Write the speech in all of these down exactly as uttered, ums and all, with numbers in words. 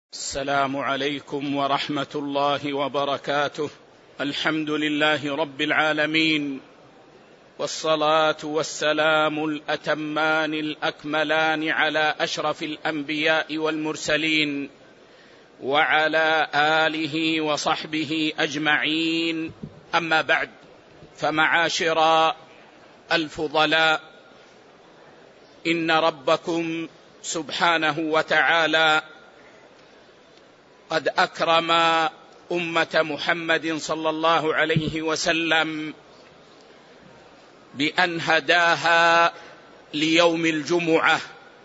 السلام عليكم ورحمة الله وبركاته. الحمد لله رب العالمين، والصلاة والسلام الأتمان الأكملان على أشرف الأنبياء والمرسلين وعلى آله وصحبه أجمعين. أما بعد، فمعاشر الفضلاء، إن ربكم سبحانه وتعالى قد أكرم أمة محمد صلى الله عليه وسلم بأن هداها ليوم الجمعة،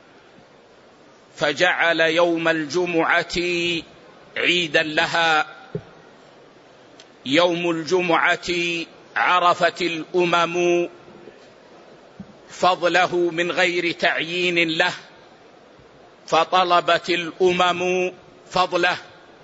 فجعل يوم الجمعة عيدا لها. يوم الجمعة عرفت الأمم فضله من غير تعيين له، فطلبت الأمم فضله،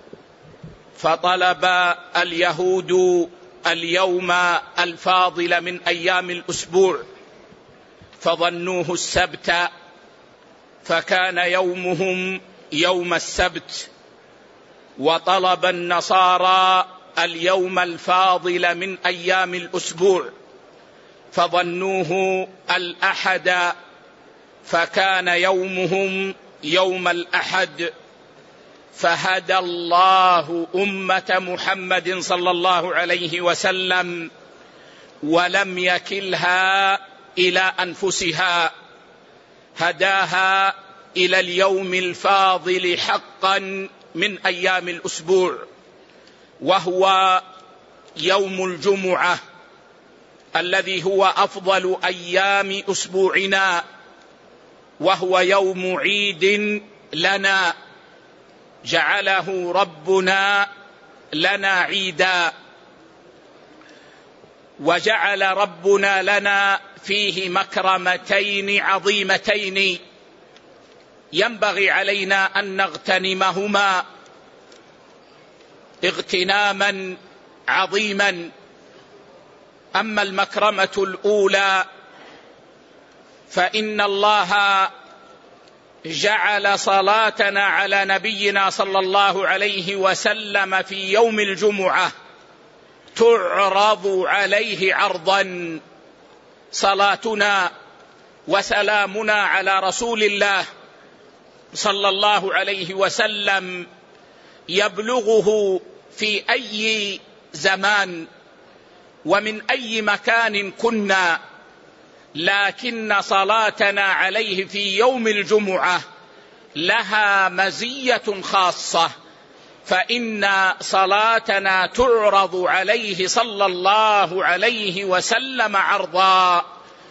فطلب اليهود اليوم الفاضل من أيام الأسبوع فظنوه السبت، فكان يومهم يوم السبت، وطلب النصارى اليوم الفاضل من أيام الأسبوع فظنوه الأحد، فكان يومهم يوم الأحد. فهدى الله أمة محمد صلى الله عليه وسلم ولم يكلها إلى أنفسها، هداها إلى اليوم الفاضل حقا من أيام الأسبوع، وهو يوم الجمعة الذي هو أفضل أيام أسبوعنا، وهو يوم عيد لنا جعله ربنا لنا عيدا، وجعل ربنا لنا فيه مكرمتين عظيمتين ينبغي علينا أن نغتنمهما اغتناما عظيما. أما المكرمة الأولى فإن الله جعل صلاتنا على نبينا صلى الله عليه وسلم في يوم الجمعة تعرض عليه عرضا. صلاتنا وسلامنا على رسول الله صلى الله عليه وسلم يبلغه في أي زمان ومن أي مكان كنا، لكن صلاتنا عليه في يوم الجمعة لها مزية خاصة، فإن صلاتنا تعرض عليه صلى الله عليه وسلم عرضا،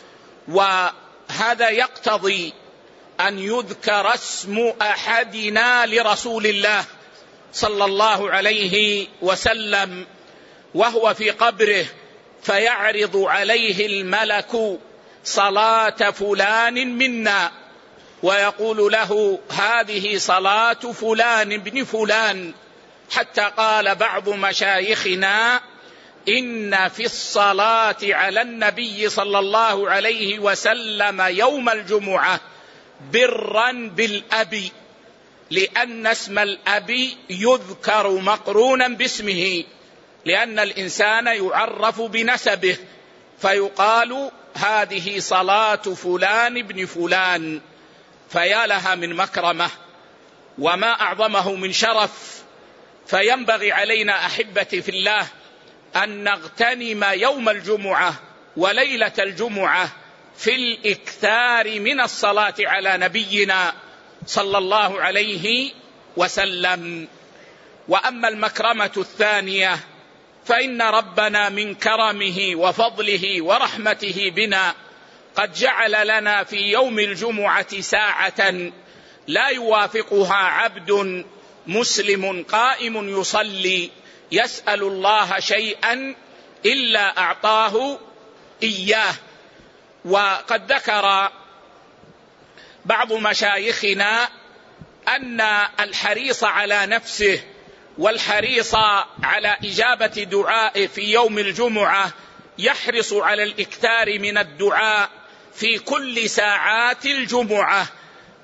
وهذا يقتضي أن يذكر اسم أحدنا لرسول الله صلى الله عليه وسلم وهو في قبره، فيعرض عليه الملك صلاة فلان منا ويقول له هذه صلاة فلان ابن فلان، حتى قال بعض مشايخنا إن في الصلاة على النبي صلى الله عليه وسلم يوم الجمعة برا بالأب، لأن اسم الأب يذكر مقرونا باسمه، لأن الإنسان يعرف بنسبه، فيقال هذه صلاة فلان ابن فلان، فيا لها من مكرمة وما أعظمه من شرف. فينبغي علينا أحبتي في الله أن نغتنم يوم الجمعة وليلة الجمعة في الإكثار من الصلاة على نبينا صلى الله عليه وسلم. وأما المكرمة الثانية فإن ربنا من كرمه وفضله ورحمته بنا قد جعل لنا في يوم الجمعة ساعة لا يوافقها عبد مسلم قائم يصلي يسأل الله شيئا إلا أعطاه إياه. وقد ذكر بعض مشايخنا أن الحريص على نفسه والحريص على إجابة دعاء في يوم الجمعة يحرص على الإكثار من الدعاء في كل ساعات الجمعة،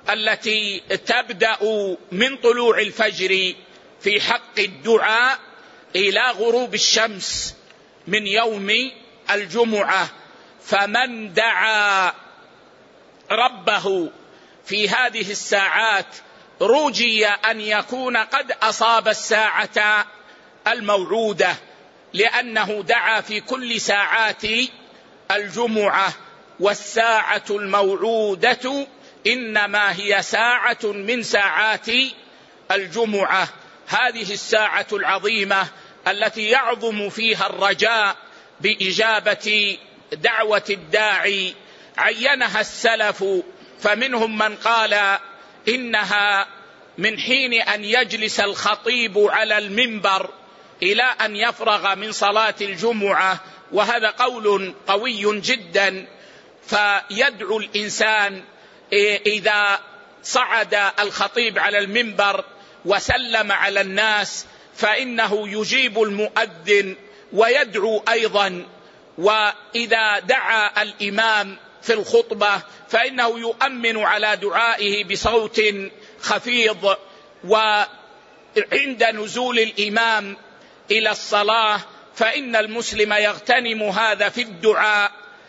التي تبدأ من طلوع الفجر في حق الدعاء إلى غروب الشمس من يوم الجمعة. فمن دعا ربه في هذه الساعات رجي أن يكون قد أصاب الساعة الموعودة، لأنه دعا في كل ساعات الجمعة، والساعة الموعودة إنما هي ساعة من ساعات الجمعة. هذه الساعة العظيمة التي يعظم فيها الرجاء بإجابة دعوة الداعي عينها السلف، فمنهم من قال إنها من حين أن يجلس الخطيب على المنبر إلى أن يفرغ من صلاة الجمعة، وهذا قول قوي جدا. فيدعو الإنسان إذا صعد الخطيب على المنبر وسلم على الناس فإنه يجيب المؤذن ويدعو أيضا، وإذا دعا الإمام في الخطبة فإنه يؤمن على دعائه بصوت خفيض. وعند نزول الإمام إلى الصلاة فإن المسلم يغتنم هذا في الدعاء.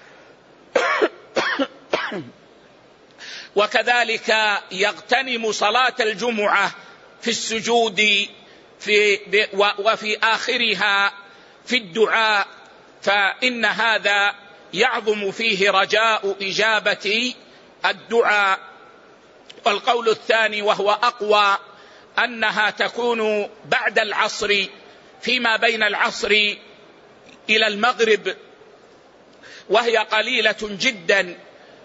وكذلك يغتنم صلاة الجمعة في السجود في وفي آخرها في الدعاء، فإن هذا يعظم فيه رجاء إجابة الدعاء. والقول الثاني وهو أقوى أنها تكون بعد العصر، فيما بين العصر إلى المغرب، وهي قليلة جدا،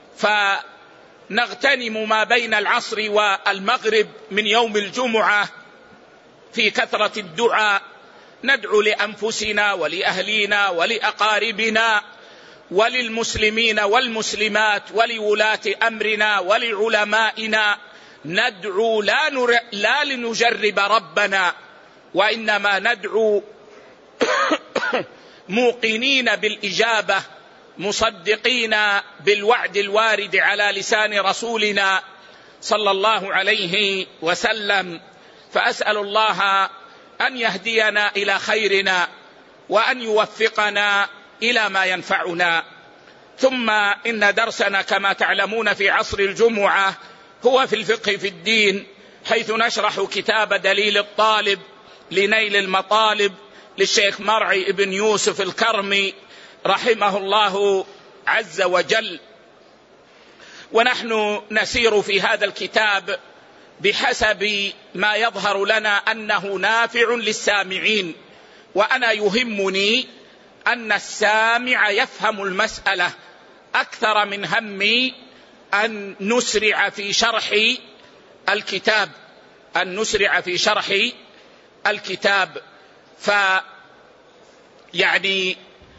فنغتنم ما بين العصر والمغرب من يوم الجمعة في كثرة الدعاء. ندعو لأنفسنا ولأهلينا ولأقاربنا وللمسلمين والمسلمات ولولاة أمرنا ولعلمائنا. ندعو لا, نر... لا لنجرب ربنا، وإنما ندعو موقنين بالإجابة، مصدقين بالوعد الوارد على لسان رسولنا صلى الله عليه وسلم. فأسأل الله أن يهدينا إلى خيرنا وأن يوفقنا إلى ما ينفعنا. ثم إن درسنا كما تعلمون في عصر الجمعة هو في الفقه في الدين، حيث نشرح كتاب دليل الطالب لنيل المطالب للشيخ مرعي بن يوسف الكرمي رحمه الله عز وجل. ونحن نسير في هذا الكتاب بحسب ما يظهر لنا أنه نافع للسامعين، وأنا يهمني أن السامع يفهم المسألة أكثر من همي أن نسرع في شرح الكتاب أن نسرع في شرح الكتاب فيعني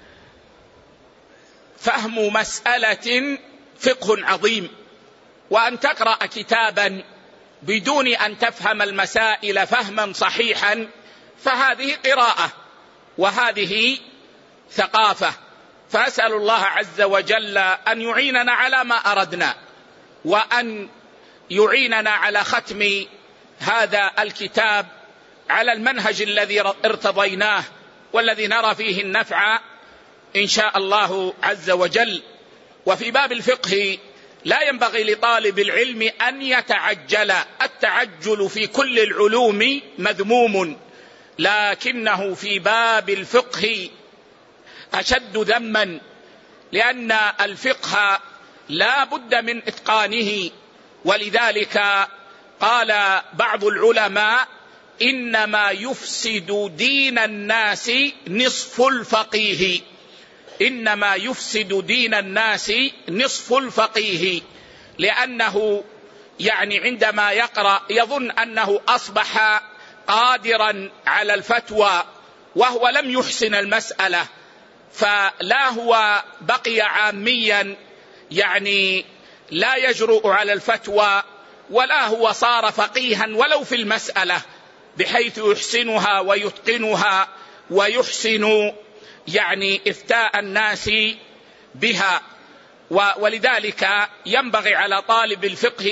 فهم مسألة فقه عظيم، وأن تقرأ كتابا بدون أن تفهم المسائل فهما صحيحا فهذه قراءة وهذه ثقافة. فأسأل الله عز وجل أن يعيننا على ما أردنا، وأن يعيننا على ختم هذا الكتاب على المنهج الذي ارتضيناه والذي نرى فيه النفع إن شاء الله عز وجل. وفي باب الفقه لا ينبغي لطالب العلم أن يتعجل، التعجل في كل العلوم مذموم، لكنه في باب الفقه أشد ذما، لأن الفقه لا بد من إتقانه. ولذلك قال بعض العلماء إنما يفسد دين الناس نصف الفقيه، إنما يفسد دين الناس نصف الفقيه، لأنه يعني عندما يقرأ يظن أنه أصبح قادرا على الفتوى وهو لم يحسن المسألة، فلا هو بقي عاميا يعني لا يجرؤ على الفتوى، ولا هو صار فقيها ولو في المسألة بحيث يحسنها ويتقنها ويحسن يعني إفتاء الناس بها. ولذلك ينبغي على طالب الفقه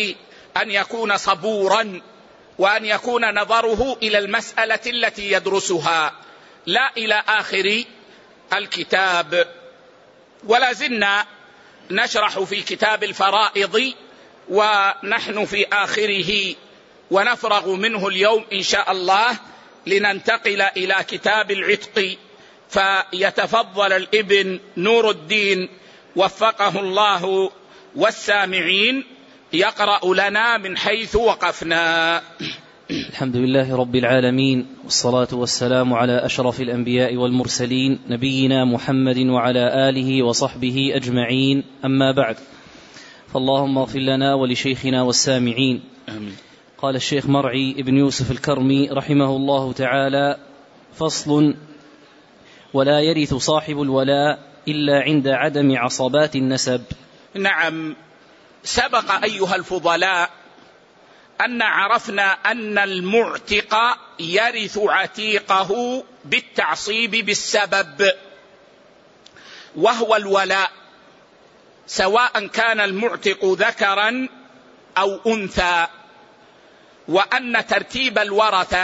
أن يكون صبورا، وأن يكون نظره إلى المسألة التي يدرسها لا إلى آخر الكتاب. ولا زلنا نشرح في كتاب الفرائض ونحن في آخره، ونفرغ منه اليوم إن شاء الله لننتقل إلى كتاب العتق. فيتفضل الابن نور الدين وفقه الله والسامعين يقرأ لنا من حيث وقفنا. الحمد لله رب العالمين، والصلاة والسلام على أشرف الأنبياء والمرسلين نبينا محمد وعلى آله وصحبه أجمعين، أما بعد، فاللهم اغفر لنا ولشيخنا والسامعين. آمين. قال الشيخ مرعي ابن يوسف الكرمي رحمه الله تعالى: فصل: ولا يرث صاحب الولاء إلا عند عدم عصبات النسب. نعم، سبق أيها الفضلاء أن عرفنا أن المعتق يرث عتيقه بالتعصيب بالسبب، وهو الولاء، سواء كان المعتق ذكرا أو أنثى، وأن ترتيب الورثة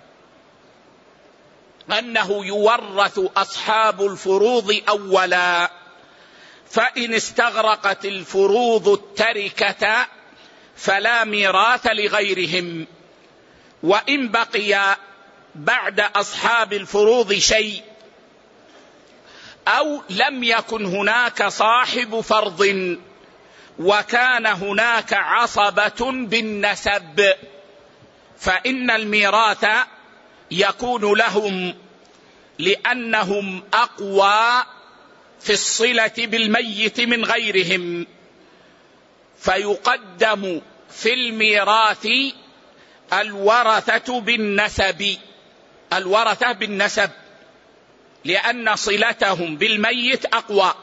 أنه يورث أصحاب الفروض أولا، فإن استغرقت الفروض التركة فلا ميراث لغيرهم، وإن بقي بعد أصحاب الفروض شيء أو لم يكن هناك صاحب فرض وكان هناك عصبة بالنسب، فإن الميراث يكون لهم، لأنهم أقوى في الصلة بالميت من غيرهم، فيقدم في الميراث الورثة بالنسب، الورثة بالنسب، لأن صلتهم بالميت أقوى،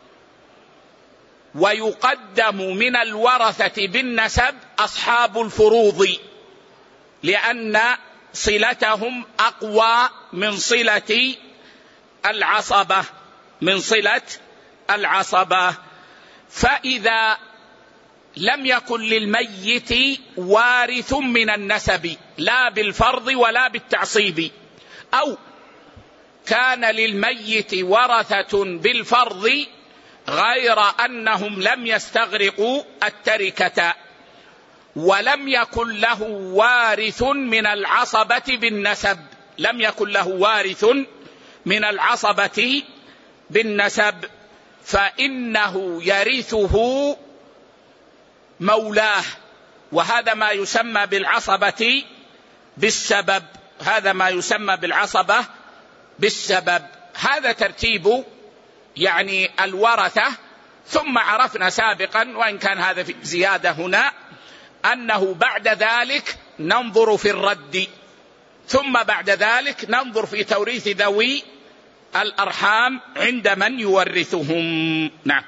ويقدم من الورثة بالنسب أصحاب الفروض، لأن صلتهم أقوى من صلة العصبة، من صلة العصبة. فإذا لم يكن للميت وارث من النسب لا بالفرض ولا بالتعصيب، أو كان للميت ورثة بالفرض غير أنهم لم يستغرقوا التركة، ولم يكن له وارث من العصبة بالنسب، لم يكن له وارث من العصبة بالنسب، فإنه يرثه مولاه، وهذا ما يسمى بالعصبة بالسبب، هذا ما يسمى بالعصبة بالسبب. هذا ترتيب يعني الورثة. ثم عرفنا سابقا، وإن كان هذا في زيادة هنا، أنه بعد ذلك ننظر في الرد، ثم بعد ذلك ننظر في توريث ذوي الأرحام عند من يورثهم. نعم.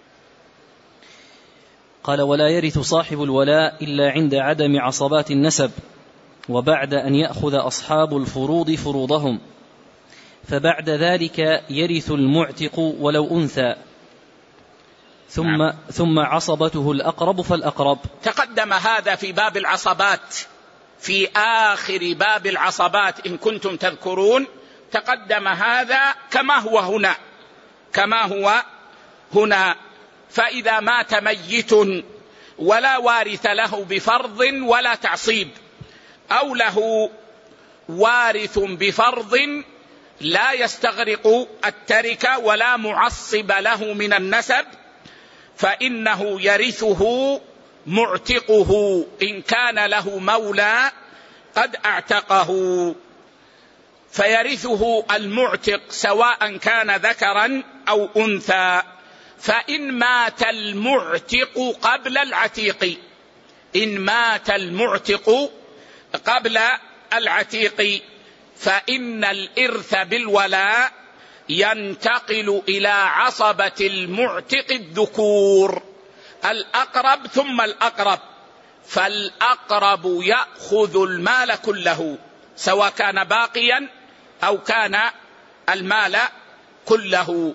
قال: ولا يرث صاحب الولاء إلا عند عدم عصبات النسب، وبعد أن يأخذ أصحاب الفروض فروضهم، فبعد ذلك يرث المعتق ولو أنثى، ثم, نعم. ثم عصبته الأقرب فالأقرب. تقدم هذا في باب العصبات، في آخر باب العصبات إن كنتم تذكرون، تقدم هذا كما هو هنا، كما هو هنا. فإذا مات ميت ولا وارث له بفرض ولا تعصيب، أو له وارث بفرض لا يستغرق التركة ولا معصب له من النسب، فإنه يرثه معتقه إن كان له مولى قد اعتقه، فيرثه المعتق سواء كان ذكرا أو أنثى. فإن مات المعتق قبل العتيق، إن مات المعتق قبل العتيق فإن الإرث بالولاء ينتقل إلى عصبة المعتق الذكور، الأقرب ثم الأقرب، فالأقرب يأخذ المال كله سواء كان باقيا أو كان المال كله،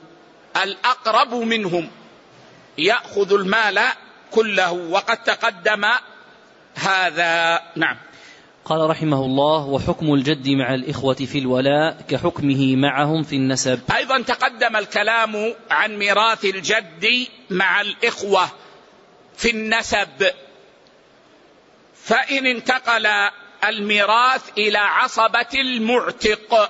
الأقرب منهم يأخذ المال كله. وقد تقدم هذا. نعم. قال رحمه الله: وحكم الجد مع الإخوة في الولاء كحكمه معهم في النسب. أيضا تقدم الكلام عن ميراث الجد مع الإخوة في النسب. فإن انتقل الميراث إلى عصبة المعتق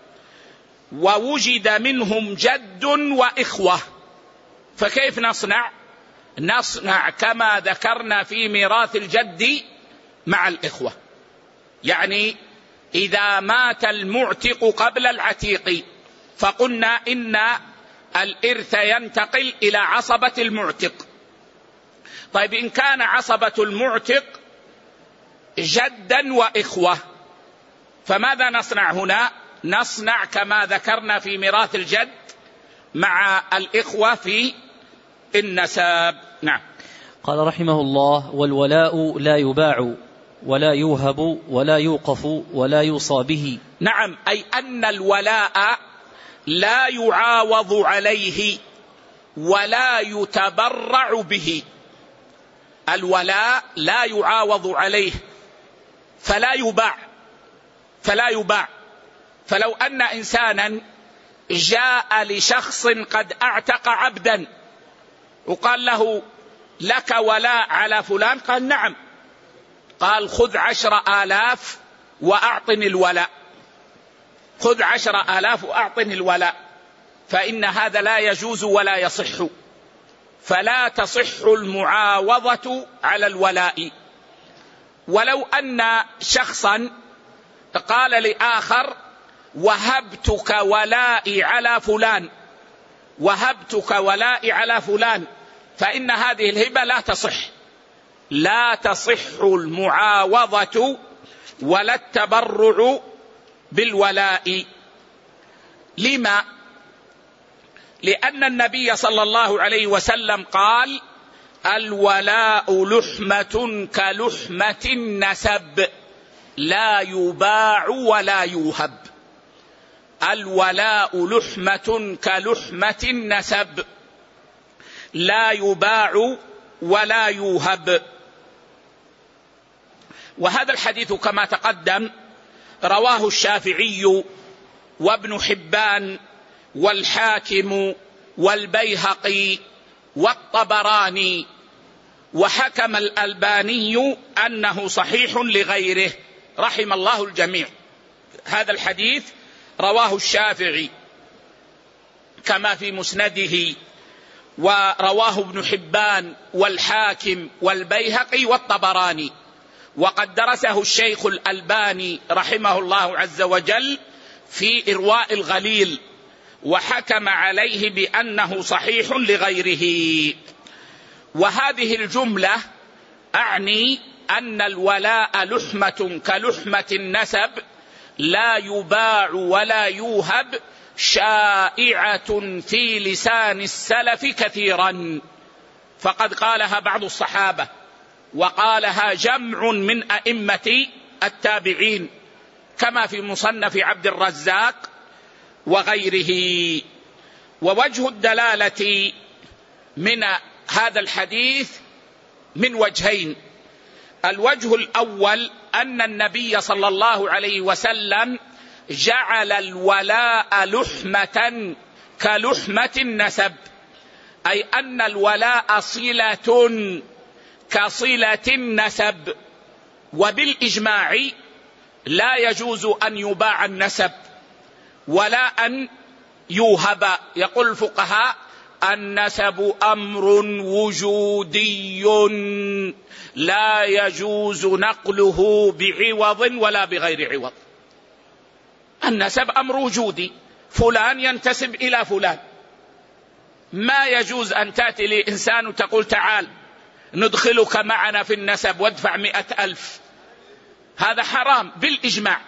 ووجد منهم جد وإخوة، فكيف نصنع؟ نصنع كما ذكرنا في ميراث الجد مع الإخوة. يعني إذا مات المعتق قبل العتيق فقلنا إن الإرث ينتقل إلى عصبة المعتق. طيب إن كان عصبة المعتق جدا وإخوة فماذا نصنع هنا؟ نصنع كما ذكرنا في ميراث الجد مع الإخوة في النسب. نعم. قال رحمه الله: والولاء لا يباع ولا يوهب ولا يوقف ولا يوصى به. نعم، أي أن الولاء لا يعاوض عليه ولا يتبرع به. الولاء لا يعاوض عليه فلا يباع فلا يباع فلو أن إنسانا جاء لشخص قد أعتق عبدا وقال له: لك ولاء على فلان، قال: نعم. قال: خذ عشر آلاف وأعطني الولاء، خذ عشر آلاف وأعطني الولاء، فإن هذا لا يجوز ولا يصح، فلا تصح المعاوضة على الولاء. ولو أن شخصا قال لآخر: وهبتك ولائي على فلان، وهبتك ولائي على فلان، فإن هذه الهبة لا تصح، لا تصح المعاوضة ولا التبرع بالولاء. لما؟ لأن النبي صلى الله عليه وسلم قال: الولاء لحمة كلحمة النسب لا يباع ولا يوهب. الولاء لحمة كلحمة النسب لا يباع ولا يوهب. وهذا الحديث كما تقدم رواه الشافعي وابن حبان والحاكم والبيهقي والطبراني، وحكم الألباني أنه صحيح لغيره، رحم الله الجميع. هذا الحديث رواه الشافعي كما في مسنده، ورواه ابن حبان والحاكم والبيهقي والطبراني، وقد درسه الشيخ الألباني رحمه الله عز وجل في إرواء الغليل، وحكم عليه بأنه صحيح لغيره. وهذه الجملة أعني أن الولاء لحمة كلحمة النسب لا يباع ولا يوهب شائعة في لسان السلف كثيرا، فقد قالها بعض الصحابة وقالها جمع من أئمة التابعين كما في مصنف عبد الرزاق وغيره. ووجه الدلالة من هذا الحديث من وجهين: الوجه الأول أن النبي صلى الله عليه وسلم جعل الولاء لحمة كلحمة النسب، أي أن الولاء صلة كصلة النسب، وبالإجماع لا يجوز أن يباع النسب ولا أن يوهب. يقول الفقهاء: النسب أمر وجودي لا يجوز نقله بعوض ولا بغير عوض. النسب أمر وجودي، فلان ينتسب إلى فلان، ما يجوز أن تأتي لإنسان وتقول: تعال ندخلك معنا في النسب وادفع مئة ألف، هذا حرام بالإجماع.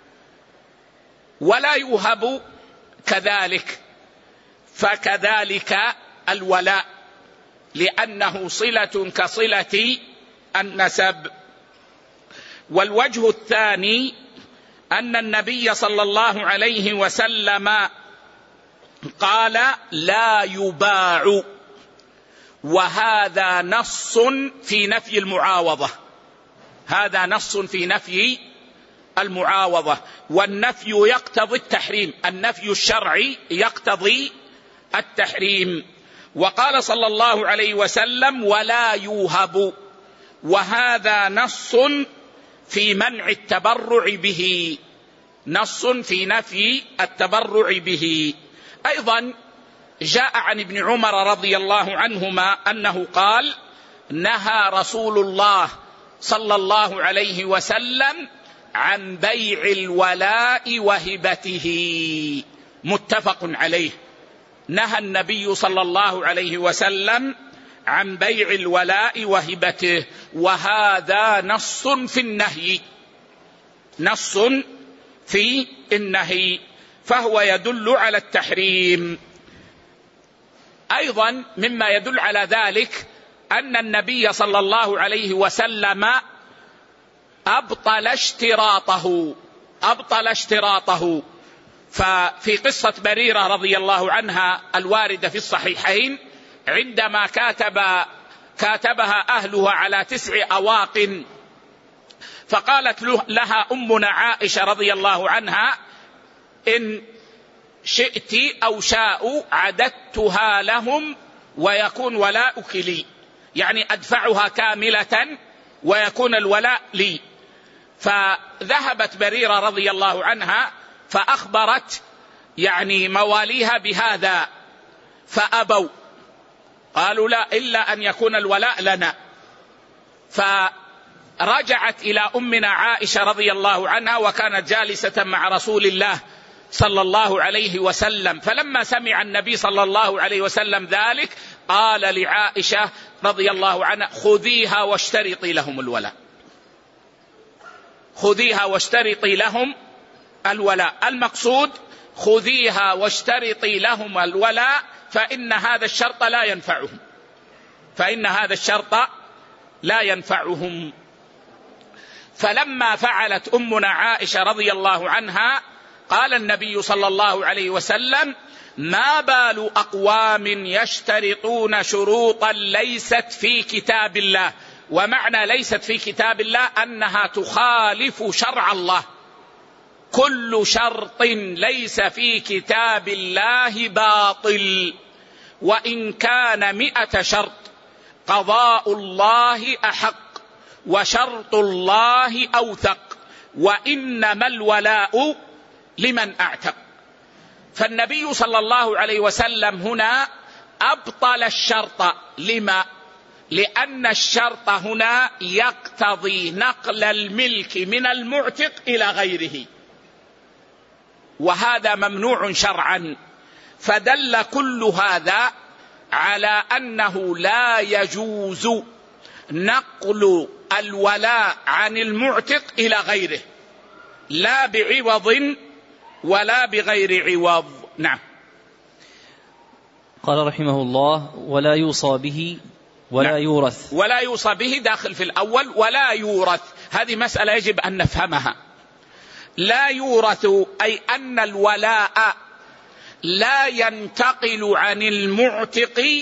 ولا يوهب كذلك، فكذلك الولاء لأنه صلة كصلة النسب. والوجه الثاني أن النبي صلى الله عليه وسلم قال: لا يباع، وهذا نص في نفي المعاوضة، هذا نص في نفي المعاوضة، والنفي يقتضي التحريم، النفي الشرعي يقتضي التحريم. وقال صلى الله عليه وسلم ولا يوهب، وهذا نص في منع التبرع به، نص في نفي التبرع به. أيضا جاء عن ابن عمر رضي الله عنهما أنه قال نهى رسول الله صلى الله عليه وسلم عن بيع الولاء وهبته، متفق عليه. نهى النبي صلى الله عليه وسلم عن بيع الولاء وهبته، وهذا نص في النهي، نص في النهي، فهو يدل على التحريم. أيضا مما يدل على ذلك أن النبي صلى الله عليه وسلم أبطل اشتراطه، أبطل اشتراطه. ففي قصة بريرة رضي الله عنها الواردة في الصحيحين، عندما كاتب كاتبها أهلها على تسع أواق، فقالت لها أمنا عائشة رضي الله عنها إن شئت أو شاءوا عددتها لهم ويكون ولاؤك لي، يعني أدفعها كاملة ويكون الولاء لي. فذهبت بريرة رضي الله عنها فأخبرت يعني مواليها بهذا، فأبوا، قالوا لا إلا أن يكون الولاء لنا. فرجعت إلى أمنا عائشة رضي الله عنها، وكانت جالسة مع رسول الله صلى الله عليه وسلم، فلما سمع النبي صلى الله عليه وسلم ذلك قال لعائشة رضي الله عنها خذيها واشترطي لهم الولاء، خذيها واشترطي لهم الولاء. المقصود خذيها واشترطي لهم الولاء، فإن هذا الشرط لا ينفعهم، فإن هذا الشرط لا ينفعهم. فلما فعلت أمنا عائشة رضي الله عنها قال النبي صلى الله عليه وسلم ما بال أقوام يشترطون شروطا ليست في كتاب الله. ومعنى ليست في كتاب الله أنها تخالف شرع الله. كل شرط ليس في كتاب الله باطل، وإن كان مئة شرط قضاء الله أحق وشرط الله أوثق، وإنما الولاء لمن أعتق. فالنبي صلى الله عليه وسلم هنا أبطل الشرط. لما؟ لأن الشرط هنا يقتضي نقل الملك من المعتق إلى غيره، وهذا ممنوع شرعا. فدل كل هذا على أنه لا يجوز نقل الولاء عن المعتق إلى غيره، لا بعوض ولا بغير عوض. نعم. قال رحمه الله ولا يوصى به ولا نعم. يورث. ولا يوصى به داخل في الأول، ولا يورث هذه مسألة يجب أن نفهمها. لا يورث أي أن الولاء لا ينتقل عن المعتق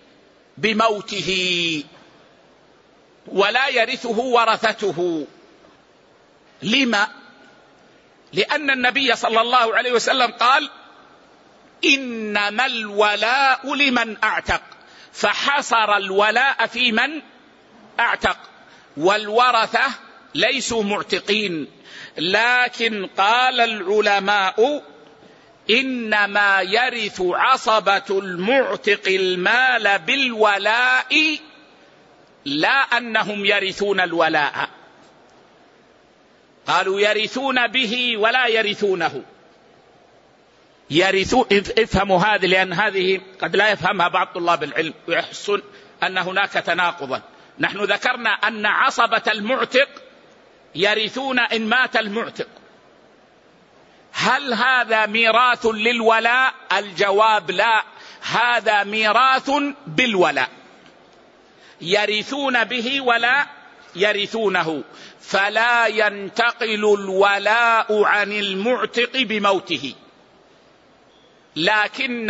بموته، ولا يرثه ورثته. لما؟ لأن النبي صلى الله عليه وسلم قال إنما الولاء لمن أعتق، فحصر الولاء في من أعتق، والورثة ليسوا معتقين. لكن قال العلماء إنما يرث عصبة المعتق المال بالولاء، لا أنهم يرثون الولاء. قالوا يرثون به ولا يرثونه. يرثون، افهموا هذه، لأن هذه قد لا يفهمها بعض طلاب العلم ويحسن أن هناك تناقضا. نحن ذكرنا أن عصبة المعتق يرثون إن مات المعتق. هل هذا ميراث للولاء؟ الجواب لا، هذا ميراث بالولاء، يرثون به ولا يرثونه، فلا ينتقل الولاء عن المعتق بموته. لكن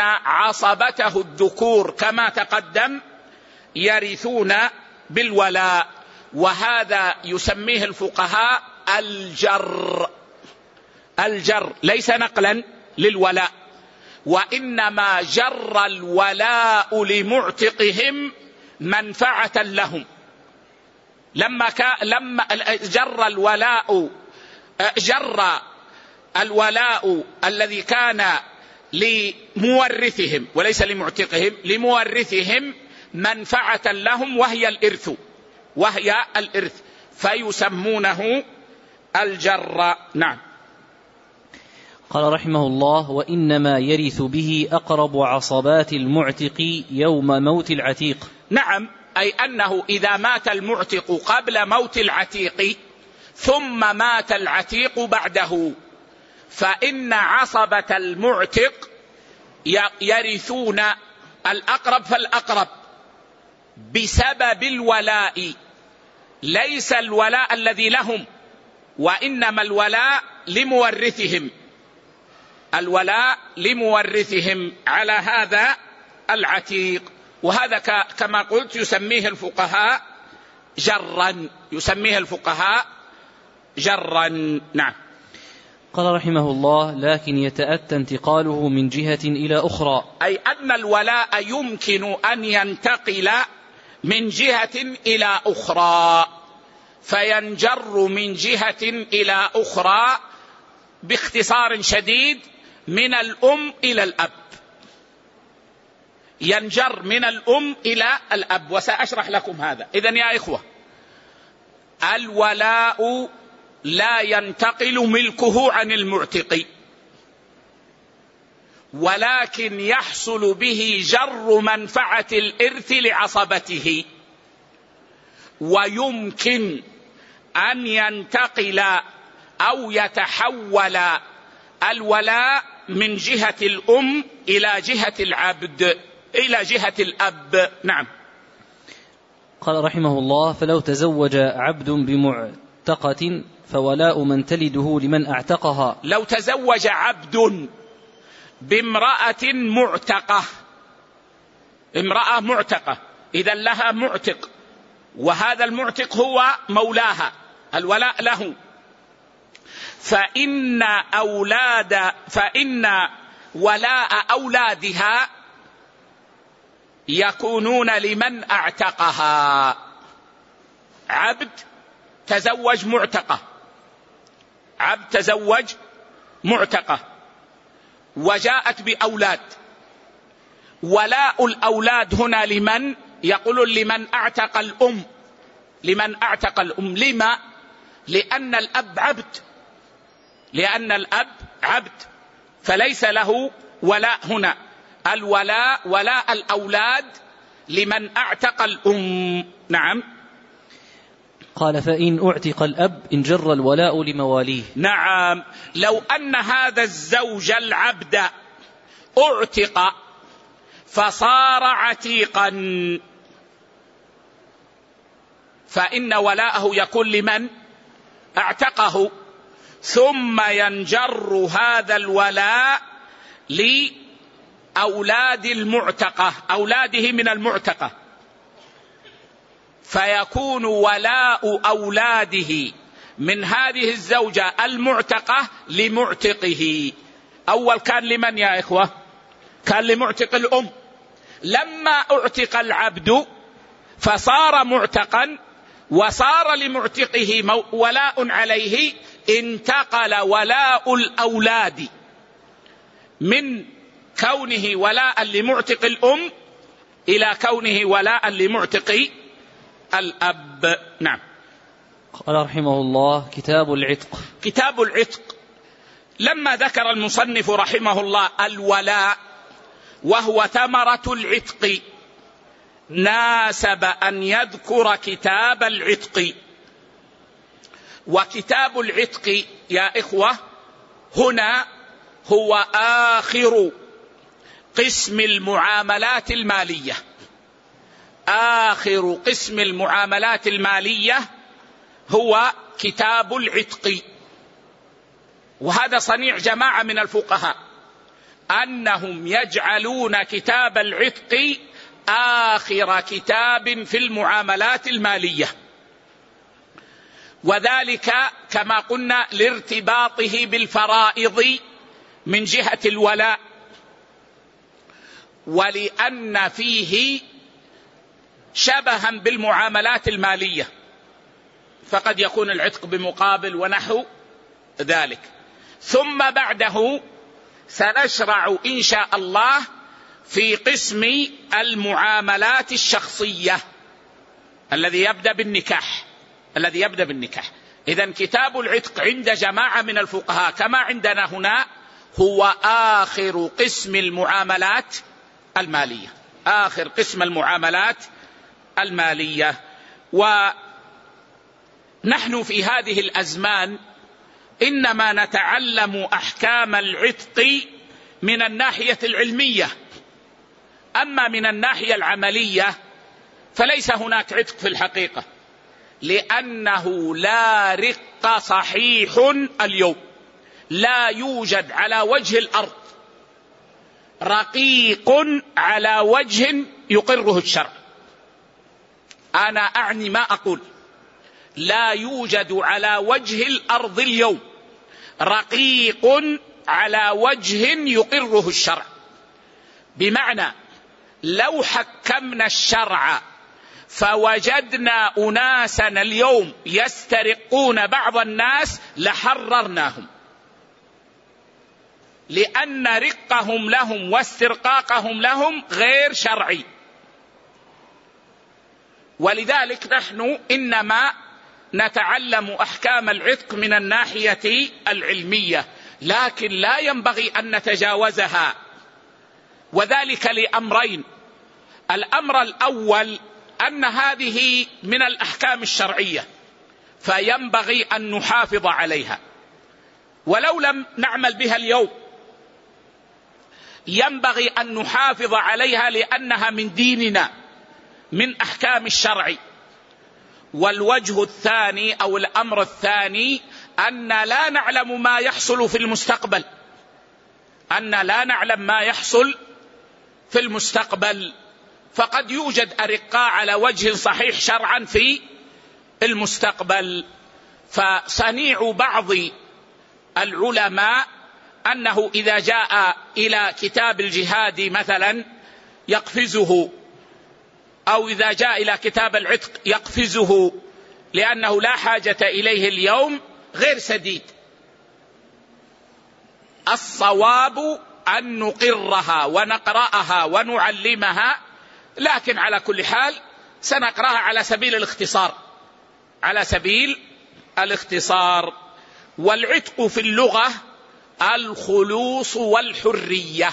عصبته الذكور كما تقدم يرثون بالولاء، وهذا يسميه الفقهاء الجر. الجر ليس نقلا للولاء، وإنما جر الولاء لمعتقهم منفعة لهم. لما كان لما جر الولاء جر الولاء الذي كان لمورثهم وليس لمعتقهم، لمورثهم منفعة لهم وهي الإرث وهي الإرث فيسمونه الجر. نعم. قال رحمه الله: وإنما يرث به أقرب عصبات المعتق يوم موت العتيق. نعم، أي أنه إذا مات المعتق قبل موت العتيق ثم مات العتيق بعده، فإن عصبة المعتق يرثون الأقرب فالأقرب بسبب الولاء، ليس الولاء الذي لهم، وإنما الولاء لمورثهم، الولاء لمورثهم على هذا العتيق. وهذا كما قلت يسميه الفقهاء جرا، يسميه الفقهاء جرا. نعم. قال رحمه الله: لكن يتأتى انتقاله من جهة إلى أخرى، أي أن الولاء يمكن أن ينتقل من جهة إلى أخرى، فينجر من جهة إلى أخرى باختصار شديد من الأم إلى الأب، ينجر من الأم إلى الأب، وسأشرح لكم هذا. إذن يا إخوة، الولاء لا ينتقل ملكه عن المعتق، ولكن يحصل به جر منفعة الإرث لعصبته، ويمكن أن ينتقل أو يتحول الولاء من جهة الأم إلى جهة العبد إلى جهة الأب. نعم. قال رحمه الله: فلو تزوج عبد بمعتقة فولاء من تلده لمن أعتقها. لو تزوج عبد بامرأة معتقة، امرأة معتقة، إذا لها معتق، وهذا المعتق هو مولاها، الولاء له، فإن أولاد فإن ولاء أولادها يكونون لمن أعتقها. عبد تزوج معتقة، عبد تزوج معتقة وجاءت بأولاد، ولاء الأولاد هنا لمن؟ يقول لمن أعتق الأم، لمن أعتق الأم. لما؟ لأن الأب عبد، لأن الأب عبد فليس له ولاء هنا. الولاء ولاء الأولاد لمن أعتق الأم. نعم. قال: فإن أعتق الأب انجر الولاء لمواليه. نعم، لو أن هذا الزوج العبد أعتق فصار عتيقا فإن ولاءه يكون لمن اعتقه، ثم ينجر هذا الولاء لأولاد المعتقة، أولاده من المعتقة، فيكون ولاء أولاده من هذه الزوجة المعتقة لمعتقه. أول كان لمن يا إخوة؟ كان لمعتق الأم. لما اعتق العبد فصار معتقا وصار لمعتقه ولاء عليه، انتقل ولاء الأولاد من كونه ولاء لمعتق الأم إلى كونه ولاء لمعتق الأب. نعم. قال رحمه الله: كتاب العتق. كتاب العتق، لما ذكر المصنف رحمه الله الولاء وهو ثمرة العتق، ناسب أن يذكر كتاب العتق. وكتاب العتق يا إخوة هنا هو آخر قسم المعاملات المالية، آخر قسم المعاملات المالية هو كتاب العتق. وهذا صنيع جماعة من الفقهاء أنهم يجعلون كتاب العتق آخر كتاب في المعاملات المالية، وذلك كما قلنا لارتباطه بالفرائض من جهة الولاء، ولأن فيه شبها بالمعاملات المالية، فقد يكون العتق بمقابل ونحو ذلك. ثم بعده سنشرع إن شاء الله في قسم المعاملات الشخصية الذي يبدأ بالنكاح الذي يبدأ بالنكاح. إذن كتاب العتق عند جماعة من الفقهاء كما عندنا هنا هو آخر قسم المعاملات المالية، آخر قسم المعاملات المالية. ونحن في هذه الأزمان إنما نتعلم أحكام العتق من الناحية العلمية، أما من الناحية العملية فليس هناك عتق في الحقيقة، لأنه لا رق صحيح اليوم، لا يوجد على وجه الأرض رقيق على وجه يقره الشرع. أنا أعني ما أقول، لا يوجد على وجه الأرض اليوم رقيق على وجه يقره الشرع. بمعنى لو حكمنا الشرع فوجدنا أناسا اليوم يسترقون بعض الناس لحررناهم، لأن رقهم لهم واسترقاقهم لهم غير شرعي. ولذلك نحن إنما نتعلم أحكام العتق من الناحية العلمية، لكن لا ينبغي أن نتجاوزها، وذلك لأمرين. الأمر الأول أن هذه من الأحكام الشرعية فينبغي أن نحافظ عليها، ولو لم نعمل بها اليوم ينبغي أن نحافظ عليها لأنها من ديننا، من أحكام الشرع. والوجه الثاني أو الأمر الثاني أن لا نعلم ما يحصل في المستقبل، أن لا نعلم ما يحصل في المستقبل، فقد يوجد أرقاء على وجه صحيح شرعا في المستقبل. فصنيع بعض العلماء أنه إذا جاء إلى كتاب الجهاد مثلا يقفزه، أو إذا جاء إلى كتاب العتق يقفزه لأنه لا حاجة إليه اليوم، غير سديد. الصواب أن نقرها ونقرأها ونعلمها، لكن على كل حال سنقرأها على سبيل الاختصار، على سبيل الاختصار. والعتق في اللغة الخلوص والحرية،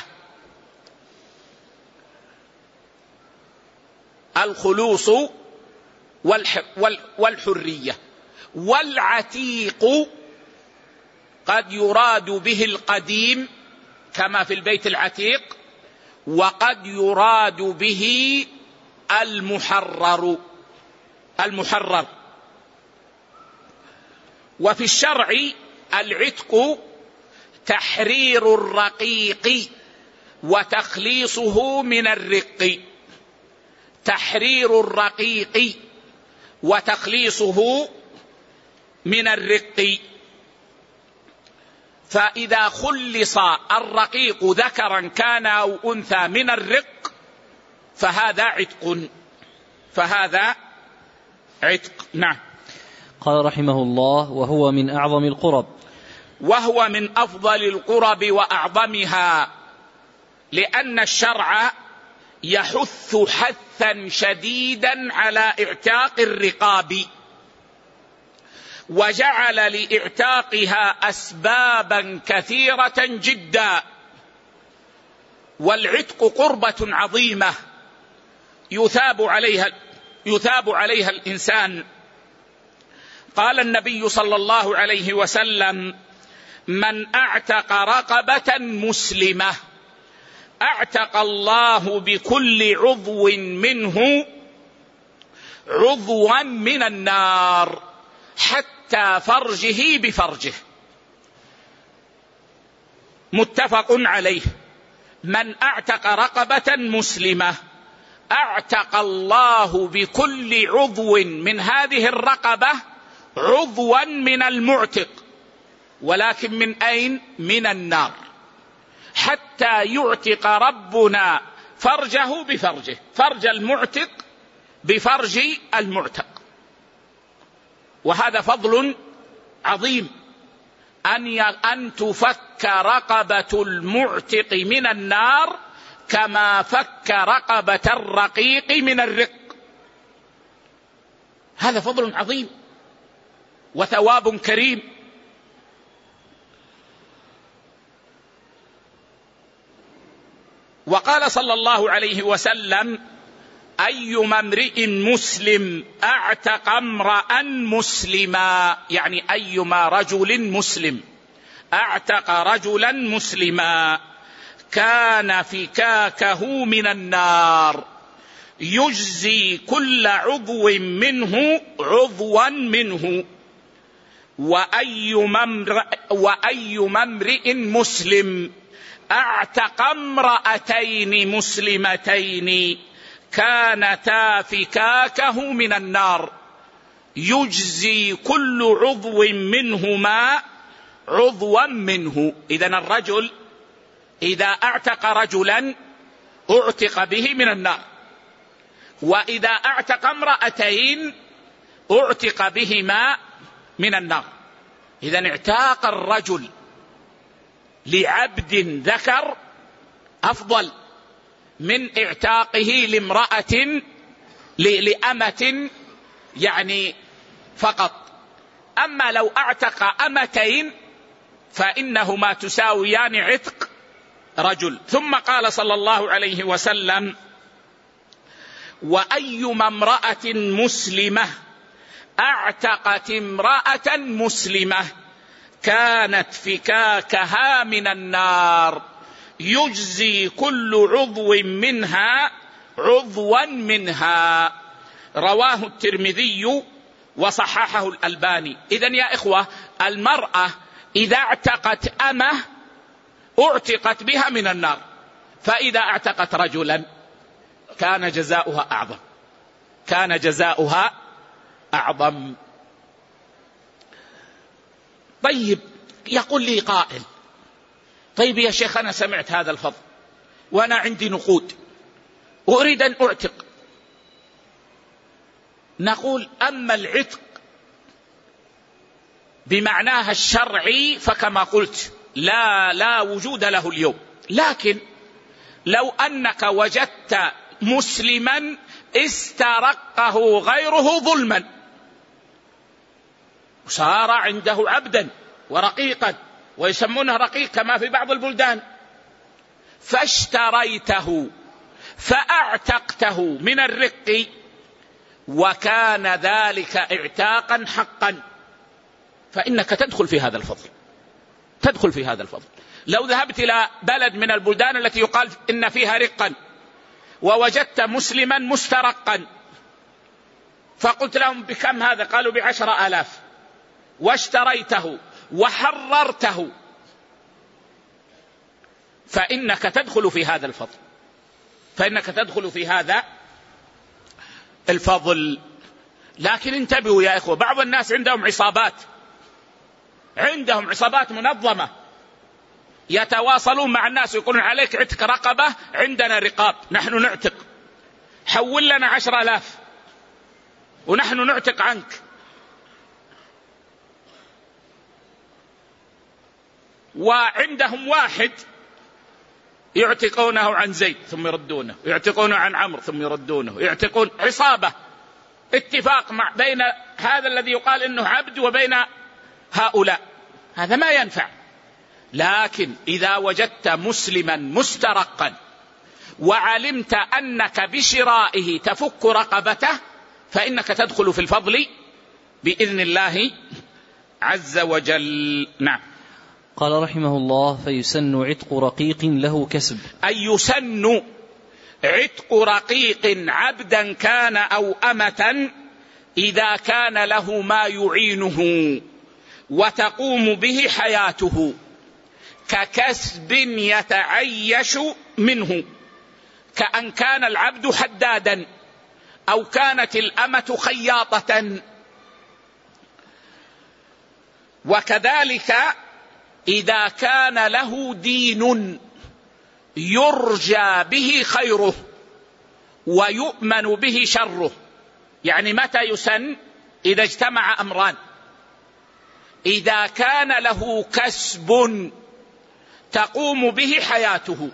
الخلوص والحرية. والعتيق قد يراد به القديم كما في البيت العتيق، وقد يراد به المحرر المحرر وفي الشرع العتق تحرير الرقيق وتخليصه من الرق، تحرير الرقيق وتخليصه من الرق. فإذا خلص الرقيق ذكرا كان أو أنثى من الرق فهذا عتق، فهذا عتق. نعم. قال رحمه الله: وهو من أعظم القرب. وهو من أفضل القرب وأعظمها، لأن الشرع يحث حثا شديدا على اعتاق الرقاب، وجعل لإعتاقها أسبابا كثيرة جدا. والعتق قربة عظيمة يثاب عليها يثاب عليها الإنسان. قال النبي صلى الله عليه وسلم: من أعتق رقبة مسلمة أعتق الله بكل عضو منه عضوا من النار حتى فرجه بفرجه. متفق عليه. من أعتق رقبة مسلمة أعتق الله بكل عضو من هذه الرقبة عضوا من المعتق، ولكن من أين؟ من النار، حتى يعتق ربنا فرجه بفرجه، فرج المعتق بفرج المعتق. وهذا فضل عظيم أن أن تفك رقبة المعتق من النار كما فك رقبة الرقيق من الرق. هذا فضل عظيم وثواب كريم. وقال صلى الله عليه وسلم: أيما امرئ مسلم أعتق امرأ مسلما، يعني أيما رجل مسلم أعتق رجلا مسلما كان فكاكه من النار، يجزي كل عضو منه عضوا منه. وأيما امرئ مسلم أعتق امرأتين مسلمتين كانتا فكاكه من النار، يجزي كل عضو منهما عضوا منه. إذن الرجل إذا أعتق رجلا أعتق به من النار، وإذا أعتق امرأتين أعتق بهما من النار. إذن اعتاق الرجل لعبد ذكر أفضل من اعتاقه لامرأة لأمة يعني فقط. أما لو أعتق أمتين فإنهما تساويان عتق رجل. ثم قال صلى الله عليه وسلم: وأيما امرأة مسلمة أعتقت امرأة مسلمة كانت فكاكها من النار، يجزي كل عضو منها عضوا منها. رواه الترمذي وصححه الألباني. إذن يا إخوة، المرأة إذا اعتقت أمه اعتقت بها من النار، فإذا اعتقت رجلا كان جزاؤها أعظم، كان جزاؤها أعظم. طيب، يقول لي قائل: طيب يا شيخ، أنا سمعت هذا الفضل وأنا عندي نقود وأريد أن أعتق. نقول: أما العتق بمعناها الشرعي فكما قلت لا لا وجود له اليوم، لكن لو أنك وجدت مسلما استرقه غيره ظلما وصار عنده عبدا ورقيقا، ويسمونه رقيق كما في بعض البلدان، فاشتريته فأعتقته من الرق وكان ذلك اعتاقا حقا، فإنك تدخل في هذا الفضل، تدخل في هذا الفضل. لو ذهبت إلى بلد من البلدان التي يقال إن فيها رقا ووجدت مسلما مسترقا فقلت لهم: بكم هذا؟ قالوا: بعشر آلاف، واشتريته وحررته، فإنك تدخل في هذا الفضل، فإنك تدخل في هذا الفضل. لكن انتبهوا يا إخوة، بعض الناس عندهم عصابات، عندهم عصابات منظمة يتواصلون مع الناس ويقولون: عليك عتق رقبة، عندنا رقاب نحن نعتق، حول لنا عشر آلاف ونحن نعتق عنك. وعندهم واحد يعتقونه عن زيد ثم يردونه، يعتقونه عن عمرو ثم يردونه، يعتقون. عصابة، اتفاق مع بين هذا الذي يقال إنه عبد وبين هؤلاء، هذا ما ينفع. لكن إذا وجدت مسلما مسترقا وعلمت أنك بشرائه تفك رقبته فإنك تدخل في الفضل بإذن الله عز وجل. نعم. قال رحمه الله: فيسن عتق رقيق له كسب. أي يسن عتق رقيق عبدا كان أو أمة إذا كان له ما يعينه وتقوم به حياته، ككسب يتعيش منه، كأن كان العبد حدادا أو كانت الأمة خياطة. وكذلك إذا كان له دين يرجى به خيره ويؤمن به شره. يعني متى يسن؟ إذا اجتمع أمران: إذا كان له كسب تقوم به حياته،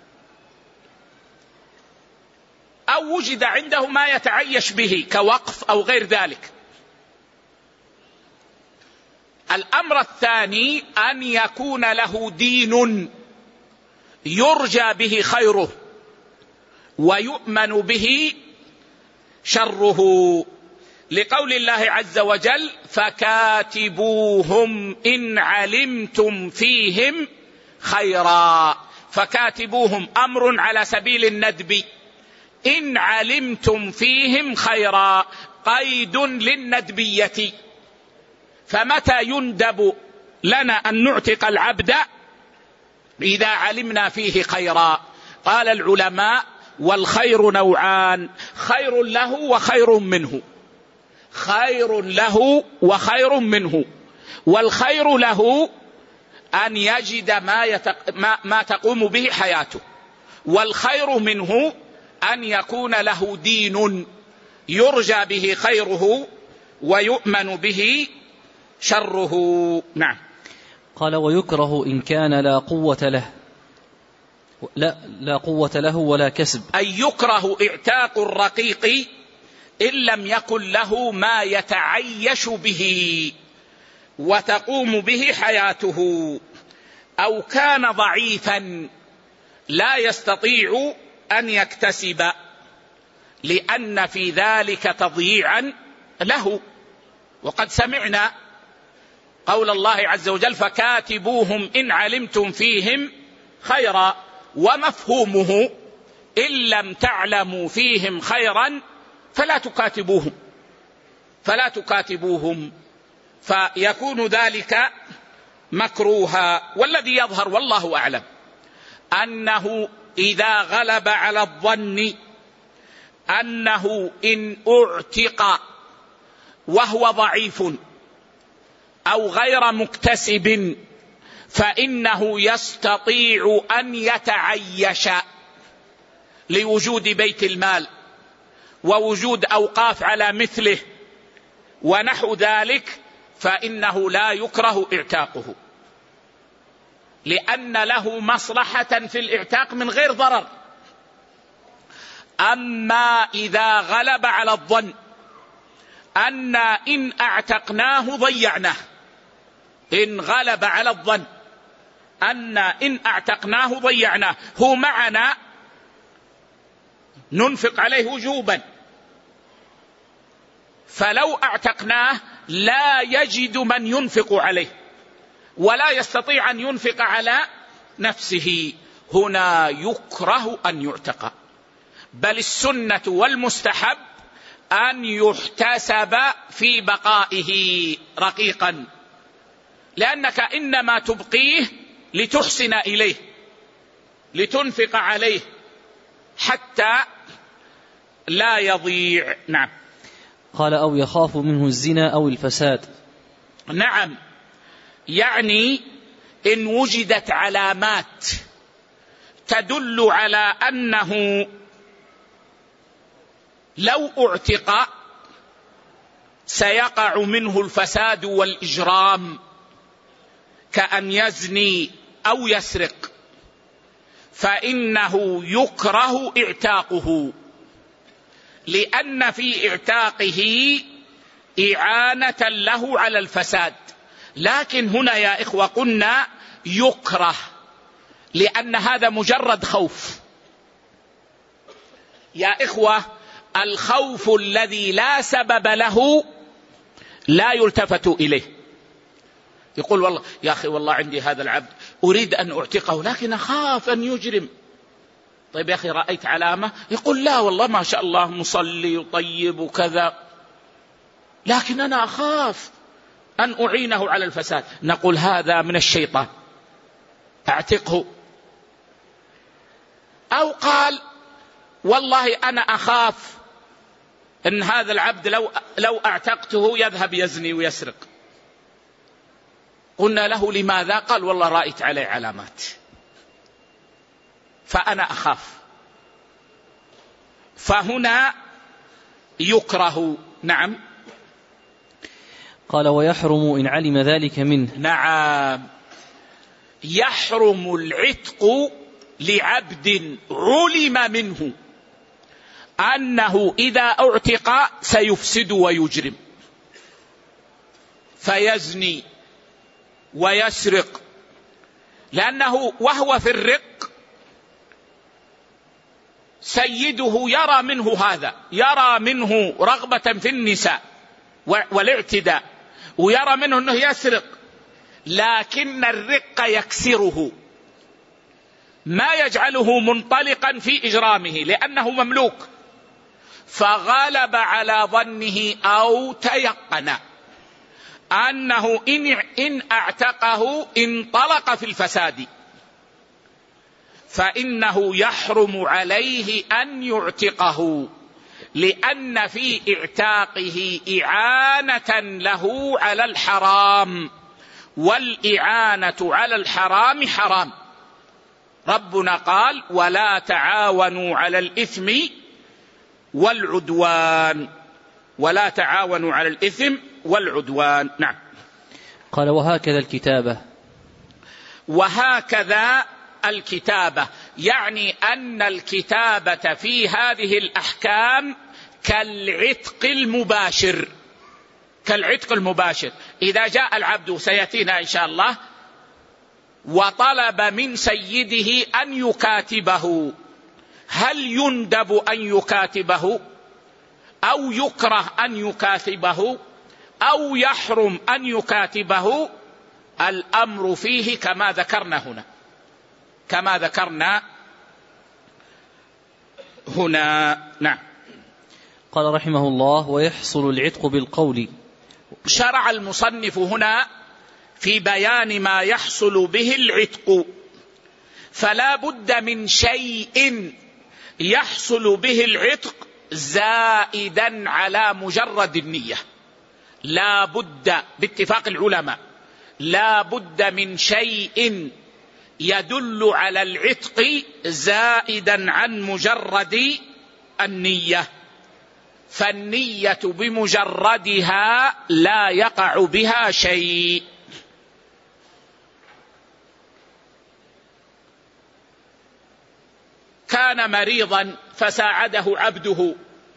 أو وجد عنده ما يتعيش به كوقف أو غير ذلك. الأمر الثاني أن يكون له دين يرجى به خيره ويؤمن به شره، لقول الله عز وجل: فكاتبوهم إن علمتم فيهم خيرا. فكاتبوهم أمر على سبيل الندب، إن علمتم فيهم خيرا قيد للندبية. فمتى يندب لنا أن نعتق العبد؟ إذا علمنا فيه خيرا. قال العلماء: والخير نوعان: خير له وخير منه. خير له وخير منه. والخير له أن يجد ما, يتق... ما... ما تقوم به حياته، والخير منه أن يكون له دين يرجى به خيره ويؤمن به شره. نعم. قال: ويكره إن كان لا قوة له لا, لا قوة له ولا كسب. أي يكره اعتاق الرقيق إن لم يكن له ما يتعيش به وتقوم به حياته، أو كان ضعيفا لا يستطيع أن يكتسب، لأن في ذلك تضييعا له. وقد سمعنا قول الله عز وجل: فكاتبوهم إن علمتم فيهم خيرا، ومفهومه: إن لم تعلموا فيهم خيرا فلا تكاتبوهم فلا تكاتبوهم فيكون ذلك مكروها. والذي يظهر والله أعلم أنه إذا غلب على الظن أنه إن أعتق وهو ضعيف أو غير مكتسب فإنه يستطيع أن يتعيش لوجود بيت المال ووجود أوقاف على مثله ونحو ذلك، فإنه لا يكره اعتاقه، لأن له مصلحة في الاعتاق من غير ضرر. أما إذا غلب على الظن أن إن أعتقناه ضيعناه، إن غلب على الظن أن إن أعتقناه ضيعناه، هو معنا ننفق عليه وجوبا، فلو أعتقناه لا يجد من ينفق عليه ولا يستطيع أن ينفق على نفسه، هنا يكره أن يعتق. بل السنة والمستحب أن يحتسب في بقائه رقيقا، لأنك إنما تبقيه لتحسن إليه، لتنفق عليه حتى لا يضيع. نعم. قال: أو يخاف منه الزنا أو الفساد. نعم، يعني إن وجدت علامات تدل على أنه لو اعتق سيقع منه الفساد والإجرام، كأن يزني أو يسرق، فإنه يكره اعتاقه، لأن في اعتاقه إعانة له على الفساد. لكن هنا يا إخوة قلنا يكره، لأن هذا مجرد خوف. يا إخوة، الخوف الذي لا سبب له لا يلتفت إليه. يقول: والله يا أخي والله عندي هذا العبد أريد أن أعتقه لكن أخاف أن يجرم. طيب يا أخي رأيت علامة؟ يقول: لا والله ما شاء الله مصلي وطيب وكذا، لكن أنا أخاف أن أعينه على الفساد. نقول: هذا من الشيطان، أعتقه. أو قال: والله أنا أخاف أن هذا العبد لو, لو أعتقته يذهب يزني ويسرق. قلنا له لماذا؟ قال والله رأيت عليه علامات فأنا أخاف. فهنا يكره. نعم. قال ويحرم إن علم ذلك منه. نعم، يحرم العتق لعبد علم منه أنه إذا أعتق سيفسد ويجرم فيزني ويسرق، لأنه وهو في الرق سيده يرى منه هذا، يرى منه رغبة في النساء والاعتداء، ويرى منه أنه يسرق، لكن الرق يكسره ما يجعله منطلقا في إجرامه لأنه مملوك، فغلب على ظنه أو تيقن أنه إن, إن أعتقه انطلق في الفساد، فإنه يحرم عليه أن يعتقه، لأن في اعتاقه إعانة له على الحرام، والإعانة على الحرام حرام. ربنا قال ولا تعاونوا على الإثم والعدوان، ولا تعاونوا على الإثم والعدوان. نعم. قال وهكذا الكتابة. وهكذا الكتابة يعني أن الكتابة في هذه الأحكام كالعتق المباشر، كالعتق المباشر. إذا جاء العبد سيأتينا إن شاء الله وطلب من سيده أن يكاتبه، هل يندب أن يكاتبه أو يكره أن يكاتبه أو يحرم أن يكاتبه؟ الأمر فيه كما ذكرنا هنا، كما ذكرنا هنا. نعم. قال رحمه الله ويحصل العتق بالقول. شرع المصنف هنا في بيان ما يحصل به العتق، فلا بد من شيء يحصل به العتق زائدا على مجرد النية، لا بد باتفاق العلماء لا بد من شيء يدل على العتق زائدا عن مجرد النية، فالنية بمجردها لا يقع بها شيء. كان مريضا فساعده عبده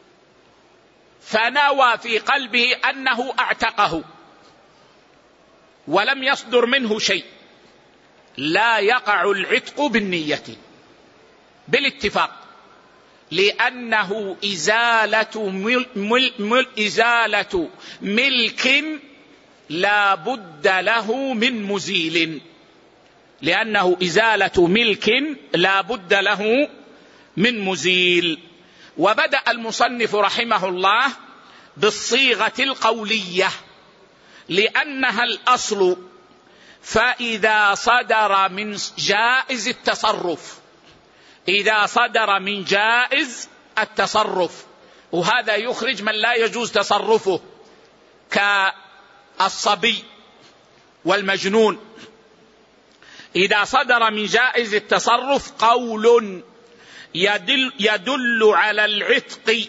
فنوى في قلبه أنه أعتقه ولم يصدر منه شيء، لا يقع العتق بالنية بالاتفاق، لأنه إزالة, مل مل مل إزالة ملك لا بد له من مزيل، لأنه إزالة ملك لا بد له من مزيل. وبدأ المصنف رحمه الله بالصيغة القولية لأنها الأصل، فإذا صدر من جائز التصرف، إذا صدر من جائز التصرف، وهذا يخرج من لا يجوز تصرفه كالصبي والمجنون. إذا صدر من جائز التصرف قول يدل, يدل على العتق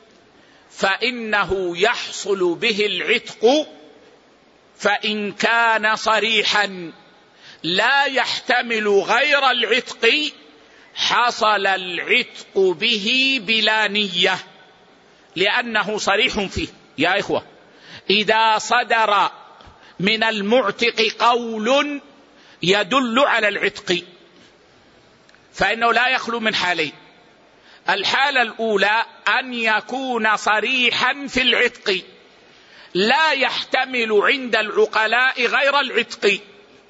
فإنه يحصل به العتق، فإن كان صريحا لا يحتمل غير العتق حصل العتق به بلا نية، لأنه صريح فيه. يا إخوة، إذا صدر من المعتق قول يدل على العتق فإنه لا يخلو من حالين: الحالة الأولى أن يكون صريحا في العتق لا يحتمل عند العقلاء غير العتق،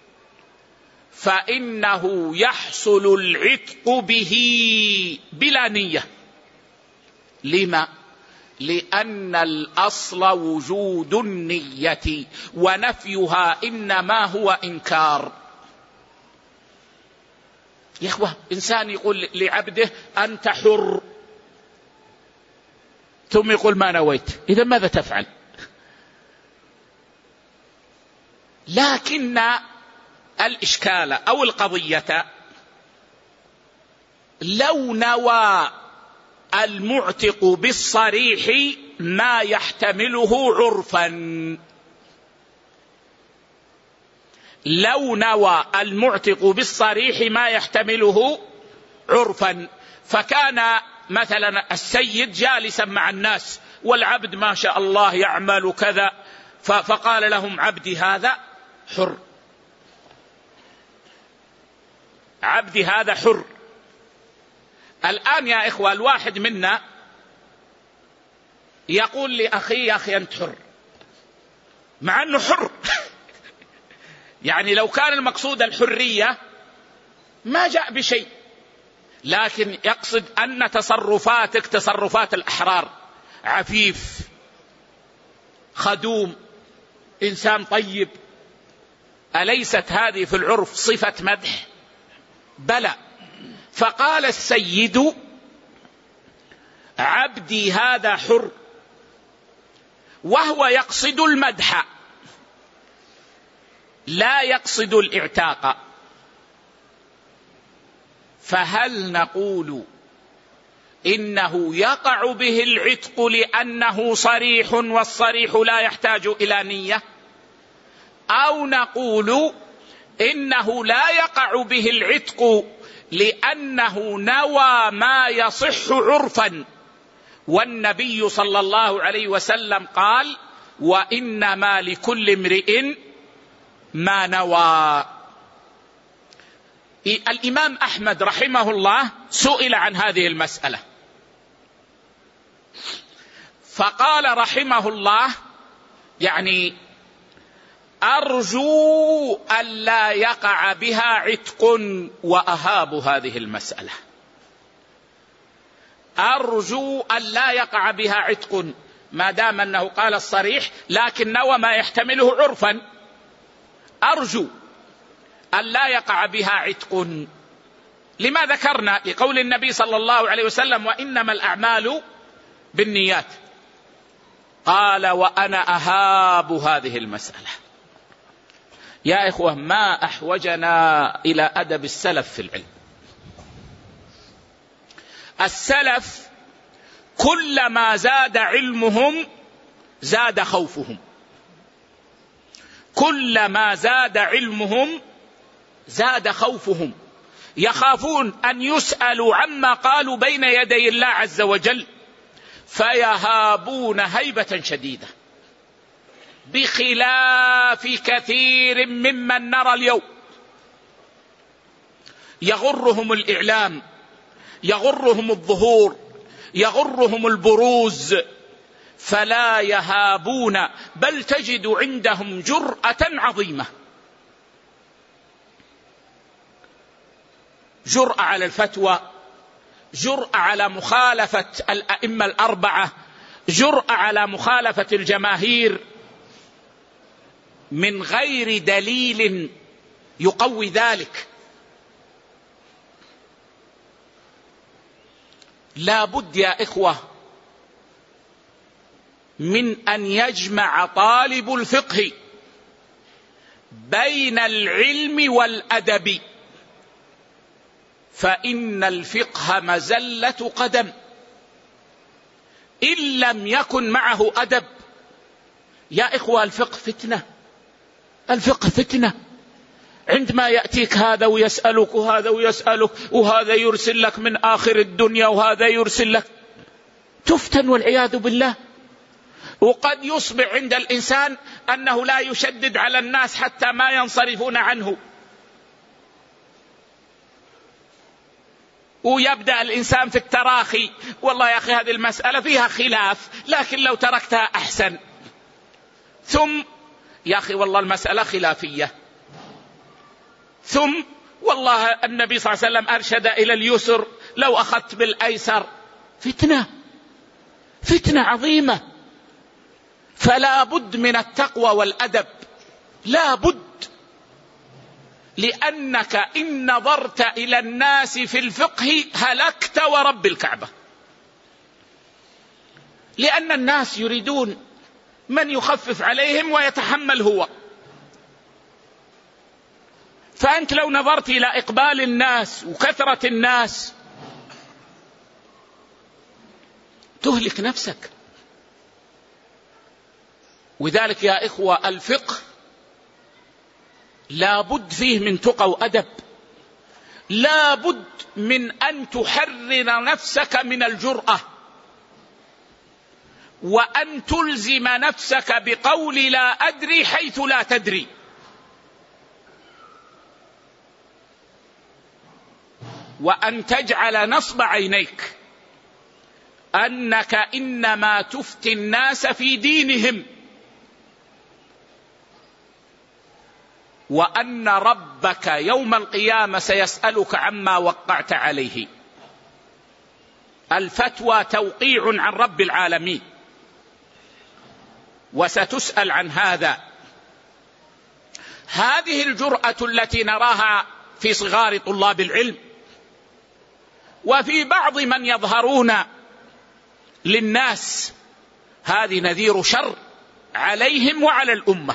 فإنه يحصل العتق به بلا نية. لما؟ لأن الأصل وجود النية، ونفيها إنما هو إنكار. يا إخوة، إنسان يقول لعبده أنت حر، ثم يقول ما نويت، إذا ماذا تفعل؟ لكن الإشكال أو القضية لو نوى المعتق بالصريح ما يحتمله عرفا، لو نوى المعتق بالصريح ما يحتمله عرفا، فكان مثلا السيد جالسا مع الناس والعبد ما شاء الله يعمل كذا، فقال لهم عبدي هذا حر، عبدي هذا حر. الآن يا إخوة الواحد منا يقول لأخي يا أخي أنت حر، مع أنه حر يعني لو كان المقصود الحرية ما جاء بشيء، لكن يقصد أن تصرفاتك تصرفات الأحرار، عفيف، خدوم، إنسان طيب. أليست هذه في العرف صفة مدح؟ بلى. فقال السيد عبدي هذا حر، وهو يقصد المدح لا يقصد الاعتاق، فهل نقول إنه يقع به العتق لأنه صريح والصريح لا يحتاج إلى نية، أو نقول إنه لا يقع به العتق لأنه نوى ما يصح عرفا، والنبي صلى الله عليه وسلم قال وإنما لكل امرئ ما نوى. الإمام أحمد رحمه الله سئل عن هذه المسألة فقال رحمه الله يعني أرجو ألا يقع بها عتق وأهاب هذه المسألة، أرجو ألا يقع بها عتق ما دام أنه قال الصريح لكن نوى ما يحتمله عرفا، أرجو ألا يقع بها عتق. لما ذكرنا؟ لقول النبي صلى الله عليه وسلم وإنما الأعمال بالنيات. قال وأنا أهاب هذه المسألة. يا إخوة ما أحوجنا إلى أدب السلف في العلم. السلف كلما زاد علمهم زاد خوفهم، كلما زاد علمهم زاد خوفهم، يخافون أن يسألوا عما قالوا بين يدي الله عز وجل فيهابون هيبة شديدة، بخلاف كثير ممن نرى اليوم يغرهم الإعلام، يغرهم الظهور، يغرهم البروز، فلا يهابون، بل تجد عندهم جرأة عظيمة، جرأة على الفتوى، جرأة على مخالفة الأئمة الأربعة، جرأة على مخالفة الجماهير من غير دليل يقوي ذلك. لا بد يا إخوة من أن يجمع طالب الفقه بين العلم والأدب، فإن الفقه مزلة قدم إن لم يكن معه أدب. يا إخوة الفقه فتنة، الفقه فتنة. عندما يأتيك هذا ويسألك وهذا ويسألك وهذا يرسل لك من آخر الدنيا وهذا يرسل لك، تفتن والعياذ بالله. وقد يصبح عند الإنسان أنه لا يشدد على الناس حتى ما ينصرفون عنه، ويبدأ الإنسان في التراخي، والله يا أخي هذه المسألة فيها خلاف لكن لو تركتها أحسن، ثم يا أخي والله المسألة خلافية، ثم والله النبي صلى الله عليه وسلم أرشد إلى اليسر لو أخذت بالأيسر. فتنة، فتنة عظيمة. فلا بد من التقوى والأدب، لا بد، لأنك إن نظرت إلى الناس في الفقه هلكت ورب الكعبة، لأن الناس يريدون من يخفف عليهم ويتحمل هو، فأنت لو نظرت إلى إقبال الناس وكثرة الناس تهلك نفسك. وذلك يا إخوة الفقه لا بد فيه من تقى وأدب، لا بد من أن تحرر نفسك من الجرأة، وأن تلزم نفسك بقول لا أدري حيث لا تدري. وأن تجعل نصب عينيك أنك إنما تفتي الناس في دينهم، وأن ربك يوم القيامة سيسألك عما وقعت عليه. الفتوى توقيع عن رب العالمين، وستسأل عن هذا. هذه الجرأة التي نراها في صغار طلاب العلم وفي بعض من يظهرون للناس، هذه نذير شر عليهم وعلى الأمة.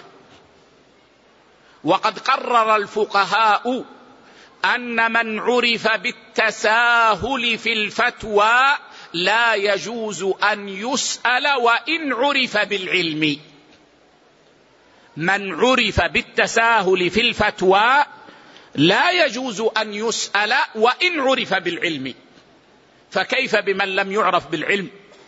وقد قرر الفقهاء أن من عرف بالتساهل في الفتوى لا يجوز أن يسأل وإن عرف بالعلم. من عرف بالتساهل في الفتوى لا يجوز أن يسأل وإن عرف بالعلم. فكيف بمن لم يعرف بالعلم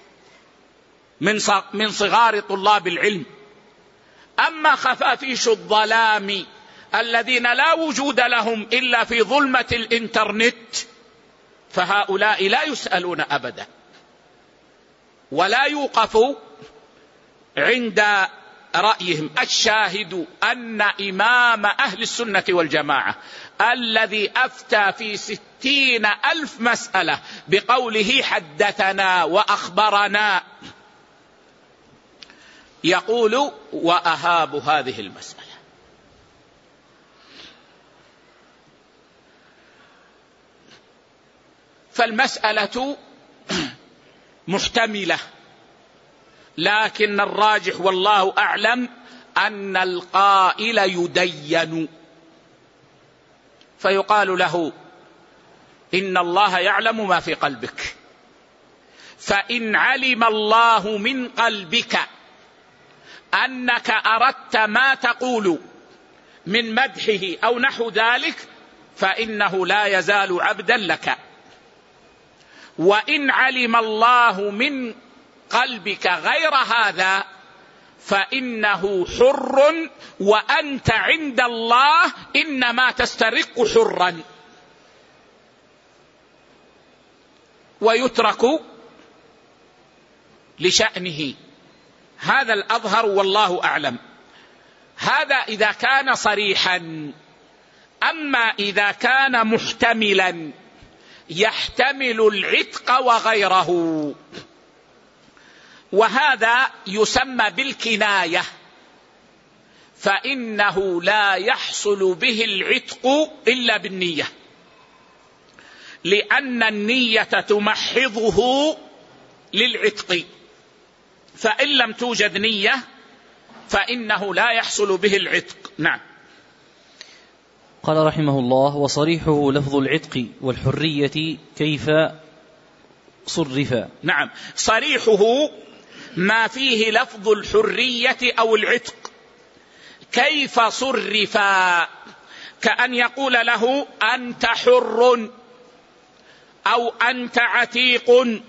من صغار طلاب العلم؟ أما خفافيش الظلام الذين لا وجود لهم إلا في ظلمة الإنترنت فهؤلاء لا يسألون أبدا، ولا يوقف عند رأيهم. الشاهد أن إمام أهل السنة والجماعة الذي أفتى في ستين ألف مسألة بقوله حدثنا وأخبرنا يقول وأهاب هذه المسألة. فالمسألة محتملة، لكن الراجح والله أعلم أن القائل يدين، فيقال له إن الله يعلم ما في قلبك، فإن علم الله من قلبك أنك أردت ما تقول من مدحه أو نحو ذلك فإنه لا يزال عبدا لك. وإن علم الله من قلبك غير هذا فإنه حر، وأنت عند الله إنما تسترق حرا. ويترك لشأنه. هذا الأظهر والله أعلم. هذا إذا كان صريحا. أما إذا كان محتملا يحتمل العتق وغيره، وهذا يسمى بالكناية، فإنه لا يحصل به العتق إلا بالنية، لأن النية تمحضه للعتق، فإن لم توجد نية فإنه لا يحصل به العتق. نعم. قال رحمه الله: وصريحه لفظ العتق والحرية كيف صرفا. نعم، صريحه ما فيه لفظ الحرية أو العتق. كيف صرفا؟ كأن يقول له أنت حر، أو أنت عتيق،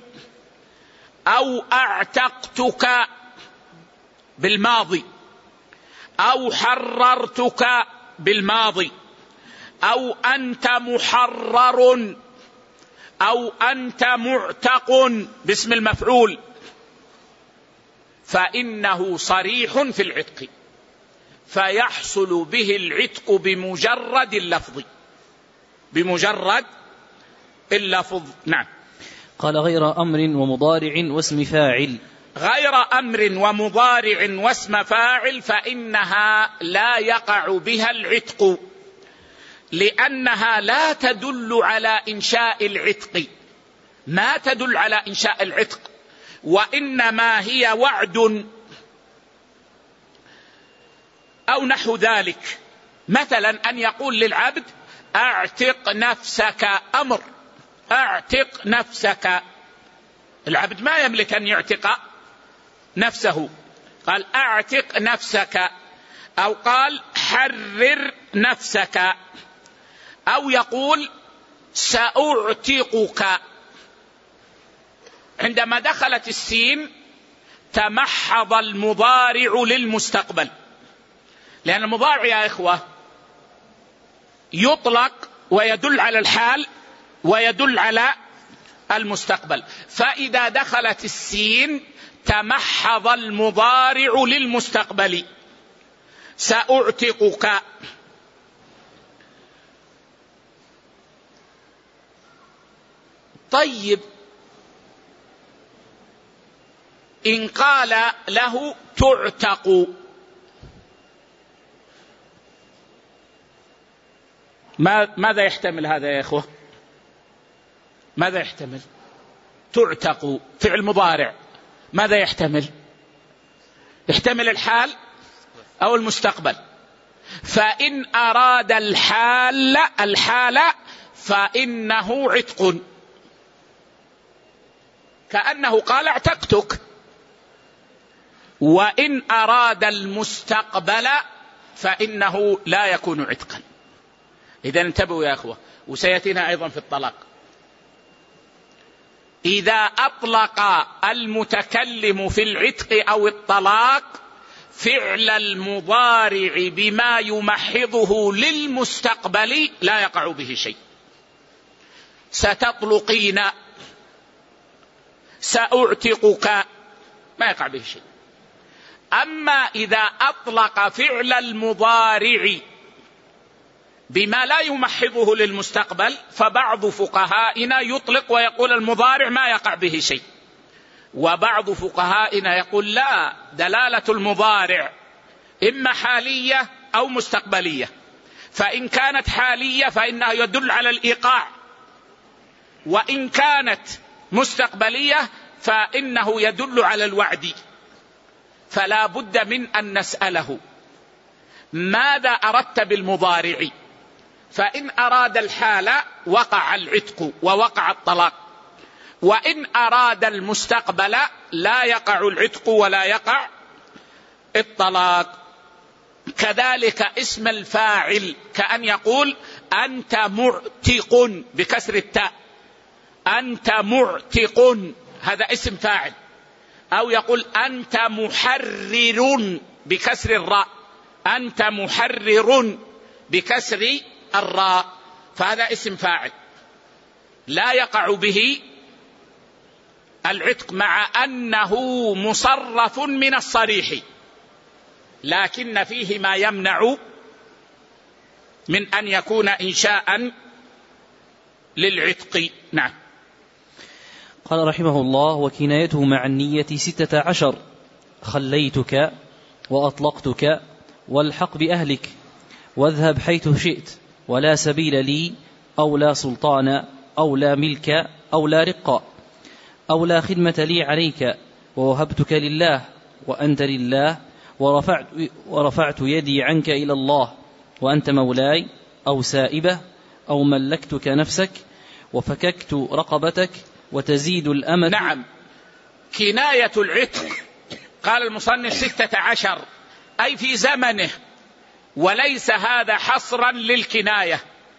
أو أعتقتك بالماضي، أو حررتك بالماضي، أو أنت محرر، أو أنت معتق باسم المفعول، فإنه صريح في العتق، فيحصل به العتق بمجرد اللفظ، بمجرد اللفظ. نعم. قال: غير أمر ومضارع واسم فاعل. غير أمر ومضارع واسم فاعل فإنها لا يقع بها العتق، لأنها لا تدل على إنشاء العتق، ما تدل على إنشاء العتق، وإنما هي وعد أو نحو ذلك. مثلا أن يقول للعبد اعتق نفسك، أمر اعتق نفسك، العبد ما يملك أن يعتق نفسه، قال اعتق نفسك، أو قال حرر نفسك، أو يقول سأعتقك. عندما دخلت السين تمحض المضارع للمستقبل، لأن المضارع يا إخوة يطلق ويدل على الحال ويدل على المستقبل، فإذا دخلت السين تمحض المضارع للمستقبل، سأعتقك. طيب إن قال له تعتق، ماذا يحتمل هذا يا إخوة؟ ماذا يحتمل؟ تعتق فعل مضارع، ماذا يحتمل؟ يحتمل الحال أو المستقبل. فإن أراد الحال الحال فإنه عتق، كأنه قال اعتقتك. وإن أراد المستقبل فإنه لا يكون عتقا. إذا انتبهوا يا أخوة، وسيأتينا أيضا في الطلاق. إذا أطلق المتكلم في العتق أو الطلاق فعل المضارع بما يمحضه للمستقبل لا يقع به شيء. ستطلقين، سأعتقك، ما يقع به شيء. أما إذا أطلق فعل المضارع بما لا يمحضه للمستقبل فبعض فقهائنا يطلق ويقول المضارع ما يقع به شيء، وبعض فقهائنا يقول لا، دلالة المضارع إما حالية أو مستقبلية، فإن كانت حالية فإنها يدل على الإيقاع، وإن كانت مستقبلية فإنه يدل على الوعد. فلا بد من أن نسأله ماذا أردت بالمضارع؟ فإن أراد الحال وقع العتق ووقع الطلاق، وإن أراد المستقبل لا يقع العتق ولا يقع الطلاق. كذلك اسم الفاعل، كأن يقول أنت معتق بكسر التاء، أنت معتق، هذا اسم فاعل. أو يقول أنت محرر بكسر الراء، أنت محرر بكسر الراء، فهذا اسم فاعل لا يقع به العتق مع أنه مصرف من الصريح، لكن فيه ما يمنع من أن يكون إنشاء للعتق. نعم. قال رحمه الله: وكنايته مع النية ستة عشر: خليتك وأطلقتك والحق بأهلك واذهب حيث شئت ولا سبيل لي أو لا سلطان أو لا ملك أو لا رق أو لا خدمة لي عليك ووهبتك لله وأنت لله ورفعت, ورفعت يدي عنك إلى الله وأنت مولاي أو سائبة أو ملكتك نفسك وفككت رقبتك وتزيد الأمل. نعم. كناية العتق قال المصنف ستة عشر، أي في زمنه، وليس هذا حصرا للكناية،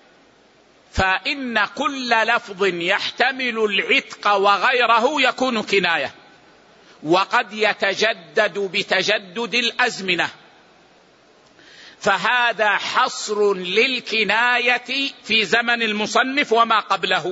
فإن كل لفظ يحتمل العتق وغيره يكون كناية، وقد يتجدد بتجدد الأزمنة، فهذا حصر للكناية في زمن المصنف وما قبله.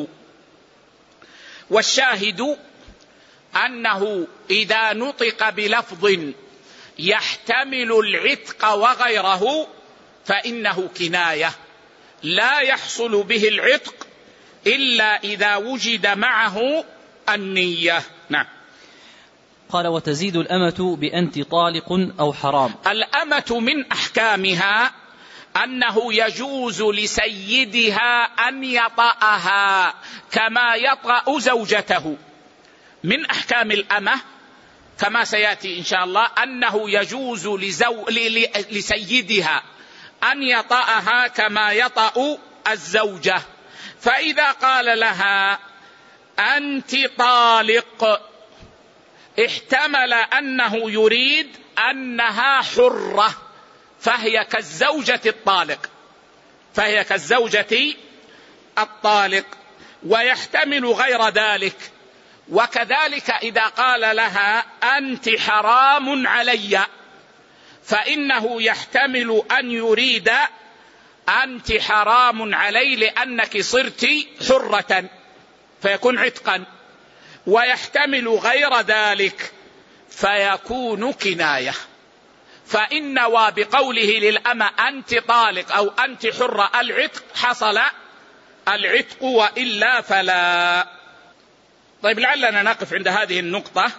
والشاهد أنه إذا نطق بلفظ يحتمل العتق وغيره فإنه كناية، لا يحصل به العتق إلا إذا وجد معه النية. نعم. قال: وتزيد الأمة بأنت طالق أو حرام. الأمة من أحكامها أنه يجوز لسيدها أن يطأها كما يطأ زوجته. من أحكام الأمة كما سيأتي إن شاء الله أنه يجوز لزو... لسيدها أن يطأها كما يطأ الزوجة. فإذا قال لها أنت طالق، احتمل أنه يريد أنها حرة، فهي كالزوجة الطالق، فهي كالزوجة الطالق، ويحتمل غير ذلك. وكذلك إذا قال لها أنت حرام علي، فإنه يحتمل أن يريد أنت حرام علي لأنك صرت حرة فيكون عتقا، ويحتمل غير ذلك فيكون كناية. فإن وبقوله للأمة أنت طالق أو أنت حرة العتق حصل العتق، وإلا فلا. طيب، لعلنا نقف عند هذه النقطة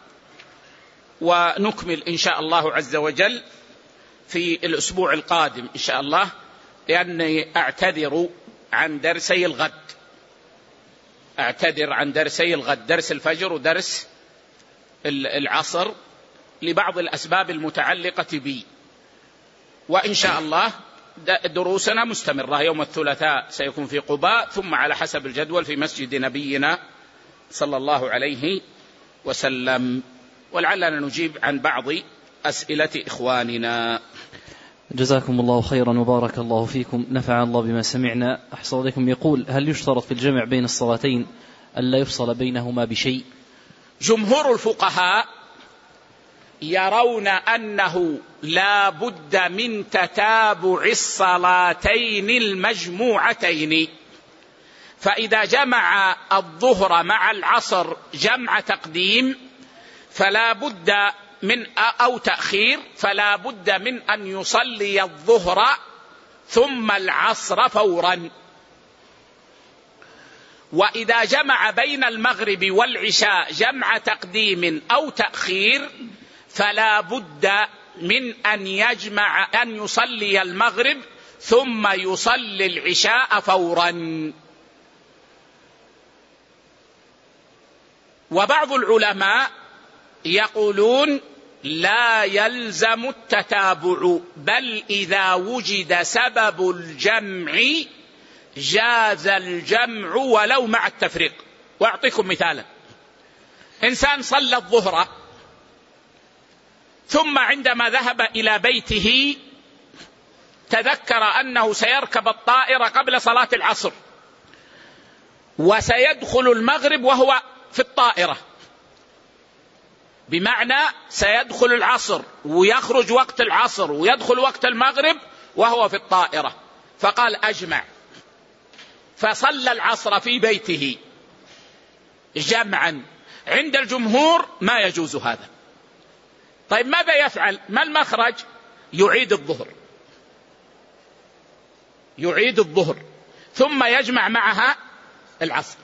ونكمل إن شاء الله عز وجل في الأسبوع القادم إن شاء الله، لأني أعتذر عن درسي الغد أعتذر عن درسي الغد درس الفجر ودرس العصر لبعض الأسباب المتعلقة بي. وإن شاء الله دروسنا مستمرة. يوم الثلاثاء سيكون في قباء، ثم على حسب الجدول في مسجد نبينا صلى الله عليه وسلم. ولعلنا نجيب عن بعض أسئلة إخواننا. جزاكم الله خيرا وبارك الله فيكم، نفع الله بما سمعنا. أحسن عليكم. يقول: هل يشترط في الجمع بين الصلاتين ألا يفصل بينهما بشيء؟ جمهور الفقهاء يرون أنه لا بد من تتابع الصلاتين المجموعتين، فإذا جمع الظهر مع العصر جمع تقديم فلا بد من أو تأخير فلا بد من أن يصلي الظهر ثم العصر فورا. وإذا جمع بين المغرب والعشاء جمع تقديم أو تأخير فلا بد من أن يجمع أن يصلي المغرب ثم يصلي العشاء فورا. وبعض العلماء يقولون لا يلزم التتابع، بل إذا وجد سبب الجمع جاز الجمع ولو مع التفريق. وأعطيكم مثالا: إنسان صلى الظهر ثم عندما ذهب إلى بيته تذكر أنه سيركب الطائرة قبل صلاة العصر وسيدخل المغرب وهو في الطائرة، بمعنى سيدخل العصر ويخرج وقت العصر ويدخل وقت المغرب وهو في الطائرة، فقال أجمع، فصلى العصر في بيته جمعا. عند الجمهور ما يجوز هذا. طيب، ماذا يفعل؟ ما المخرج؟ يعيد الظهر يعيد الظهر ثم يجمع معها العصر.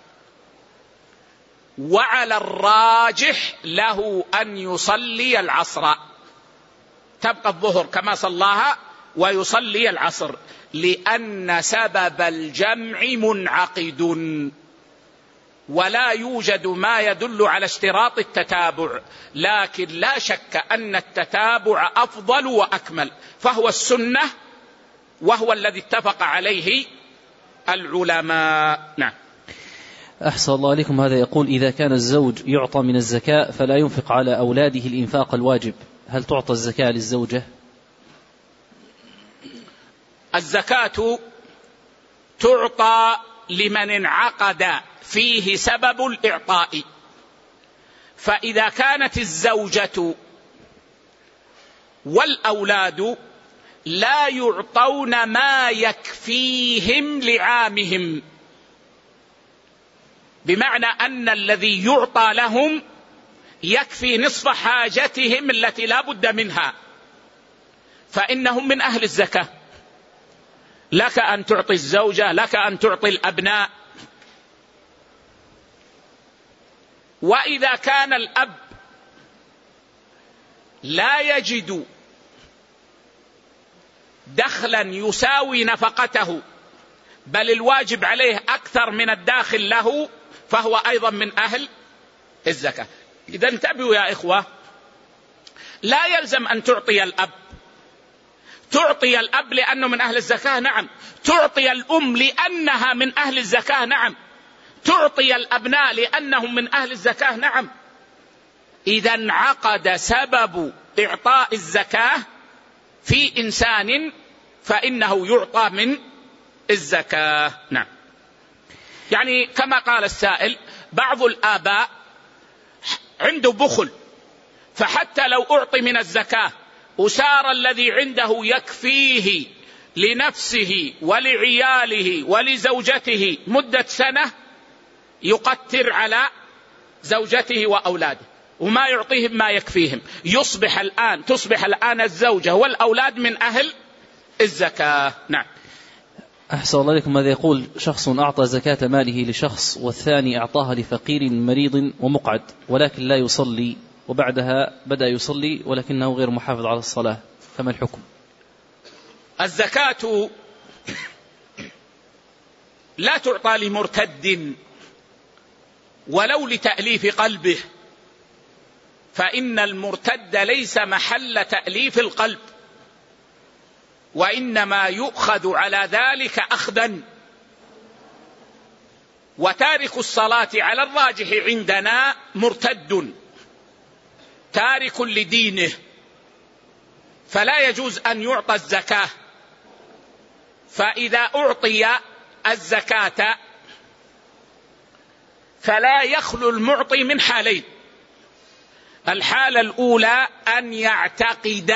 وعلى الراجح له أن يصلي العصر، تبقى الظهر كما صلاها ويصلي العصر، لأن سبب الجمع منعقد ولا يوجد ما يدل على اشتراط التتابع. لكن لا شك أن التتابع أفضل وأكمل، فهو السنة وهو الذي اتفق عليه العلماء. نعم. أحسن الله عليكم. هذا يقول: إذا كان الزوج يعطى من الزكاة فلا ينفق على أولاده الإنفاق الواجب، هل تعطى الزكاة للزوجة؟ الزكاة تعطى لمن انعقد فيه سبب الإعطاء، فإذا كانت الزوجة والأولاد لا يعطون ما يكفيهم لعامهم، بمعنى أن الذي يعطى لهم يكفي نصف حاجتهم التي لا بد منها، فإنهم من أهل الزكاة. لك أن تعطي الزوجة، لك أن تعطي الأبناء. وإذا كان الأب لا يجد دخلا يساوي نفقته، بل الواجب عليه أكثر من الداخل له، فهو أيضا من أهل الزكاة. إذا انتبهوا يا إخوة، لا يلزم أن تعطي الأب، تعطي الأب لأنه من أهل الزكاة؟ نعم. تعطي الأم لأنها من أهل الزكاة؟ نعم. تعطي الأبناء لأنهم من أهل الزكاة؟ نعم. إذا انعقد سبب إعطاء الزكاة في إنسان فإنه يعطى من الزكاة. نعم. يعني كما قال السائل، بعض الآباء عنده بخل، فحتى لو أعطي من الزكاة وسار الذي عنده يكفيه لنفسه ولعياله ولزوجته مدة سنة، يقتر على زوجته وأولاده وما يعطيهم ما يكفيهم، يصبح الآن تصبح الآن الزوجة والأولاد من أهل الزكاة. نعم. أحسن الله عليكم. ماذا يقول شخص أعطى زكاة ماله لشخص والثاني أعطاها لفقير مريض ومقعد ولكن لا يصلي، وبعدها بدأ يصلي ولكنه غير محافظ على الصلاة، فما الحكم؟ الزكاة لا تعطى لمرتد ولو لتأليف قلبه، فإن المرتد ليس محل تأليف القلب، وإنما يؤخذ على ذلك أخذا. وتارك الصلاة على الراجح عندنا مرتد تارك لدينه، فلا يجوز أن يعطى الزكاة. فإذا أعطي الزكاة فلا يخلو المعطي من حالين: الحالة الأولى أن يعتقد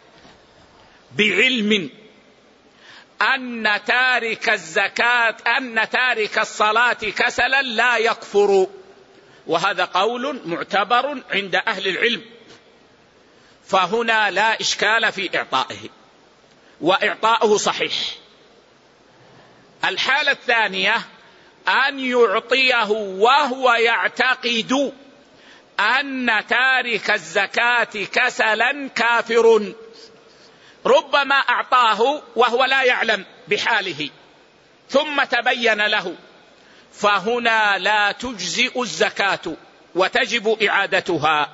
بعلم أن تارك الزكاة أن تارك الصلاة كسلا لا يكفر، وهذا قول معتبر عند أهل العلم، فهنا لا إشكال في إعطائه وإعطاؤه صحيح. الحالة الثانية أن يعطيه وهو يعتقد أن تارك الزكاة كسلا كافر، ربما أعطاه وهو لا يعلم بحاله ثم تبين له، فهنا لا تجزئ الزكاة وتجب إعادتها.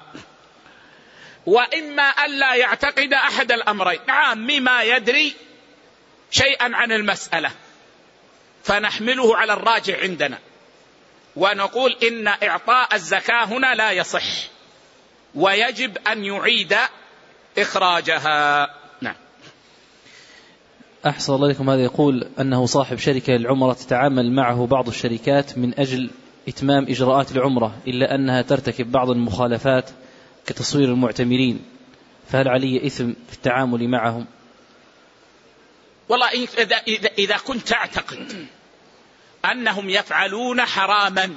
وإما أن لا يعتقد أحد الأمرين، عام ما يدري شيئا عن المسألة، فنحمله على الراجع عندنا ونقول إن إعطاء الزكاة هنا لا يصح ويجب أن يعيد إخراجها. نعم. أحسن الله لكم. هذا يقول أنه صاحب شركة للعمرة تتعامل معه بعض الشركات من أجل إتمام إجراءات العمرة، إلا أنها ترتكب بعض المخالفات كتصوير المعتمرين، فهل علي إثم في التعامل معهم؟ والله إذا, إذا, إذا كنت تعتقد أنهم يفعلون حراما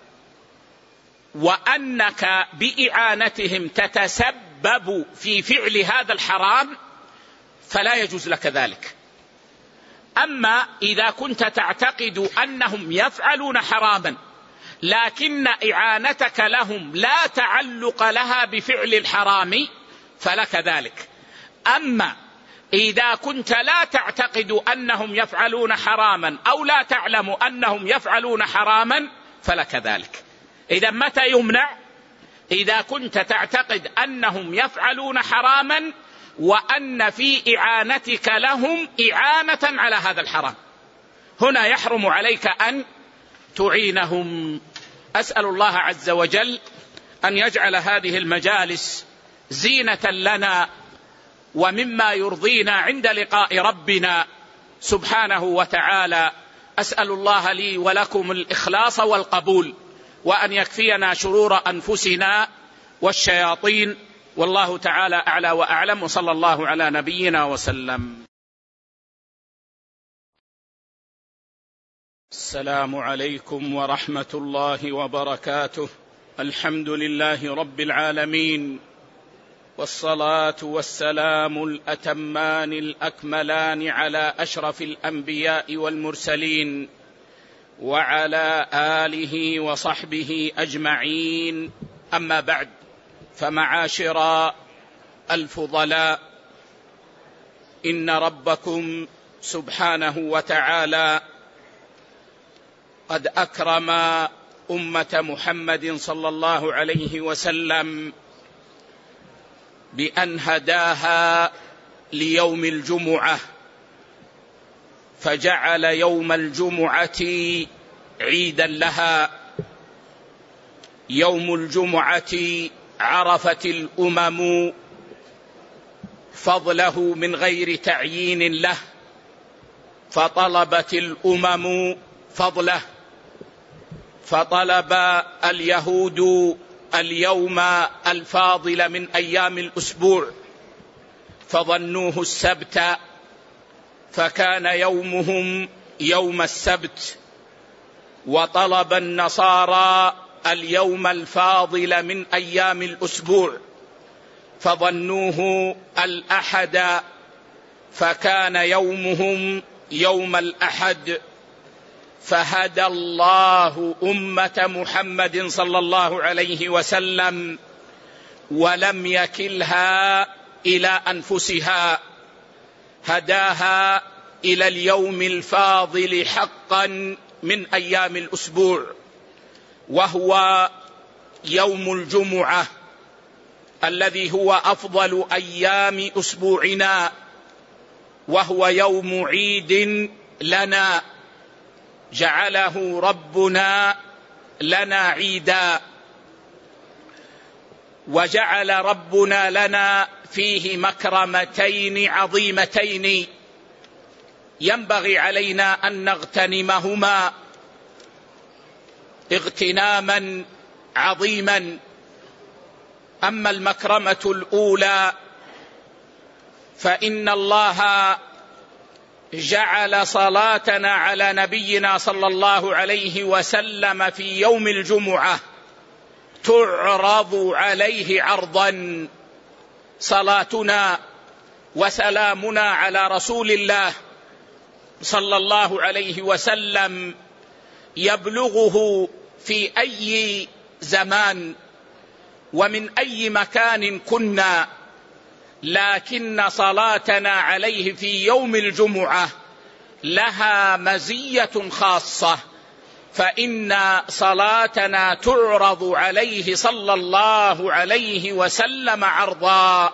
وأنك بإعانتهم تتسبب في فعل هذا الحرام فلا يجوز لك ذلك. أما إذا كنت تعتقد أنهم يفعلون حراما لكن إعانتك لهم لا تعلق لها بفعل الحرام فلك ذلك. أما إذا كنت لا تعتقد أنهم يفعلون حراما أو لا تعلم أنهم يفعلون حراما فلك ذلك. إذا متى يمنع؟ إذا كنت تعتقد أنهم يفعلون حراما وأن في إعانتك لهم إعانة على هذا الحرام، هنا يحرم عليك أن تعينهم. أسأل الله عز وجل أن يجعل هذه المجالس زينة لنا ومما يرضينا عند لقاء ربنا سبحانه وتعالى. أسأل الله لي ولكم الإخلاص والقبول، وأن يكفينا شرور أنفسنا والشياطين، والله تعالى أعلى وأعلم، وصلى الله على نبينا وسلم. السلام عليكم ورحمة الله وبركاته. الحمد لله رب العالمين، والصلاة والسلام الأتمان الأكملان على أشرف الأنبياء والمرسلين وعلى آله وصحبه أجمعين. أما بعد، فمعاشر الفضلاء، إن ربكم سبحانه وتعالى قد أكرم أمة محمد صلى الله عليه وسلم بأن هداها ليوم الجمعة، فجعل يوم الجمعة عيدا لها. يوم الجمعة عرفت الأمم فضله من غير تعيين له، فطلبت الأمم فضله، فطلب اليهود اليوم الفاضل من أيام الأسبوع فظنوه السبت، فكان يومهم يوم السبت، وطلب النصارى اليوم الفاضل من أيام الأسبوع فظنوه الأحد، فكان يومهم يوم الأحد. فهدى الله أمة محمد صلى الله عليه وسلم ولم يكلها إلى أنفسها، هداها إلى اليوم الفاضل حقا من أيام الأسبوع، وهو يوم الجمعة الذي هو أفضل أيام أسبوعنا، وهو يوم عيد لنا جعله ربنا لنا عيدا. وجعل ربنا لنا فيه مكرمتين عظيمتين ينبغي علينا أن نغتنمهما اغتناما عظيما. أما المكرمة الأولى فإن الله جعل صلاتنا على نبينا صلى الله عليه وسلم في يوم الجمعة تعرض عليه عرضا، صلاتنا وسلامنا على رسول الله صلى الله عليه وسلم يبلغه في أي زمان ومن أي مكان كنا، لكن صلاتنا عليه في يوم الجمعة لها مزية خاصة، فإن صلاتنا تعرض عليه صلى الله عليه وسلم عرضا.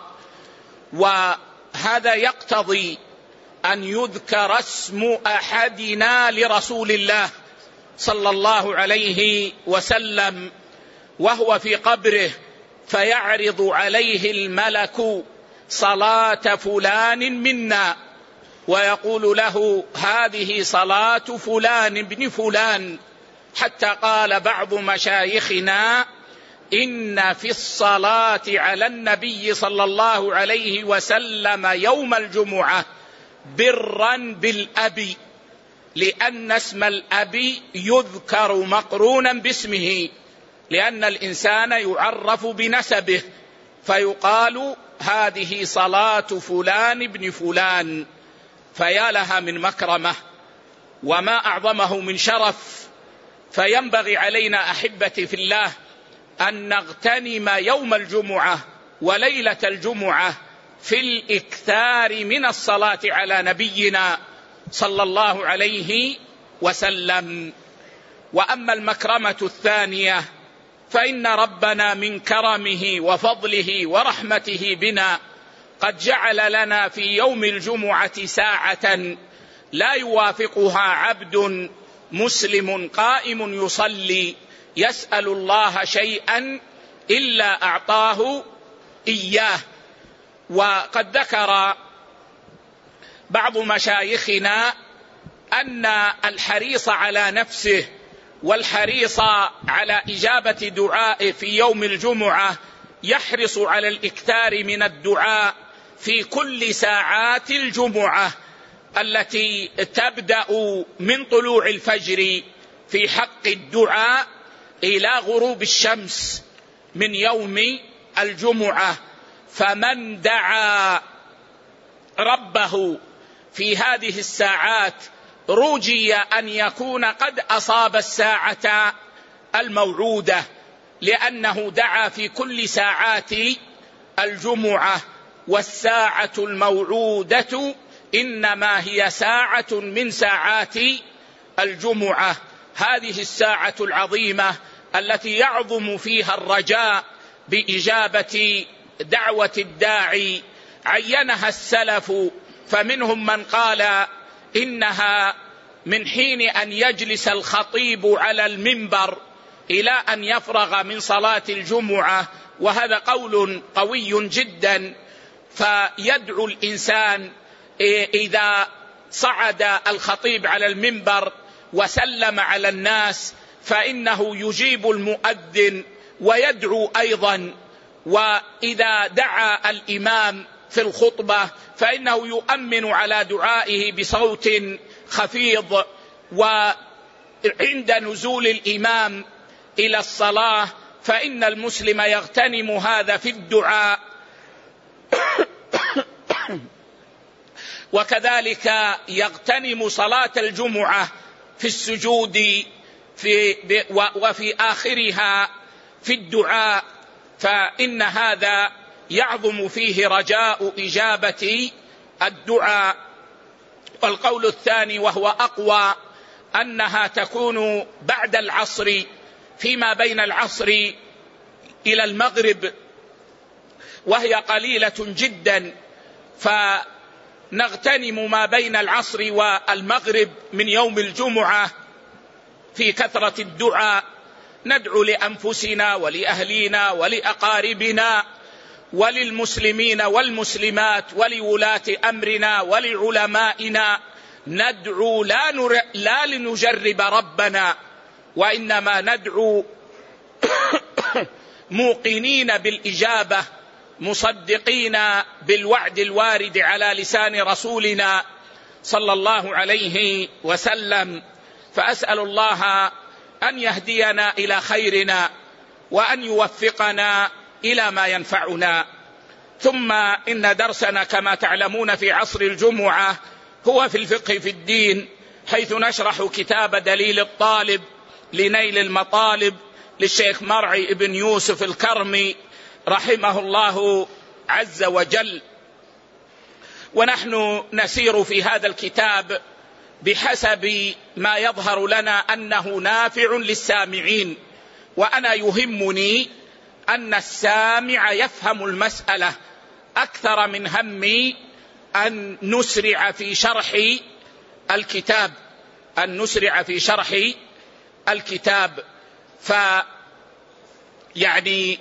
وهذا يقتضي أن يذكر اسم أحدنا لرسول الله صلى الله عليه وسلم وهو في قبره، فيعرض عليه الملك صلاة فلان منا ويقول له هذه صلاة فلان ابن فلان، حتى قال بعض مشايخنا إن في الصلاة على النبي صلى الله عليه وسلم يوم الجمعة برا بالأب، لأن اسم الأب يذكر مقرونا باسمه، لأن الإنسان يعرف بنسبه، فيقال هذه صلاة فلان ابن فلان، فيا لها من مكرمة وما أعظمه من شرف. فينبغي علينا أحبتي في الله أن نغتنم يوم الجمعة وليلة الجمعة في الإكثار من الصلاة على نبينا صلى الله عليه وسلم. وأما المكرمة الثانية فإن ربنا من كرمه وفضله ورحمته بنا قد جعل لنا في يوم الجمعة ساعة لا يوافقها عبد مسلم قائم يصلي يسأل الله شيئا إلا أعطاه إياه. وقد ذكر بعض مشايخنا أن الحريص على نفسه والحريص على إجابة دعاء في يوم الجمعة يحرص على الإكثار من الدعاء في كل ساعات الجمعة التي تبدأ من طلوع الفجر في حق الدعاء إلى غروب الشمس من يوم الجمعة. فمن دعا ربه في هذه الساعات رجي أن يكون قد أصاب الساعة الموعودة، لأنه دعا في كل ساعات الجمعة، والساعة الموعودة إنما هي ساعة من ساعات الجمعة، هذه الساعة العظيمة التي يعظم فيها الرجاء بإجابة دعوة الداعي عينها السلف، فمنهم من قال إنها من حين أن يجلس الخطيب على المنبر إلى أن يفرغ من صلاة الجمعة، وهذا قول قوي جدا. فيدعو الإنسان إذا صعد الخطيب على المنبر وسلم على الناس فإنه يجيب المؤذن ويدعو أيضا، وإذا دعا الإمام في الخطبة فإنه يؤمن على دعائه بصوت خفيض. وعند نزول الإمام إلى الصلاة فإن المسلم يغتنم هذا في الدعاء. وكذلك يغتنم صلاة الجمعة في السجود في وفي آخرها في الدعاء، فإن هذا يعظم فيه رجاء إجابة الدعاء. والقول الثاني وهو أقوى أنها تكون بعد العصر، فيما بين العصر إلى المغرب، وهي قليلة جدا، فنغتنم ما بين العصر والمغرب من يوم الجمعة في كثرة الدعاء، ندعو لأنفسنا ولأهلينا ولأقاربنا وللمسلمين والمسلمات ولولاة أمرنا ولعلمائنا، ندعو لا, نر... لا لنجرب ربنا، وإنما ندعو موقنين بالإجابة، مصدقين بالوعد الوارد على لسان رسولنا صلى الله عليه وسلم. فأسأل الله أن يهدينا إلى خيرنا وأن يوفقنا إلى ما ينفعنا. ثم إن درسنا كما تعلمون في عصر الجمعة هو في الفقه في الدين، حيث نشرح كتاب دليل الطالب لنيل المطالب للشيخ مرعي بن يوسف الكرمي رحمه الله عز وجل. ونحن نسير في هذا الكتاب بحسب ما يظهر لنا أنه نافع للسامعين، وأنا يهمني أن السامع يفهم المسألة أكثر من همي أن نسرع في شرح الكتاب أن نسرع في شرح الكتاب فيعني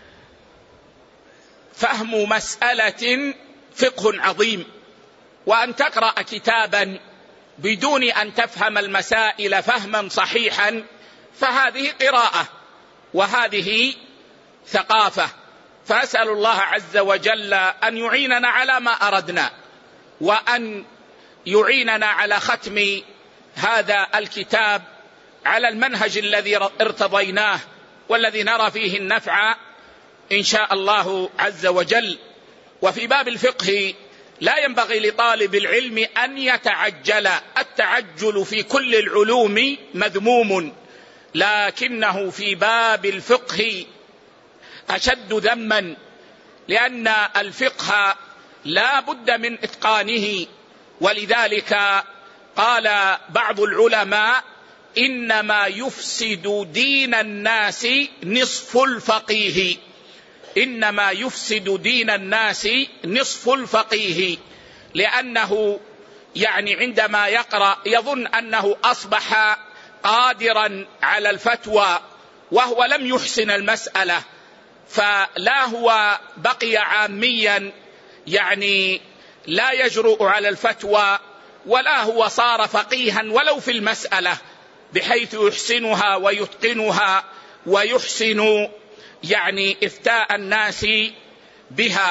فهم مسألة فقه عظيم، وأن تقرأ كتابا بدون أن تفهم المسائل فهما صحيحا فهذه قراءة وهذه ثقافة. فأسأل الله عز وجل أن يعيننا على ما أردنا، وأن يعيننا على ختم هذا الكتاب على المنهج الذي ارتضيناه والذي نرى فيه النفع إن شاء الله عز وجل. وفي باب الفقه لا ينبغي لطالب العلم أن يتعجل، التعجل في كل العلوم مذموم، لكنه في باب الفقه أشد ذما، لأن الفقه لا بد من إتقانه. ولذلك قال بعض العلماء إنما يفسد دين الناس نصف الفقيه، إنما يفسد دين الناس نصف الفقيه، لأنه يعني عندما يقرأ يظن أنه أصبح قادرا على الفتوى وهو لم يحسن المسألة، فلا هو بقي عاميا يعني لا يجرؤ على الفتوى، ولا هو صار فقيها ولو في المسألة بحيث يحسنها ويتقنها ويحسن يعني إفتاء الناس بها.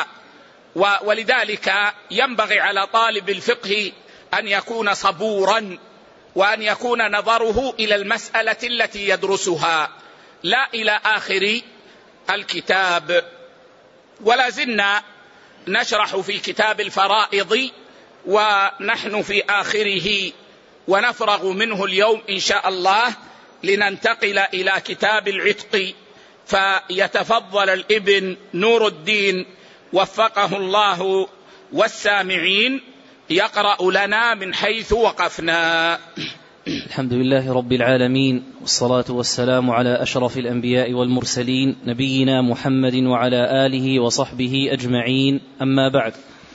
ولذلك ينبغي على طالب الفقه أن يكون صبورا، وأن يكون نظره إلى المسألة التي يدرسها لا إلى آخر الكتاب. ولا زلنا نشرح في كتاب الفرائض ونحن في آخره، ونفرغ منه اليوم إن شاء الله لننتقل إلى كتاب العتق. فيتفضل الابن نور الدين وفقه الله والسامعين يقرأ لنا من حيث وقفنا. الحمد لله رب العالمين، والصلاة والسلام على أشرف الأنبياء والمرسلين نبينا محمد وعلى آله وصحبه أجمعين، أما بعد.